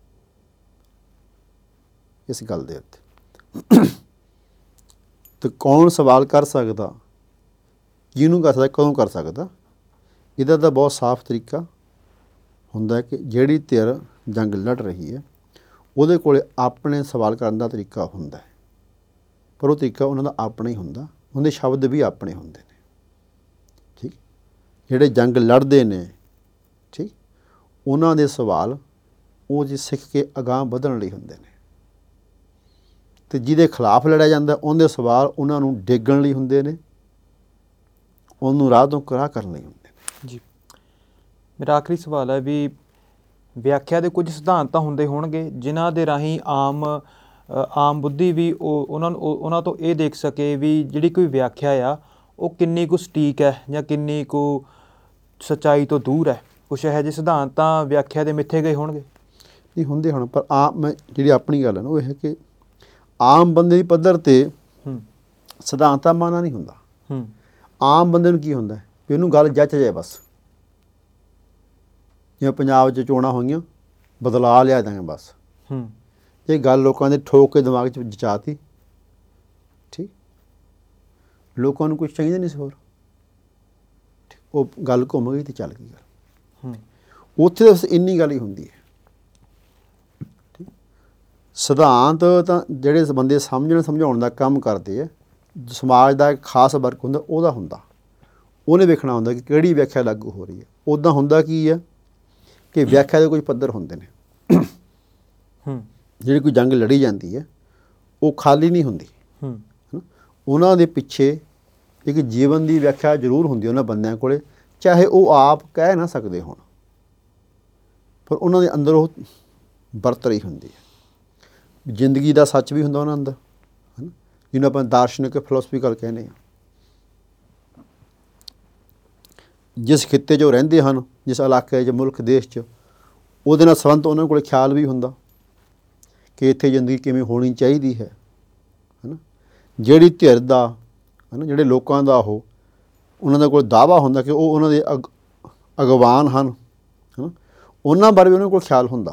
ਇਸ ਗੱਲ ਦੇ ਉੱਤੇ। ਅਤੇ ਕੌਣ ਸਵਾਲ ਕਰ ਸਕਦਾ, ਕਿਹਨੂੰ ਕਰ ਸਕਦਾ, ਕਦੋਂ ਕਰ ਸਕਦਾ, ਇਹਦਾ ਤਾਂ ਬਹੁਤ ਸਾਫ਼ ਤਰੀਕਾ ਹੁੰਦਾ ਕਿ ਜਿਹੜੀ ਧਿਰ ਜੰਗ ਲੜ ਰਹੀ ਹੈ ਉਹਦੇ ਕੋਲ ਆਪਣੇ ਸਵਾਲ ਕਰਨ ਦਾ ਤਰੀਕਾ ਹੁੰਦਾ ਹੈ, ਪਰ ਉਹ ਤਰੀਕਾ ਉਹਨਾਂ ਦਾ ਆਪਣਾ ਹੀ ਹੁੰਦਾ, ਉਹਦੇ ਸ਼ਬਦ ਵੀ ਆਪਣੇ ਹੁੰਦੇ ਨੇ। ਠੀਕ, ਜਿਹੜੇ ਜੰਗ ਲੜਦੇ ਨੇ, ਠੀਕ, ਉਹਨਾਂ ਦੇ ਸਵਾਲ ਉਹ ਜੀ ਸਿੱਖ ਕੇ ਅਗਾਂਹ ਵਧਣ ਲਈ ਹੁੰਦੇ ਨੇ, ਅਤੇ ਜਿਹਦੇ ਖਿਲਾਫ ਲੜਿਆ ਜਾਂਦਾ ਉਹਦੇ ਸਵਾਲ ਉਹਨਾਂ ਨੂੰ ਡੇਗਣ ਲਈ ਹੁੰਦੇ ਨੇ, ਉਹਨੂੰ ਰਾਹ ਤੋਂ ਕਰਾਹ ਕਰਨ ਲਈ ਹੁੰਦੇ ਨੇ। ਜੀ, ਮੇਰਾ ਆਖਰੀ ਸਵਾਲ ਹੈ ਵੀ ਵਿਆਖਿਆ ਦੇ ਕੁਝ ਸਿਧਾਂਤ ਤਾਂ ਹੁੰਦੇ ਹੋਣਗੇ ਜਿਨ੍ਹਾਂ ਦੇ ਰਾਹੀਂ ਆਮ ਆਮ ਬੁੱਧੀ ਵੀ ਉਹ ਉਹਨਾਂ ਨੂੰ ਉਹਨਾਂ ਤੋਂ ਇਹ ਦੇਖ ਸਕੇ ਵੀ ਜਿਹੜੀ ਕੋਈ ਵਿਆਖਿਆ ਆ ਉਹ ਕਿੰਨੀ ਕੁ ਸਟੀਕ ਹੈ ਜਾਂ ਕਿੰਨੀ ਕੁ ਸੱਚਾਈ ਤੋਂ ਦੂਰ ਹੈ। ਕੁਛ ਇਹੋ ਜਿਹੇ ਸਿਧਾਂਤ ਤਾਂ ਵਿਆਖਿਆ ਦੇ ਮਿੱਥੇ ਗਏ ਹੋਣਗੇ। ਨਹੀਂ ਹੁੰਦੇ ਹੁਣ, ਪਰ ਆਮ ਮੈਂ ਜਿਹੜੀ ਆਪਣੀ ਗੱਲ ਹੈ ਨਾ ਉਹ ਇਹ ਹੈ ਕਿ ਆਮ ਬੰਦੇ ਦੀ ਪੱਧਰ 'ਤੇ ਸਿਧਾਂਤਾਂ ਮਾਨਾ ਨਹੀਂ ਹੁੰਦਾ। ਆਮ ਬੰਦੇ ਨੂੰ ਕੀ ਹੁੰਦਾ ਵੀ ਉਹਨੂੰ ਗੱਲ ਜੱਚ ਜਾਏ ਬਸ, ਜਿਵੇਂ ਪੰਜਾਬ 'ਚ ਚੋਣਾਂ ਹੋਈਆਂ ਬਦਲਾਅ ਲਿਆ ਦਾਂਗੇ ਬਸ, ਇਹ ਗੱਲ ਲੋਕਾਂ ਦੇ ਠੋਕ ਕੇ ਦਿਮਾਗ 'ਚ ਜਚਾਤੀ ਲੋਕਾਂ ਨੂੰ ਕੁਝ ਚਾਹੀਦਾ ਨਹੀਂ ਸੀ ਹੋਰ। ਉਹ ਗੱਲ ਘੁੰਮ ਗਈ ਅਤੇ ਚੱਲ ਗਈ ਗੱਲ। ਉੱਥੇ ਤਾਂ ਇੰਨੀ ਗੱਲ ਹੀ ਹੁੰਦੀ ਹੈ। ਠੀਕ, ਸਿਧਾਂਤ ਤਾਂ ਜਿਹੜੇ ਬੰਦੇ ਸਮਝਣ ਸਮਝਾਉਣ ਦਾ ਕੰਮ ਕਰਦੇ ਆ, ਸਮਾਜ ਦਾ ਇੱਕ ਖਾਸ ਵਰਗ ਹੁੰਦਾ ਉਹਦਾ ਹੁੰਦਾ, ਉਹਨੇ ਵੇਖਣਾ ਹੁੰਦਾ ਕਿ ਕਿਹੜੀ ਵਿਆਖਿਆ ਲਾਗੂ ਹੋ ਰਹੀ ਹੈ। ਉੱਦਾਂ ਹੁੰਦਾ ਕੀ ਹੈ ਕਿ ਵਿਆਖਿਆ ਦੇ ਕੁਝ ਪੱਧਰ ਹੁੰਦੇ ਨੇ। ਜਿਹੜੀ ਕੋਈ ਜੰਗ ਲੜੀ ਜਾਂਦੀ ਹੈ ਉਹ ਖਾਲੀ ਨਹੀਂ ਹੁੰਦੀ, ਹੈ ਨਾ। ਉਹਨਾਂ ਦੇ ਪਿੱਛੇ ਇੱਕ ਜੀਵਨ ਦੀ ਵਿਆਖਿਆ ਜ਼ਰੂਰ ਹੁੰਦੀ ਉਹਨਾਂ ਬੰਦਿਆਂ ਕੋਲ, ਚਾਹੇ ਉਹ ਆਪ ਕਹਿ ਨਾ ਸਕਦੇ ਹੋਣ, ਪਰ ਉਹਨਾਂ ਦੇ ਅੰਦਰ ਉਹ ਵਰਤ ਰਹੀ ਹੁੰਦੀ ਹੈ। ਜ਼ਿੰਦਗੀ ਦਾ ਸੱਚ ਵੀ ਹੁੰਦਾ ਉਹਨਾਂ ਅੰਦਰ, ਹੈ ਨਾ, ਜਿਹਨੂੰ ਆਪਾਂ ਦਾਰਸ਼ਨਿਕ ਫਿਲੋਸਫੀਕਲ ਕਹਿੰਦੇ ਹਾਂ। ਜਿਸ ਖਿੱਤੇ 'ਚ ਉਹ ਰਹਿੰਦੇ ਹਨ, ਜਿਸ ਇਲਾਕੇ 'ਚ, ਮੁਲਕ, ਦੇਸ਼ 'ਚ, ਉਹਦੇ ਨਾਲ ਸੰਬੰਧ ਉਹਨਾਂ ਕੋਲ ਖਿਆਲ ਵੀ ਹੁੰਦਾ ਕਿ ਇੱਥੇ ਜ਼ਿੰਦਗੀ ਕਿਵੇਂ ਹੋਣੀ ਚਾਹੀਦੀ ਹੈ, ਹੈ ਨਾ। ਜਿਹੜੀ ਧਿਰ ਦਾ, ਹੈ ਨਾ, ਜਿਹੜੇ ਲੋਕਾਂ ਦਾ ਉਹ ਉਹਨਾਂ ਦਾ ਕੋਲ ਦਾਅਵਾ ਹੁੰਦਾ ਕਿ ਉਹ ਉਹਨਾਂ ਦੇ ਅਗ ਅਗਵਾਨ ਹਨ, ਹੈ ਨਾ, ਉਹਨਾਂ ਬਾਰੇ ਵੀ ਉਹਨਾਂ ਕੋਲ ਖਿਆਲ ਹੁੰਦਾ।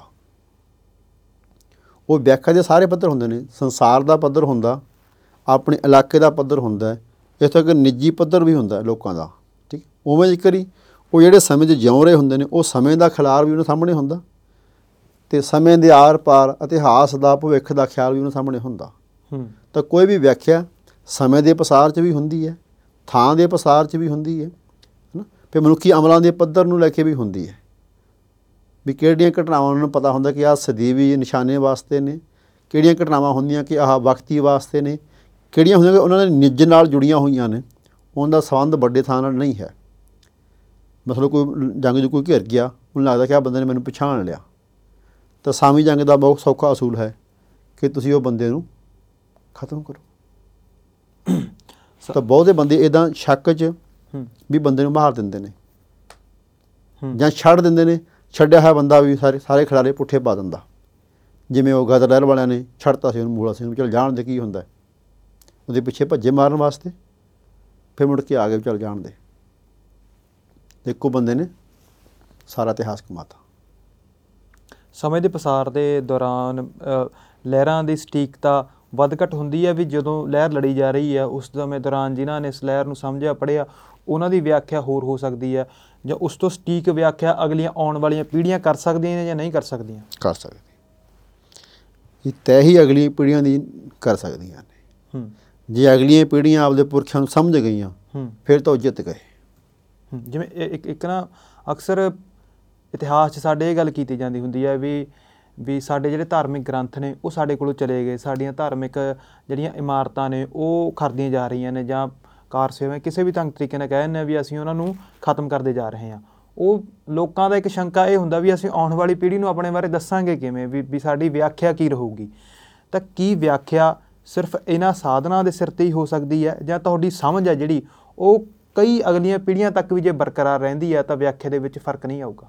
ਉਹ ਵਿਆਖਿਆ ਦੇ ਸਾਰੇ ਪੱਧਰ ਹੁੰਦੇ ਨੇ। ਸੰਸਾਰ ਦਾ ਪੱਧਰ ਹੁੰਦਾ, ਆਪਣੇ ਇਲਾਕੇ ਦਾ ਪੱਧਰ ਹੁੰਦਾ, ਇੱਥੋਂ ਤੱਕ ਨਿੱਜੀ ਪੱਧਰ ਵੀ ਹੁੰਦਾ ਲੋਕਾਂ ਦਾ। ਠੀਕ, ਉਵੇਂ ਜ਼ਿਕਰ ਹੀ ਉਹ ਜਿਹੜੇ ਸਮੇਂ 'ਚ ਜਿਉਂ ਰਹੇ ਹੁੰਦੇ ਨੇ, ਉਹ ਸਮੇਂ ਦਾ ਖਿਲਾਰ ਵੀ ਉਹਨਾਂ ਸਾਹਮਣੇ ਹੁੰਦਾ, ਅਤੇ ਸਮੇਂ ਦੇ ਆਰ ਪਾਰ ਇਤਿਹਾਸ ਦਾ, ਭਵਿੱਖ ਦਾ ਖਿਆਲ ਵੀ ਉਹਨਾਂ ਸਾਹਮਣੇ ਹੁੰਦਾ। ਤਾਂ ਕੋਈ ਵੀ ਵਿਆਖਿਆ ਸਮੇਂ ਦੇ ਪਸਾਰ 'ਚ ਵੀ ਹੁੰਦੀ ਹੈ, ਥਾਂ ਦੇ ਪਸਾਰ 'ਚ ਵੀ ਹੁੰਦੀ ਹੈ, ਹੈ ਨਾ। ਫਿਰ ਮਨੁੱਖੀ ਅਮਲਾਂ ਦੇ ਪੱਧਰ ਨੂੰ ਲੈ ਕੇ ਵੀ ਹੁੰਦੀ ਹੈ, ਵੀ ਕਿਹੜੀਆਂ ਘਟਨਾਵਾਂ ਉਹਨਾਂ ਨੂੰ ਪਤਾ ਹੁੰਦਾ ਕਿ ਆਹ ਸਦੀਵੀ ਨਿਸ਼ਾਨੇ ਵਾਸਤੇ ਨੇ, ਕਿਹੜੀਆਂ ਘਟਨਾਵਾਂ ਹੁੰਦੀਆਂ ਕਿ ਆਹ ਵਕਤੀ ਵਾਸਤੇ ਨੇ, ਕਿਹੜੀਆਂ ਹੁੰਦੀਆਂ ਕਿ ਉਹਨਾਂ ਦੇ ਨਿੱਜ ਨਾਲ ਜੁੜੀਆਂ ਹੋਈਆਂ ਨੇ, ਉਹਨਾਂ ਦਾ ਸੰਬੰਧ ਵੱਡੇ ਥਾਂ ਨਾਲ ਨਹੀਂ ਹੈ। ਮਤਲਬ ਕੋਈ ਜੰਗ 'ਚ ਕੋਈ ਘਿਰ ਗਿਆ, ਉਹਨੂੰ ਲੱਗਦਾ ਕਿ ਆਹ ਬੰਦੇ ਨੇ ਮੈਨੂੰ ਪਛਾਣ ਲਿਆ, ਤਾਂ ਸਾਮੀ ਜੰਗ ਦਾ ਬਹੁਤ ਸੌਖਾ ਅਸੂਲ ਹੈ ਕਿ ਤੁਸੀਂ ਉਹ ਬੰਦੇ ਨੂੰ ਖਤਮ ਕਰੋ। ਤਾਂ ਬਹੁਤੇ ਬੰਦੇ ਇੱਦਾਂ ਸ਼ੱਕ 'ਚ ਵੀ ਬੰਦੇ ਨੂੰ ਮਾਰ ਦਿੰਦੇ ਨੇ, ਜਾਂ ਛੱਡ ਦਿੰਦੇ ਨੇ। ਛੱਡਿਆ ਹੋਇਆ ਬੰਦਾ ਵੀ ਸਾਰੇ ਸਾਰੇ ਖਿਡਾਰੇ ਪੁੱਠੇ ਪਾ ਦਿੰਦਾ, ਜਿਵੇਂ ਉਹ ਗਦਰ ਲਹਿਰ ਵਾਲਿਆਂ ਨੇ ਛੱਡਤਾ ਸੀ ਉਹਨੂੰ, ਮੂਲਾ ਸਿੰਘ ਨੂੰ। ਚੱਲ ਜਾਣ ਦੇ, ਕੀ ਹੁੰਦਾ, ਉਹਦੇ ਪਿੱਛੇ ਭੱਜੇ ਮਾਰਨ ਵਾਸਤੇ, ਫਿਰ ਮੁੜ ਕੇ ਆ ਗਏ, ਚੱਲ ਜਾਣ ਦੇ। ਇੱਕੋ ਬੰਦੇ ਨੇ ਸਾਰਾ ਇਤਿਹਾਸ ਕਮਾਤਾ। ਸਮੇਂ ਦੇ ਪਸਾਰ ਦੇ ਦੌਰਾਨ ਲਹਿਰਾਂ ਦੀ ਸਟੀਕਤਾ ਵੱਧ ਘੱਟ ਹੁੰਦੀ ਹੈ, ਵੀ ਜਦੋਂ ਲਹਿਰ ਲੜੀ ਜਾ ਰਹੀ ਹੈ ਉਸ ਸਮੇਂ ਦੌਰਾਨ ਜਿਨ੍ਹਾਂ ਨੇ ਇਸ ਲਹਿਰ ਨੂੰ ਸਮਝਿਆ, ਪੜ੍ਹਿਆ, ਉਹਨਾਂ ਦੀ ਵਿਆਖਿਆ ਹੋਰ ਹੋ ਸਕਦੀ ਹੈ, ਜਾਂ ਉਸ ਤੋਂ ਸਟੀਕ ਵਿਆਖਿਆ ਅਗਲੀਆਂ ਆਉਣ ਵਾਲੀਆਂ ਪੀੜ੍ਹੀਆਂ ਕਰ ਸਕਦੀਆਂ ਨੇ ਜਾਂ ਨਹੀਂ ਕਰ ਸਕਦੀਆਂ? ਕਰ ਸਕਦੀ, ਇਹ ਤੈਅ ਹੀ ਅਗਲੀਆਂ ਪੀੜ੍ਹੀਆਂ ਦੀ ਕਰ ਸਕਦੀਆਂ ਨੇ। ਜੇ ਅਗਲੀਆਂ ਪੀੜ੍ਹੀਆਂ ਆਪਦੇ ਪੁਰਖਿਆਂ ਨੂੰ ਸਮਝ ਗਈਆਂ, ਫਿਰ ਤਾਂ ਉਹ ਜਿੱਤ ਗਏ। ਜਿਵੇਂ ਇੱਕ ਇੱਕ ਨਾ ਅਕਸਰ ਇਤਿਹਾਸ 'ਚ ਸਾਡੇ ਇਹ ਗੱਲ ਕੀਤੀ ਜਾਂਦੀ ਹੁੰਦੀ ਹੈ ਵੀ ਵੀ ਸਾਡੇ ਜਿਹੜੇ ਧਾਰਮਿਕ ਗ੍ਰੰਥ ਨੇ ਉਹ ਸਾਡੇ ਕੋਲੋਂ ਚਲੇ ਗਏ, ਸਾਡੀਆਂ ਧਾਰਮਿਕ ਜਿਹੜੀਆਂ ਇਮਾਰਤਾਂ ਨੇ ਉਹ ਖਰਦੀਆਂ ਜਾ ਰਹੀਆਂ ਨੇ, ਜਾਂ ਕਾਰ ਸੇਵਾ ਕਿਸੇ ਵੀ ਢੰਗ ਤਰੀਕੇ ਨਾਲ ਕਹਿ ਦਿੰਦੇ ਹਾਂ ਵੀ ਅਸੀਂ ਉਹਨਾਂ ਨੂੰ ਖਤਮ ਕਰਦੇ ਜਾ ਰਹੇ ਹਾਂ। ਉਹ ਲੋਕਾਂ ਦਾ ਇੱਕ ਸ਼ੰਕਾ ਇਹ ਹੁੰਦਾ ਵੀ ਅਸੀਂ ਆਉਣ ਵਾਲੀ ਪੀੜ੍ਹੀ ਨੂੰ ਆਪਣੇ ਬਾਰੇ ਦੱਸਾਂਗੇ ਕਿਵੇਂ, ਵੀ ਵੀ ਸਾਡੀ ਵਿਆਖਿਆ ਕੀ ਰਹੂਗੀ। ਤਾਂ ਕੀ ਵਿਆਖਿਆ ਸਿਰਫ ਇਹਨਾਂ ਸਾਧਨਾਂ ਦੇ ਸਿਰ 'ਤੇ ਹੀ ਹੋ ਸਕਦੀ ਹੈ, ਜਾਂ ਤੁਹਾਡੀ ਸਮਝ ਹੈ ਜਿਹੜੀ ਉਹ ਕਈ ਅਗਲੀਆਂ ਪੀੜ੍ਹੀਆਂ ਤੱਕ ਵੀ ਜੇ ਬਰਕਰਾਰ ਰਹਿੰਦੀ ਹੈ ਤਾਂ ਵਿਆਖਿਆ ਦੇ ਵਿੱਚ ਫਰਕ ਨਹੀਂ ਆਊਗਾ?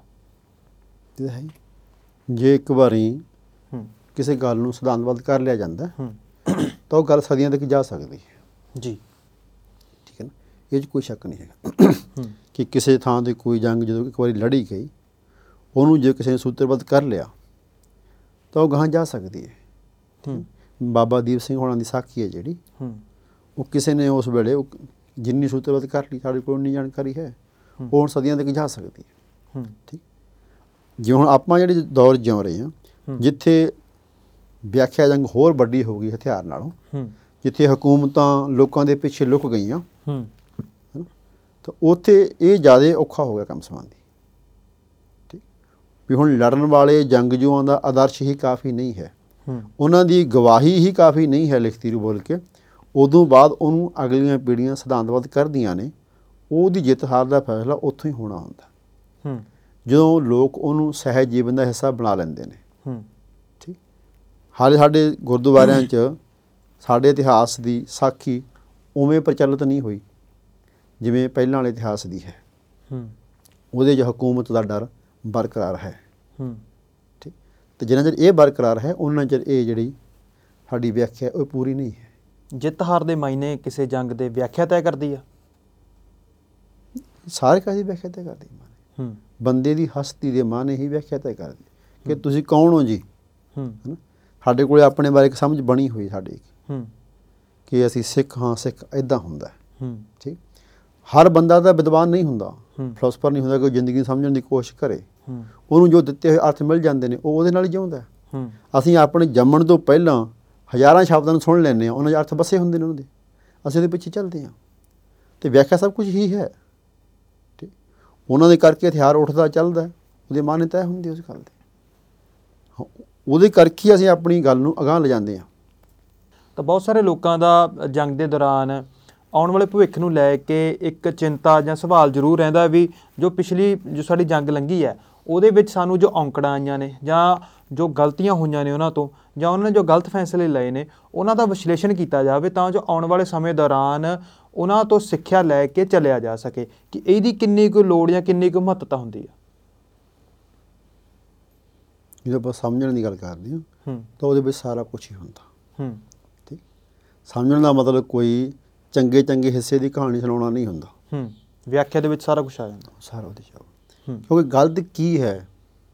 ਜੇ ਇੱਕ ਵਾਰੀ ਕਿਸੇ ਗੱਲ ਨੂੰ ਸਿਧਾਂਤਬੱਧ ਕਰ ਲਿਆ ਜਾਂਦਾ ਤਾਂ ਉਹ ਗੱਲ ਸਦੀਆਂ ਤੱਕ ਜਾ ਸਕਦੀ ਹੈ ਜੀ। ਠੀਕ ਹੈ ਨਾ, ਇਹ 'ਚ ਕੋਈ ਸ਼ੱਕ ਨਹੀਂ ਹੈਗਾ ਕਿ ਕਿਸੇ ਥਾਂ 'ਤੇ ਕੋਈ ਜੰਗ ਜਦੋਂ ਇੱਕ ਵਾਰੀ ਲੜੀ ਗਈ, ਉਹਨੂੰ ਜੇ ਕਿਸੇ ਨੇ ਸੂਤਰਬੱਧ ਕਰ ਲਿਆ ਤਾਂ ਉਹ ਗਾਹਾਂ ਜਾ ਸਕਦੀ ਹੈ। ਬਾਬਾ ਦੀਪ ਸਿੰਘ ਹੋਣਾ ਦੀ ਸਾਖੀ ਹੈ ਜਿਹੜੀ, ਉਹ ਕਿਸੇ ਨੇ ਉਸ ਵੇਲੇ ਉਹ ਜਿੰਨੀ ਸੂਤਰਬੱਧ ਕਰ ਲਈ, ਸਾਡੇ ਕੋਲ ਉਨੀ ਜਾਣਕਾਰੀ ਹੈ, ਉਹ ਹੁਣ ਸਦੀਆਂ ਤੱਕ ਜਾ ਸਕਦੀ ਹੈ। ਠੀਕ, ਜਿਵੇਂ ਹੁਣ ਆਪਾਂ ਜਿਹੜੇ ਦੌਰ ਜਿਉਂ ਰਹੇ ਹਾਂ, ਜਿੱਥੇ ਵਿਆਖਿਆ ਜੰਗ ਹੋਰ ਵੱਡੀ ਹੋ ਗਈ ਹਥਿਆਰ ਨਾਲੋਂ, ਜਿੱਥੇ ਹਕੂਮਤਾਂ ਲੋਕਾਂ ਦੇ ਪਿੱਛੇ ਲੁਕ ਗਈਆਂ, ਤਾਂ ਉੱਥੇ ਇਹ ਜ਼ਿਆਦਾ ਔਖਾ ਹੋ ਗਿਆ ਕੰਮ ਸੰਬੰਧੀ। ਠੀਕ, ਵੀ ਹੁਣ ਲੜਨ ਵਾਲੇ ਜੰਗਜੂਆਂ ਦਾ ਆਦਰਸ਼ ਹੀ ਕਾਫੀ ਨਹੀਂ ਹੈ, ਉਹਨਾਂ ਦੀ ਗਵਾਹੀ ਹੀ ਕਾਫੀ ਨਹੀਂ ਹੈ ਲਿਖਤੀ ਰੂ ਬੋਲ ਕੇ। ਉਦੋਂ ਬਾਅਦ ਉਹਨੂੰ ਅਗਲੀਆਂ ਪੀੜ੍ਹੀਆਂ ਸਿਧਾਂਤਬੱਧ ਕਰਦੀਆਂ ਨੇ, ਉਹਦੀ ਜਿੱਤ ਹਾਰ ਦਾ ਫੈਸਲਾ ਉੱਥੋਂ ਹੀ ਹੋਣਾ ਹੁੰਦਾ ਜਦੋਂ ਲੋਕ ਉਹਨੂੰ ਸਹਿਜ ਜੀਵਨ ਦਾ ਹਿੱਸਾ ਬਣਾ ਲੈਂਦੇ ਨੇ। ਠੀਕ, ਹਾਲੇ ਸਾਡੇ ਗੁਰਦੁਆਰਿਆਂ 'ਚ ਸਾਡੇ ਇਤਿਹਾਸ ਦੀ ਸਾਖੀ ਉਵੇਂ ਪ੍ਰਚਲਿਤ ਨਹੀਂ ਹੋਈ ਜਿਵੇਂ ਪਹਿਲਾਂ ਵਾਲੇ ਇਤਿਹਾਸ ਦੀ ਹੈ। ਉਹਦੇ 'ਚ ਹਕੂਮਤ ਦਾ ਡਰ ਬਰਕਰਾਰ ਹੈ। ਠੀਕ, ਅਤੇ ਜਿੰਨਾ ਚਿਰ ਇਹ ਬਰਕਰਾਰ ਹੈ ਉਹਨਾਂ ਚਿਰ ਇਹ ਜਿਹੜੀ ਸਾਡੀ ਵਿਆਖਿਆ ਉਹ ਪੂਰੀ ਨਹੀਂ ਹੈ। ਜਿੱਤ ਹਾਰ ਦੇ ਮਾਇਨੇ ਕਿਸੇ ਜੰਗ ਦੇ ਵਿਆਖਿਆ ਤੈਅ ਕਰਦੀ ਆ? ਸਾਰੇ ਕਾਹਦੀ ਵਿਆਖਿਆ ਤੈਅ ਕਰਦੀ ਮਾਨੇ, ਬੰਦੇ ਦੀ ਹਸਤੀ ਦੇ ਮਾਨੇ ਹੀ ਵਿਆਖਿਆ ਤੈਅ ਕਰਦੀ ਕਿ ਤੁਸੀਂ ਕੌਣ ਹੋ ਜੀ। ਹੈ ਨਾ, ਸਾਡੇ ਕੋਲ ਆਪਣੇ ਬਾਰੇ ਇੱਕ ਸਮਝ ਬਣੀ ਹੋਈ ਸਾਡੀ ਕਿ ਅਸੀਂ ਸਿੱਖ ਹਾਂ, ਸਿੱਖ ਇੱਦਾਂ ਹੁੰਦਾ। ਠੀਕ। ਹਰ ਬੰਦਾ ਤਾਂ ਵਿਦਵਾਨ ਨਹੀਂ ਹੁੰਦਾ, ਫਿਲਾਸਫਰ ਨਹੀਂ ਹੁੰਦਾ, ਕੋਈ ਜ਼ਿੰਦਗੀ ਨੂੰ ਸਮਝਣ ਦੀ ਕੋਸ਼ਿਸ਼ ਕਰੇ, ਉਹਨੂੰ ਜੋ ਦਿੱਤੇ ਹੋਏ ਅਰਥ ਮਿਲ ਜਾਂਦੇ ਨੇ ਉਹ ਉਹਦੇ ਨਾਲ ਹੀ ਜਿਉਂਦਾ। ਅਸੀਂ ਆਪਣੇ ਜੰਮਣ ਤੋਂ ਪਹਿਲਾਂ ਹਜ਼ਾਰਾਂ ਸ਼ਬਦਾਂ ਨੂੰ ਸੁਣ ਲੈਂਦੇ ਹਾਂ, ਉਹਨਾਂ ਦੇ ਅਰਥ ਵਸੇ ਹੁੰਦੇ ਨੇ ਉਹਨਾਂ ਦੇ, ਅਸੀਂ ਉਹਦੇ ਪਿੱਛੇ ਚੱਲਦੇ ਹਾਂ ਅਤੇ ਵਿਆਖਿਆ ਸਭ ਕੁਝ ਹੀ ਹੈ। ਠੀਕ। ਉਹਨਾਂ ਦੇ ਕਰਕੇ ਹਥਿਆਰ ਉੱਠਦਾ ਚੱਲਦਾ, ਉਹਦੀ ਮਾਨਤਾ ਤੈਅ ਹੁੰਦੀ ਉਸ ਗੱਲ ਦੀ, ਉਹਦੇ ਕਰਕੇ ਹੀ ਅਸੀਂ ਆਪਣੀ ਗੱਲ ਨੂੰ ਅਗਾਂਹ ਲਿਜਾਂਦੇ ਹਾਂ। ਤਾਂ ਬਹੁਤ ਸਾਰੇ ਲੋਕਾਂ ਦਾ ਜੰਗ ਦੇ ਦੌਰਾਨ ਆਉਣ ਵਾਲੇ ਭਵਿੱਖ ਨੂੰ ਲੈ ਕੇ ਇੱਕ ਚਿੰਤਾ ਜਾਂ ਸਵਾਲ ਜ਼ਰੂਰ ਰਹਿੰਦਾ ਵੀ ਜੋ ਪਿਛਲੀ ਜੋ ਸਾਡੀ ਜੰਗ ਲੰਘੀ ਹੈ ਉਹਦੇ ਵਿੱਚ ਸਾਨੂੰ ਜੋ ਔਂਕੜਾਂ ਆਈਆਂ ਨੇ ਜਾਂ ਜੋ ਗਲਤੀਆਂ ਹੋਈਆਂ ਨੇ ਉਹਨਾਂ ਤੋਂ, ਜਾਂ ਉਹਨਾਂ ਨੇ ਜੋ ਗਲਤ ਫੈਸਲੇ ਲਏ ਨੇ, ਉਹਨਾਂ ਦਾ ਵਿਸ਼ਲੇਸ਼ਣ ਕੀਤਾ ਜਾਵੇ ਤਾਂ ਜੋ ਆਉਣ ਵਾਲੇ ਸਮੇਂ ਦੌਰਾਨ ਉਹਨਾਂ ਤੋਂ ਸਿੱਖਿਆ ਲੈ ਕੇ ਚੱਲਿਆ ਜਾ ਸਕੇ ਕਿ ਇਹਦੀ ਕਿੰਨੀ ਕੁ ਲੋੜ ਜਾਂ ਕਿੰਨੀ ਕੁ ਮਹੱਤਤਾ ਹੁੰਦੀ ਹੈ। ਜਦੋਂ ਆਪਾਂ ਸਮਝਣ ਦੀ ਗੱਲ ਕਰਦੇ ਹਾਂ ਤਾਂ ਉਹਦੇ ਵਿੱਚ ਸਾਰਾ ਕੁਛ ਹੀ ਹੁੰਦਾ। ਠੀਕ। ਸਮਝਣ ਦਾ ਮਤਲਬ ਕੋਈ ਚੰਗੇ ਚੰਗੇ ਹਿੱਸੇ ਦੀ ਕਹਾਣੀ ਸੁਣਾਉਣਾ ਨਹੀਂ ਹੁੰਦਾ। ਵਿਆਖਿਆ ਦੇ ਵਿੱਚ ਸਾਰਾ ਕੁਛ ਆ ਜਾਂਦਾ, ਸਾਰਾ ਉਹਦੇ 'ਚ ਆਓ। ਕਿਉਂਕਿ ਗਲਤ ਕੀ ਹੈ,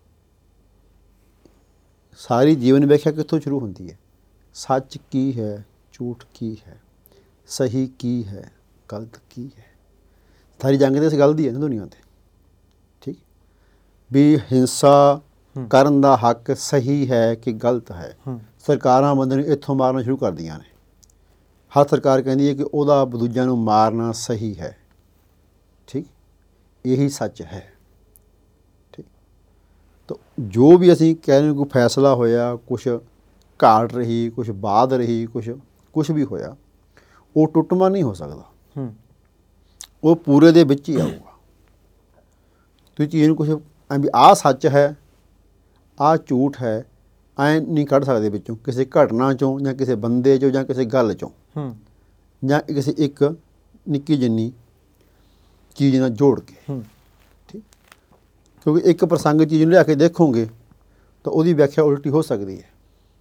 ਸਾਰੀ ਜੀਵਨ ਵਿਆਖਿਆ ਕਿੱਥੋਂ ਸ਼ੁਰੂ ਹੁੰਦੀ ਹੈ? ਸੱਚ ਕੀ ਹੈ, ਝੂਠ ਕੀ ਹੈ, ਸਹੀ ਕੀ ਹੈ, ਗਲਤ ਕੀ ਹੈ। ਸਾਰੀ ਜੰਗ ਦੇ ਇਸ ਗੱਲ ਦੀ ਹੈ ਨਾ ਦੁਨੀਆ 'ਤੇ। ਠੀਕ। ਵੀ ਹਿੰਸਾ ਕਰਨ ਦਾ ਹੱਕ ਸਹੀ ਹੈ ਕਿ ਗਲਤ ਹੈ। ਸਰਕਾਰਾਂ ਬੰਦੇ ਨੂੰ ਇੱਥੋਂ ਮਾਰਨਾ ਸ਼ੁਰੂ ਕਰਦੀਆਂ ਨੇ। ਹਰ ਸਰਕਾਰ ਕਹਿੰਦੀ ਹੈ ਕਿ ਉਹਦਾ ਦੂਜਿਆਂ ਨੂੰ ਮਾਰਨਾ ਸਹੀ ਹੈ। ਠੀਕ। ਇਹੀ ਸੱਚ ਹੈ। ਠੀਕ। ਤਾਂ ਜੋ ਵੀ ਅਸੀਂ ਕਹਿ ਰਹੇ ਕੋਈ ਫੈਸਲਾ ਹੋਇਆ, ਕੁਛ ਘਾਟ ਰਹੀ, ਕੁਛ ਬਾਧ ਰਹੀ, ਕੁਛ ਕੁਛ ਵੀ ਹੋਇਆ, ਉਹ ਟੁੱਟਵਾਂ ਨਹੀਂ ਹੋ ਸਕਦਾ। ਉਹ ਪੂਰੇ ਦੇ ਵਿੱਚ ਹੀ ਆਊਗਾ। ਤੁਸੀਂ ਚੀਜ਼ ਨੂੰ ਕੁਛ ਐਂ ਵੀ ਆਹ ਸੱਚ ਹੈ, ਆਹ ਝੂਠ ਹੈ, ਐਂ ਨਹੀਂ ਕੱਢ ਸਕਦੇ ਵਿੱਚੋਂ, ਕਿਸੇ ਘਟਨਾ 'ਚੋਂ ਜਾਂ ਕਿਸੇ ਬੰਦੇ 'ਚੋਂ ਜਾਂ ਕਿਸੇ ਗੱਲ 'ਚੋਂ ਜਾਂ ਕਿਸੇ ਇੱਕ ਨਿੱਕੀ ਜਿੰਨੀ ਚੀਜ਼ ਨਾਲ ਜੋੜ ਕੇ। ਠੀਕ। ਕਿਉਂਕਿ ਇੱਕ ਪ੍ਰਸੰਗ ਚੀਜ਼ ਨੂੰ ਲਿਆ ਕੇ ਦੇਖੋਗੇ ਤਾਂ ਉਹਦੀ ਵਿਆਖਿਆ ਉਲਟੀ ਹੋ ਸਕਦੀ ਹੈ।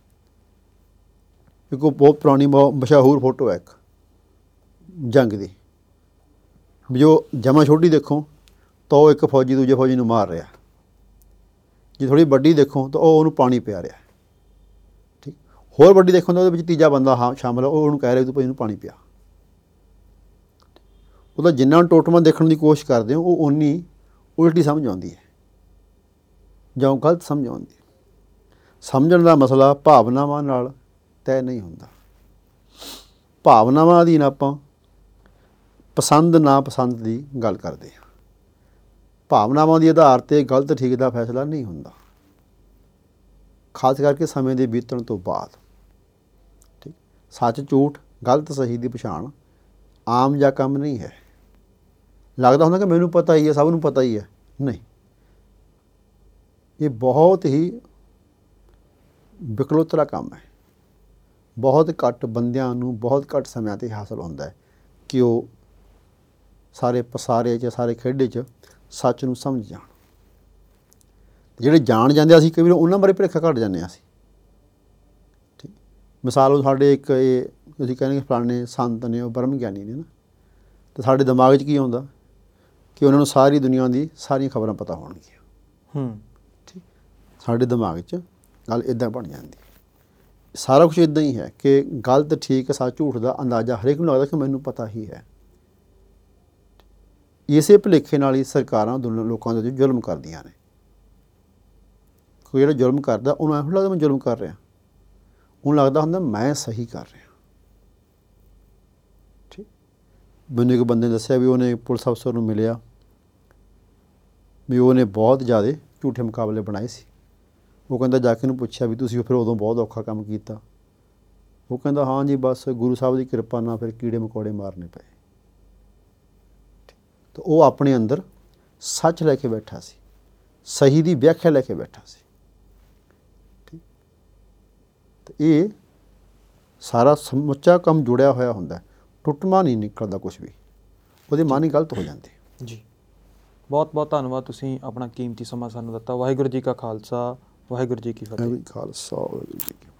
ਇੱਕ ਬਹੁਤ ਪੁਰਾਣੀ ਬਹੁਤ ਮਸ਼ਹੂਰ ਫੋਟੋ ਹੈ ਇੱਕ ਜੰਗ ਦੀ, ਵੀ ਜੋ ਜਮਾ ਛੋਟੀ ਦੇਖੋ ਤਾਂ ਉਹ ਇੱਕ ਫੌਜੀ ਦੂਜੇ ਫੌਜੀ ਨੂੰ ਮਾਰ ਰਿਹਾ, ਜੇ ਥੋੜ੍ਹੀ ਵੱਡੀ ਦੇਖੋ ਤਾਂ ਉਹ ਉਹਨੂੰ ਪਾਣੀ ਪਿਆ ਰਿਹਾ। ਠੀਕ। ਹੋਰ ਵੱਡੀ ਦੇਖੋ ਤਾਂ ਉਹਦੇ ਵਿੱਚ ਤੀਜਾ ਬੰਦਾ ਹਾਂ ਸ਼ਾਮਲ ਹੈ, ਉਹ ਉਹਨੂੰ ਕਹਿ ਰਿਹਾ ਤੂੰ ਭਾਈ ਇਹਨੂੰ ਪਾਣੀ ਪਿਆ। ਉਹਦਾ ਜਿੰਨਾ ਟੋਟਵਾਂ ਦੇਖਣ ਦੀ ਕੋਸ਼ਿਸ਼ ਕਰਦੇ ਹੋ ਉਹ ਓਨੀ ਉਲਟੀ ਸਮਝ ਆਉਂਦੀ ਹੈ ਜਾਂ ਉਹ ਗਲਤ ਸਮਝ ਆਉਂਦੀ ਹੈ। ਸਮਝਣ ਦਾ ਮਸਲਾ ਭਾਵਨਾਵਾਂ ਨਾਲ ਤੈਅ ਨਹੀਂ ਹੁੰਦਾ। ਭਾਵਨਾਵਾਂ ਅਧੀਨ ਆਪਾਂ ਪਸੰਦ ਨਾ ਪਸੰਦ ਦੀ ਗੱਲ ਕਰਦੇ ਹਾਂ। ਭਾਵਨਾਵਾਂ ਦੇ ਆਧਾਰ 'ਤੇ ਗਲਤ ਠੀਕ ਦਾ ਫੈਸਲਾ ਨਹੀਂ ਹੁੰਦਾ, ਖਾਸ ਕਰਕੇ ਸਮੇਂ ਦੇ ਬੀਤਣ ਤੋਂ ਬਾਅਦ। ਠੀਕ। ਸੱਚ ਝੂਠ, ਗਲਤ ਸਹੀ ਦੀ ਪਛਾਣ ਆਮ ਜਿਹਾ ਕੰਮ ਨਹੀਂ ਹੈ। ਲੱਗਦਾ ਹੁੰਦਾ ਕਿ ਮੈਨੂੰ ਪਤਾ ਹੀ ਹੈ, ਸਭ ਨੂੰ ਪਤਾ ਹੀ ਹੈ। ਨਹੀਂ, ਇਹ ਬਹੁਤ ਹੀ ਵਿਕਲੋਤਰਾ ਕੰਮ ਹੈ। ਬਹੁਤ ਘੱਟ ਬੰਦਿਆਂ ਨੂੰ ਬਹੁਤ ਘੱਟ ਸਮਿਆਂ 'ਤੇ ਹਾਸਲ ਹੁੰਦਾ ਹੈ ਕਿ ਉਹ ਸਾਰੇ ਪਸਾਰੇ 'ਚ ਸਾਰੇ ਖੇਡੇ 'ਚ ਸੱਚ ਨੂੰ ਸਮਝ ਜਾਣ। ਜਿਹੜੇ ਜਾਣ ਜਾਂਦੇ ਅਸੀਂ ਕਈ ਵਾਰ ਉਹਨਾਂ ਬਾਰੇ ਭੁਲੇਖਾ ਘੱਟ ਜਾਂਦੇ ਹਾਂ ਅਸੀਂ। ਠੀਕ। ਮਿਸਾਲ ਉਹ ਸਾਡੇ ਇੱਕ ਇਹ ਤੁਸੀਂ ਕਹਿੰਦੇ ਫਲਾਣੇ ਸੰਤ ਨੇ, ਉਹ ਬ੍ਰਹਮ ਗਿਆਨੀ ਨੇ ਨਾ, ਅਤੇ ਸਾਡੇ ਦਿਮਾਗ 'ਚ ਕੀ ਆਉਂਦਾ ਕਿ ਉਹਨਾਂ ਨੂੰ ਸਾਰੀ ਦੁਨੀਆ ਦੀ ਸਾਰੀਆਂ ਖਬਰਾਂ ਪਤਾ ਹੋਣਗੀਆਂ। ਠੀਕ। ਸਾਡੇ ਦਿਮਾਗ 'ਚ ਗੱਲ ਇੱਦਾਂ ਬਣ ਜਾਂਦੀ। ਸਾਰਾ ਕੁਛ ਇੱਦਾਂ ਹੀ ਹੈ ਕਿ ਗਲਤ ਠੀਕ ਸੱਚ ਝੂਠ ਦਾ ਅੰਦਾਜ਼ਾ ਹਰੇਕ ਨੂੰ ਲੱਗਦਾ ਕਿ ਮੈਨੂੰ ਪਤਾ ਹੀ ਹੈ। ਇਸੇ ਭੁਲੇਖੇ ਨਾਲ ਹੀ ਸਰਕਾਰਾਂ ਦੁਨੀਆ ਲੋਕਾਂ ਦੇ ਜ਼ੁਲਮ ਕਰਦੀਆਂ ਨੇ। ਕੋਈ ਜਿਹੜਾ ਜ਼ੁਲਮ ਕਰਦਾ ਉਹਨੂੰ ਇਹੋ ਲੱਗਦਾ ਮੈਂ ਜ਼ੁਲਮ ਕਰ ਰਿਹਾ, ਉਹਨੂੰ ਲੱਗਦਾ ਹੁੰਦਾ ਮੈਂ ਸਹੀ ਕਰ ਰਿਹਾ। ਠੀਕ। ਮੈਨੂੰ ਇੱਕ ਬੰਦੇ ਨੇ ਦੱਸਿਆ ਵੀ ਉਹਨੇ ਪੁਲਿਸ ਅਫਸਰ ਨੂੰ ਮਿਲਿਆ, ਵੀ ਉਹਨੇ ਬਹੁਤ ਜ਼ਿਆਦਾ ਝੂਠੇ ਮੁਕਾਬਲੇ ਬਣਾਏ ਸੀ। ਉਹ ਕਹਿੰਦਾ ਜਾ ਕੇ ਉਹਨੂੰ ਪੁੱਛਿਆ ਵੀ ਤੁਸੀਂ ਫਿਰ ਉਦੋਂ ਬਹੁਤ ਔਖਾ ਕੰਮ ਕੀਤਾ। ਉਹ ਕਹਿੰਦਾ ਹਾਂ ਜੀ ਬਸ ਗੁਰੂ ਸਾਹਿਬ ਦੀ ਕਿਰਪਾ ਨਾਲ ਫਿਰ ਕੀੜੇ ਮਕੌੜੇ ਮਾਰਨੇ ਪਏ। ਤਾਂ ਉਹ ਆਪਣੇ ਅੰਦਰ ਸੱਚ ਲੈ ਕੇ ਬੈਠਾ ਸੀ, ਸਹੀ ਦੀ ਵਿਆਖਿਆ ਲੈ ਕੇ ਬੈਠਾ ਸੀ। ਠੀਕ। ਅਤੇ ਇਹ ਸਾਰਾ ਸਮੁੱਚਾ ਕੰਮ ਜੁੜਿਆ ਹੋਇਆ ਹੁੰਦਾ, ਟੁੱਟਵਾਂ ਨਹੀਂ ਨਿਕਲਦਾ ਕੁਛ ਵੀ, ਉਹਦੇ ਮਨ ਹੀ ਗਲਤ ਹੋ ਜਾਂਦੇ। ਜੀ, ਬਹੁਤ ਬਹੁਤ ਧੰਨਵਾਦ, ਤੁਸੀਂ ਆਪਣਾ ਕੀਮਤੀ ਸਮਾਂ ਸਾਨੂੰ ਦਿੱਤਾ। ਵਾਹਿਗੁਰੂ ਜੀ ਕਾ ਖਾਲਸਾ, ਵਾਹਿਗੁਰੂ ਜੀ ਕੀ ਫਤਿਹ। ਖਾਲਸਾ ਵਾਹਿਗੁਰੂ ਜੀ ਕੀ ਫਤਿਹ।